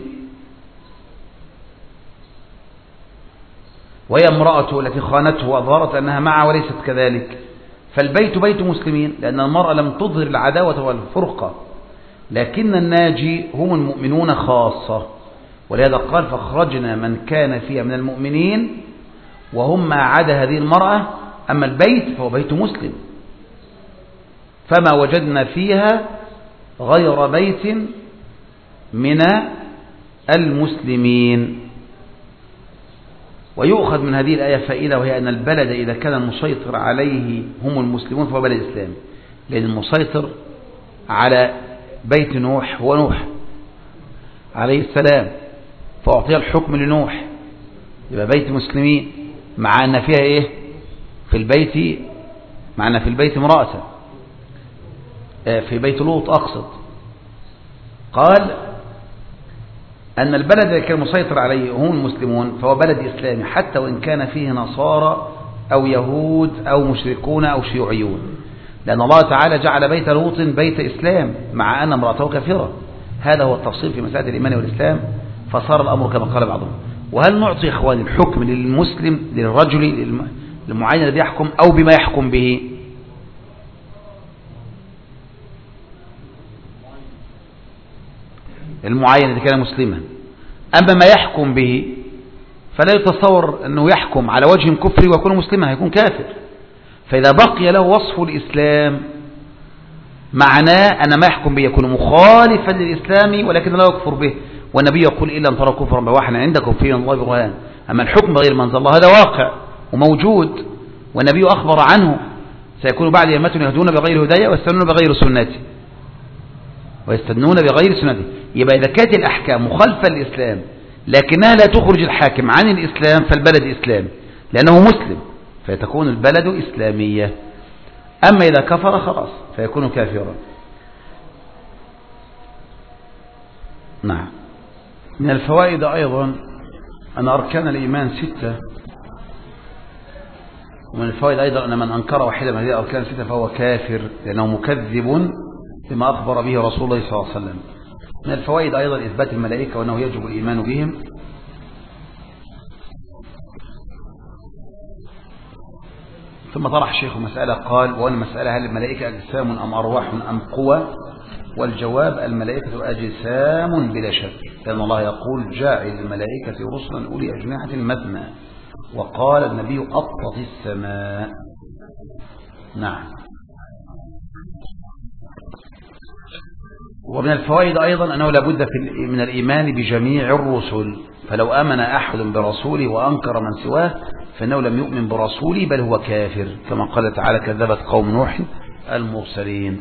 وهي امرأته التي خانته وأظهرت أنها معه وليست كذلك، فالبيت بيت مسلمين، لأن المرأة لم تظهر العداوة والفرقة، لكن الناجي هم المؤمنون خاصة، ولهذا قال فأخرجنا من كان فيها من المؤمنين وهم ما عدا هذه المرأة، أما البيت فهو بيت مسلم، فما وجدنا فيها غير بيت من المسلمين. ويؤخذ من هذه الآية فائدة، وهي أن البلد إذا كان المسيطر عليه هم المسلمون فهو بلد إسلامي، لأن المسيطر على بيت نوح هو نوح عليه السلام، فأعطي الحكم لنوح، يبقى بيت مسلمين، مع أن فيها إيه في البيت، مع أن في البيت امرأة، في بيت لوط أقصد. قال أن البلد الذي كان مسيطر عليه هم المسلمون فهو بلد إسلامي، حتى وإن كان فيه نصارى أو يهود أو مشركون أو شيوعيون، لأن الله تعالى جعل بيت لوط بيت إسلام مع أن امرأته كافرة. هذا هو التفصيل في مسألة الإيمان والإسلام، فصار الأمر كما قال بعضهم. وهل نعطي إخواني الحكم للمسلم للرجل المعين الذي يحكم أو بما يحكم به؟ المعين الذي كان مسلما. أما ما يحكم به فلا يتصور أنه يحكم على وجه كفري ويكون مسلما، هيكون كافر. فإذا بقي له وصف الإسلام معناه أن ما يحكم به يكون مخالفا للإسلام ولكن لا يكفر به، والنبي يقول إلا أن ترى كفرا بواحا عندكم فيه من الله برهان. أما الحكم بغير ما أنزل الله هذا واقع وموجود، والنبي أخبر عنه سيكون بعد أمة يهدون بغير هدايا ويستنون بغير سنتي ويستنون بغير سنته. يبقى إذا كانت الأحكام مخالفة للإسلام لكنها لا تخرج الحاكم عن الإسلام فالبلد إسلام لأنه مسلم، فتكون البلد إسلامية. أما إذا كفر خلاص فيكون كافرا. نعم. من الفوائد أيضا أن أركان الإيمان ستة، ومن الفوائد أيضا أن من أنكر واحدة من هذه الأركان ستة فهو كافر، لأنه مكذب بما أخبر به رسول الله صلى الله عليه وسلم. من الفوائد أيضا إثبات الملائكة وأنه يجب الإيمان بهم. ثم طرح الشيخ مسألة قال: وأن المسألة هل الملائكة أجسام أم أرواح أم قوى؟ والجواب: الملائكة أجسام بلا شك، لأن الله يقول: جاعل الملائكة رسلا أولي أجنحة مثنى، وقال النبي: أطت السماء. نعم. ومن الفوائد أيضا أنه لابد من الإيمان بجميع الرسل، فلو آمن أحد برسوله وأنكر من سواه فإنه لم يؤمن برسوله بل هو كافر، كما قال تعالى كذبت قوم نوح المرسلين.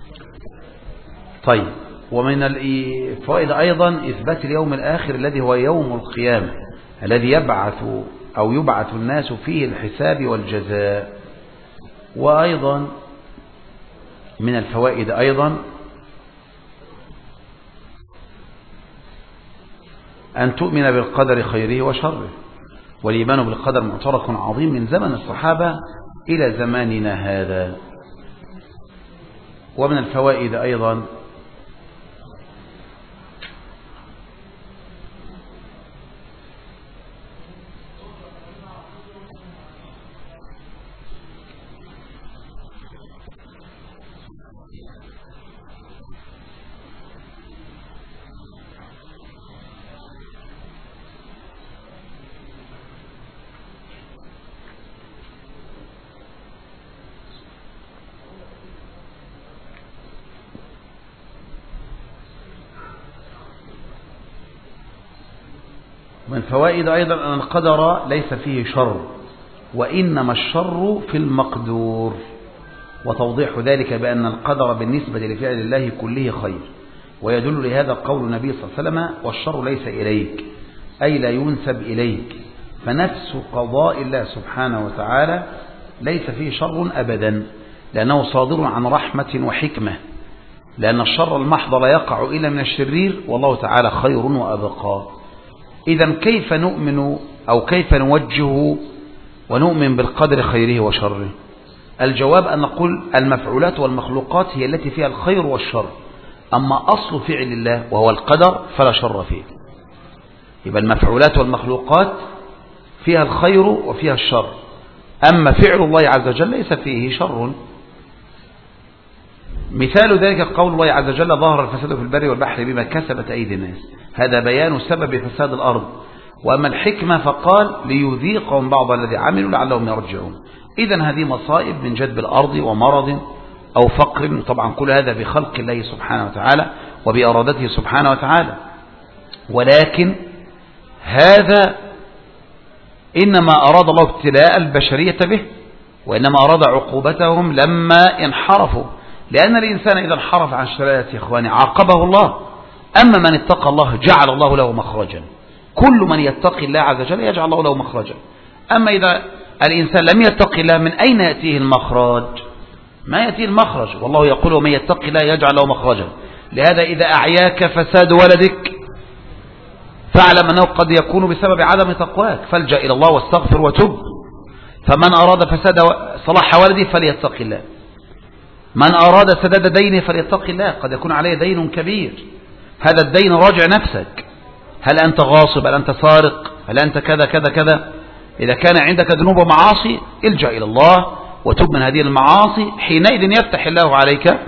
طيب، ومن الفوائد أيضا إثبات اليوم الآخر الذي هو يوم القيامة الذي يبعث أو يبعث الناس فيه الحساب والجزاء. وأيضا من الفوائد أيضا أن تؤمن بالقدر خيره وشره، والإيمان بالقدر معترك عظيم من زمن الصحابة إلى زماننا هذا. ومن الفوائد أيضا من فوائد أيضا أن القدر ليس فيه شر، وإنما الشر في المقدور، وتوضيح ذلك بأن القدر بالنسبة لفعل الله كله خير، ويدل لهذا قول النبي صلى الله عليه وسلم والشر ليس إليك، أي لا ينسب إليك، فنفس قضاء الله سبحانه وتعالى ليس فيه شر أبدا، لأنه صادر عن رحمة وحكمة، لأن الشر المحض لا يقع إلا من الشرير، والله تعالى خير وأبقى. إذا كيف نؤمن أو كيف نوجه ونؤمن بالقدر خيره وشره؟ الجواب أن نقول المفعولات والمخلوقات هي التي فيها الخير والشر، أما أصل فعل الله وهو القدر فلا شر فيه. يبقى المفعولات والمخلوقات فيها الخير وفيها الشر، أما فعل الله عز وجل ليس فيه شر. مثال ذلك قول الله عز وجل ظهر الفساد في البر والبحر بما كسبت أيدي الناس، هذا بيان سبب فساد الأرض. وأما الحكمة فقال ليذيقهم بعض الذي عملوا لعلهم يرجعون. إذن هذه مصائب من جدب الأرض ومرض أو فقر، طبعا كل هذا بخلق الله سبحانه وتعالى وبإرادته سبحانه وتعالى، ولكن هذا إنما أراد الله ابتلاء البشرية به، وإنما أراد عقوبتهم لما انحرفوا، لأن الإنسان إذا انحرف عن شريعة يا إخواني عاقبه الله. أما من اتقى الله جعل الله له مخرجا، كل من يتقي الله عز وجل يجعل الله له مخرجا. أما إذا الإنسان لم يتقي الله من أين يأتيه المخرج؟ ما يأتيه المخرج، والله يقول ومن يتقي الله يجعل له مخرجا. لهذا إذا أعياك فساد ولدك فاعلم أنه قد يكون بسبب عدم تقواك، فالجأ إلى الله واستغفر وتب. فمن أراد فساد صلاح ولده فليتقي الله، من أراد سداد دينه فليتقي الله، قد يكون عليه دين كبير، هذا الدين راجع نفسك، هل أنت غاصب، هل أنت سارق، هل أنت كذا كذا كذا. إذا كان عندك ذنوب ومعاصي الجأ إلى الله وتب من هذه المعاصي، حينئذ يفتح الله عليك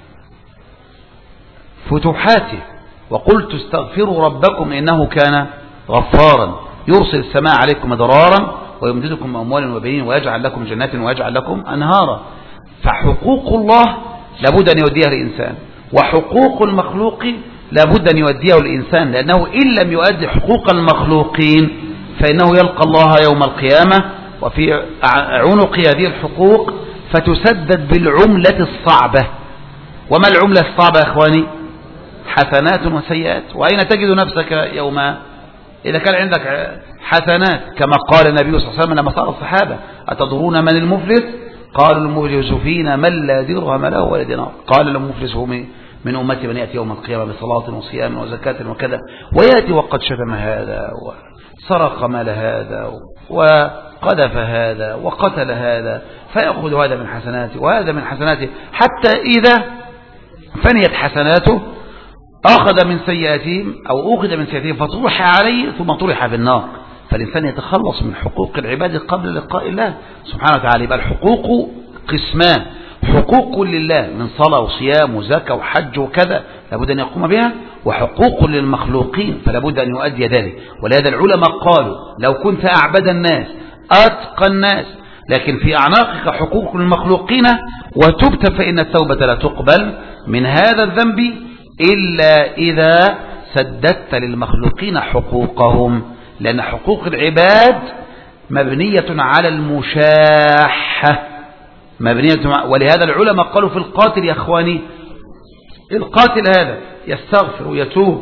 فتوحاته. وقلت استغفروا ربكم إنه كان غفارا يرسل السماء عليكم مدرارا ويمددكم أموال وبنين ويجعل لكم جنات ويجعل لكم أنهارا. فحقوق الله لابد أن يوديها الإنسان، وحقوق المخلوق لابد أن يؤديه الإنسان، لأنه إن لم يؤدي حقوق المخلوقين فإنه يلقى الله يوم القيامة وفي عنق هذه الحقوق فتسدد بالعملة الصعبة. وما العملة الصعبة يا إخواني؟ حسنات وسيئات. وأين تجد نفسك يوم إذا كان عندك حسنات؟ كما قال النبي صلى الله عليه وسلم لما سأل الصحابة أتدرون من المفلس؟ قالوا المفلس فينا من لا درهم له ولا دينار. قال المفلس هو من أمتي من يأتي يوم القيامة بصلاة وصيام وزكاة وكذا، ويأتي وقد شتم هذا وسرق مال هذا وقذف هذا وقتل هذا، فيأخذ هذا من حسناته وهذا من حسناته، حتى إذا فنيت حسناته أخذ من سيئاتهم أو أخذ من سيئاتهم فطرح عليه ثم طرح في النار. فالإنسان يتخلص من حقوق العباد قبل لقاء الله سبحانه وتعالى. يبقى الحقوق قسمان، حقوق لله من صلاة وصيام وزكاة وحج وكذا لابد أن يقوم بها، وحقوق للمخلوقين فلابد أن يؤدي ذلك. ولهذا العلماء قالوا لو كنت أعبد الناس أتقى الناس لكن في أعناقك حقوق للمخلوقين وتبت فإن التوبة لا تقبل من هذا الذنب إلا إذا سددت للمخلوقين حقوقهم، لأن حقوق العباد مبنية على المشاحة، مبنية، ولهذا العلماء قالوا في القاتل يا أخواني، القاتل هذا يستغفر ويتوب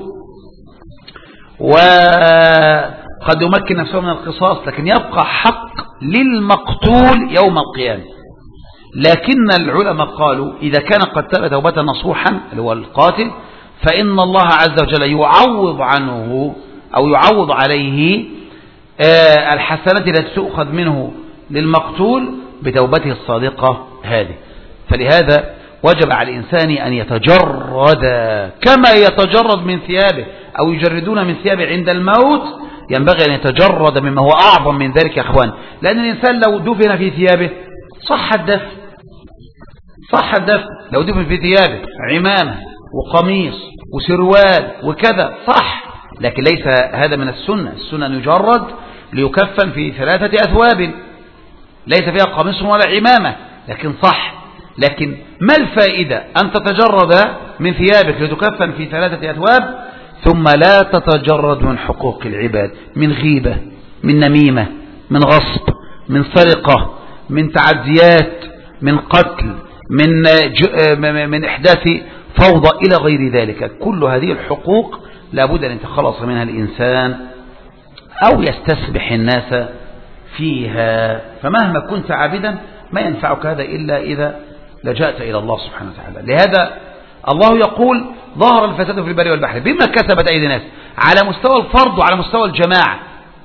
وقد يمكن نفسه من القصاص، لكن يبقى حق للمقتول يوم القيامة. لكن العلماء قالوا إذا كان قد تاب توبة نصوحا اللي هو القاتل، فإن الله عز وجل يعوض عنه أو يعوض عليه الحسنات التي تؤخذ منه للمقتول بتوبته الصادقة هذه. فلهذا وجب على الإنسان أن يتجرد كما يتجرد من ثيابه أو يجردون من ثيابه عند الموت، ينبغي أن يتجرد مما هو أعظم من ذلك يا أخوان. لأن الإنسان لو دفن في ثيابه صح الدفن، صح الدفن لو دفن في ثيابه عمامة وقميص وسروال وكذا صح، لكن ليس هذا من السنة. السنة أن يجرد ليكفن في ثلاثة أثواب ليس فيها قميص ولا عمامة، لكن صح. لكن ما الفائدة أن تتجرد من ثيابك لتكفن في ثلاثة أثواب ثم لا تتجرد من حقوق العباد، من غيبة، من نميمة، من غصب، من سرقة، من تعديات، من قتل، من من إحداث فوضى إلى غير ذلك. كل هذه الحقوق لابد أن يتخلص منها الإنسان أو يستسبح الناس فيها. فمهما كنت عابدا ما ينفعك هذا إلا إذا لجأت إلى الله سبحانه وتعالى. لهذا الله يقول ظهر الفساد في البر والبحر بما كسبت أيدي الناس، على مستوى الفرد وعلى مستوى الجماعة.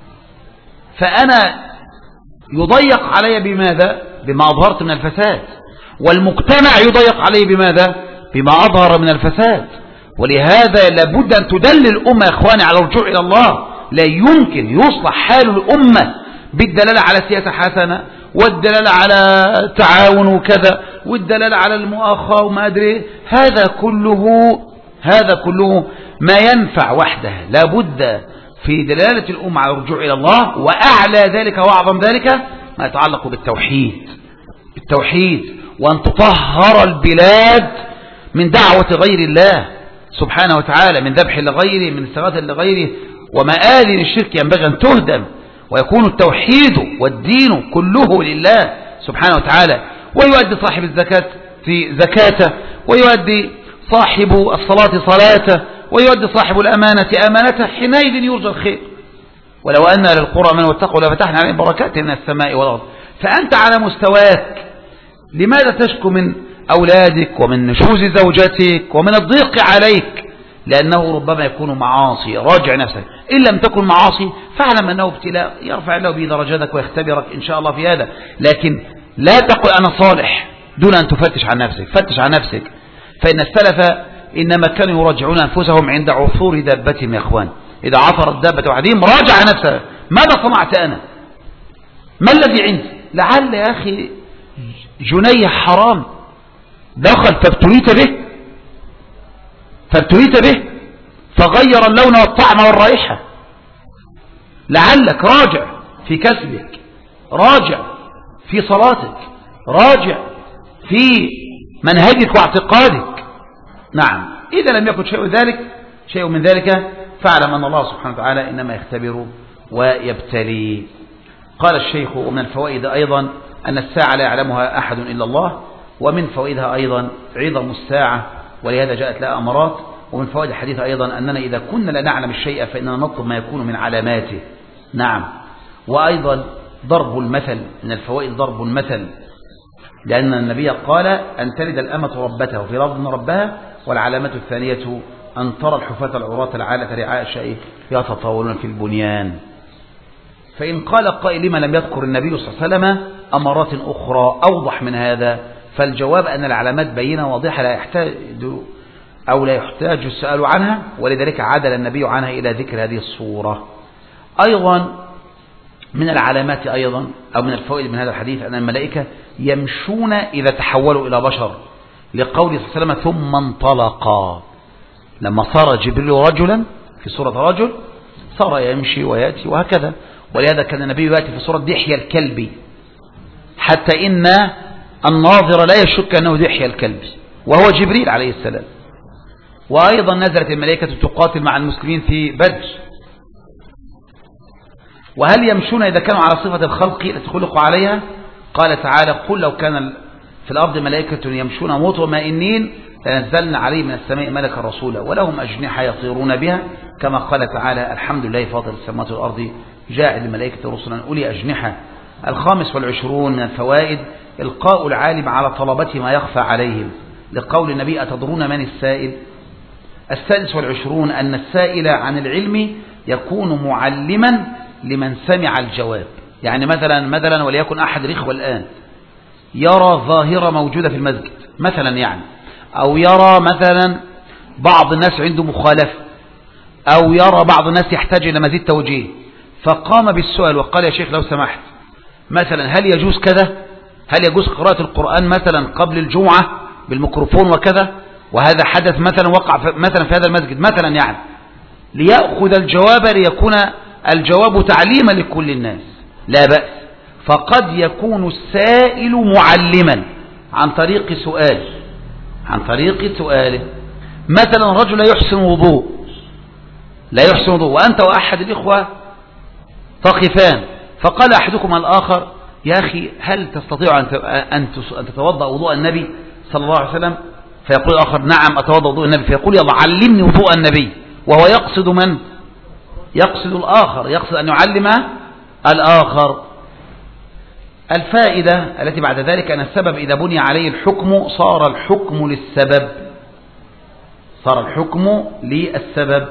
فأنا يضيق علي بماذا؟ بما أظهرت من الفساد، والمجتمع يضيق عليه بماذا؟ بما أظهر من الفساد. ولهذا لابد أن تدل الأمة يا إخواني على الرجوع إلى الله. لا يمكن يصلح حال الأمة بالدلالة على سياسة حسنة والدلالة على تعاون وكذا والدلالة على المؤاخاة وما أدري، هذا كله هذا كله ما ينفع وحده. لابد في دلالة الأمة على الرجوع إلى الله، وأعلى ذلك وأعظم ذلك ما يتعلق بالتوحيد، بالتوحيد، وأن تطهر البلاد من دعوة غير الله سبحانه وتعالى، من ذبح لغيره، من استغاثة لغيره، ومآذن الشرك ينبغي أن تهدم، ويكون التوحيد والدين كله لله سبحانه وتعالى. ويؤدي صاحب الزكاة في زكاته، ويؤدي صاحب الصلاة صلاته، ويؤدي صاحب الأمانة أمانته، حينئذ يرجى الخير. ولو أن للقرى من واتقوا لفتحنا عليهم بركات من السماء والأرض. فأنت على مستواك لماذا تشكو من أولادك ومن نشوز زوجتك ومن الضيق عليك؟ لأنه ربما يكون معاصي. راجع نفسك، إن لم تكن معاصي فاعلم أنه ابتلاء يرفع الله به درجاتك ويختبرك إن شاء الله في هذا. لكن لا تقل أنا صالح دون أن تفتش عن نفسك. فتش عن نفسك، فإن السلف إنما كانوا يراجعون أنفسهم عند عثور دابتهم يا أخوان. إذا عثرت دابة وحدهم راجع نفسه، ماذا صنعت أنا؟ ما الذي عندي؟ لعل يا أخي جنيه حرام دخل فابتليت به فابتليت به فغير اللون والطعم والرائحة. لعلك راجع في كسبك، راجع في صلاتك، راجع في منهجك واعتقادك. نعم، إذا لم يكن شيء ذلك شيء من ذلك فاعلم أن الله سبحانه وتعالى إنما يختبر ويبتلي. قال الشيخ: ومن الفوائد أيضا أن الساعة لا يعلمها أحد إلا الله، ومن فوائدها أيضا عظم الساعة ولهذا جاءت لها أمارات. ومن فوائد الحديث أيضا أننا إذا كنا لا نعلم الشيء فإننا نطلب ما يكون من علاماته. نعم. وأيضا ضرب المثل، من الفوائد ضرب المثل، لأن النبي قال أن تلد الأمة ربتها وفي لفظ ربها. والعلامة الثانية أن ترى الحفاة العراة العالة رعاء الشيء يتطاولون في البنيان. فإن قال قائل لما لم يذكر النبي صلى الله عليه وسلم أمارات أخرى أوضح من هذا، فالجواب أن العلامات بينة واضحة لا يحتاج أو لا يحتاج السؤال عنها، ولذلك عدل النبي عنها إلى ذكر هذه الصورة. أيضا من العلامات أيضا أو من الفوائد من هذا الحديث أن الملائكة يمشون إذا تحولوا إلى بشر، لقوله صلى الله عليه وسلم: ثم انطلقا. لما صار جبريل رجلا في صورة رجل صار يمشي ويأتي وهكذا. ولهذا كان النبي يأتي في صورة دحية الكلب، حتى إن الناظر لا يشك أنه دحية الكلب وهو جبريل عليه السلام. وأيضا نزلت الملائكة تقاتل مع المسلمين في بدر. وهل يمشون إذا كانوا على صفة الخلق التي خلقوا عليها؟ قال تعالى قل لو كان في الأرض ملائكة يمشون مطمئنين لنزلنا عليه من السماء ملكا رسولا ولهم أجنحة يطيرون بها، كما قال تعالى الحمد لله فاطر السماوات والأرض جاعل الملائكة رسلا أولي أجنحة. الخامس والعشرون من الفوائد إلقاء العالم على طلبة ما يخفى عليهم، لقول النبي أتدرون من السائل؟ السادس والعشرون أن السائل عن العلم يكون معلما لمن سمع الجواب. يعني مثلا مثلا وليكن أحد الإخوة الآن يرى ظاهرة موجودة في المسجد مثلا، يعني أو يرى مثلا بعض الناس عنده مخالفة، أو يرى بعض الناس يحتاج إلى مزيد توجيه، فقام بالسؤال وقال يا شيخ لو سمحت مثلا هل يجوز كذا؟ هل يجوز قراءة القرآن مثلا قبل الجمعة بالميكروفون وكذا؟ وهذا حدث مثلا وقع مثلا في هذا المسجد مثلا، يعني ليأخذ الجواب ليكون الجواب تعليما لكل الناس لا بأس. فقد يكون السائل معلما عن طريق سؤال عن طريق سؤاله. مثلا رجل لا يحسن وضوء لا يحسن وضوء وأنت وأحد الإخوة تقفان، فقال أحدكم الآخر يا أخي هل تستطيع أن تتوضأ وضوء النبي صلى الله عليه وسلم؟ فيقول الآخر نعم أتوضأ وضوء النبي، فيقول يلا علمني وضوء النبي، وهو يقصد من؟ يقصد الآخر، يقصد أن يعلم الآخر. الفائدة التي بعد ذلك أن السبب إذا بني عليه الحكم صار الحكم للسبب صار الحكم للسبب.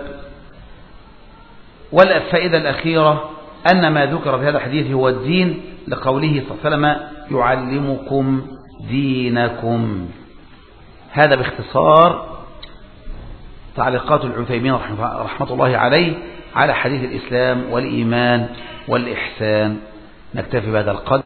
والفائدة الأخيرة أن ما ذكر في هذا الحديث هو الدين، لقوله صلى الله عليه وسلم يعلمكم دينكم. هذا باختصار تعليقات العثيمين رحمة الله عليه على حديث الإسلام والإيمان والإحسان. نكتفي بهذا القدر.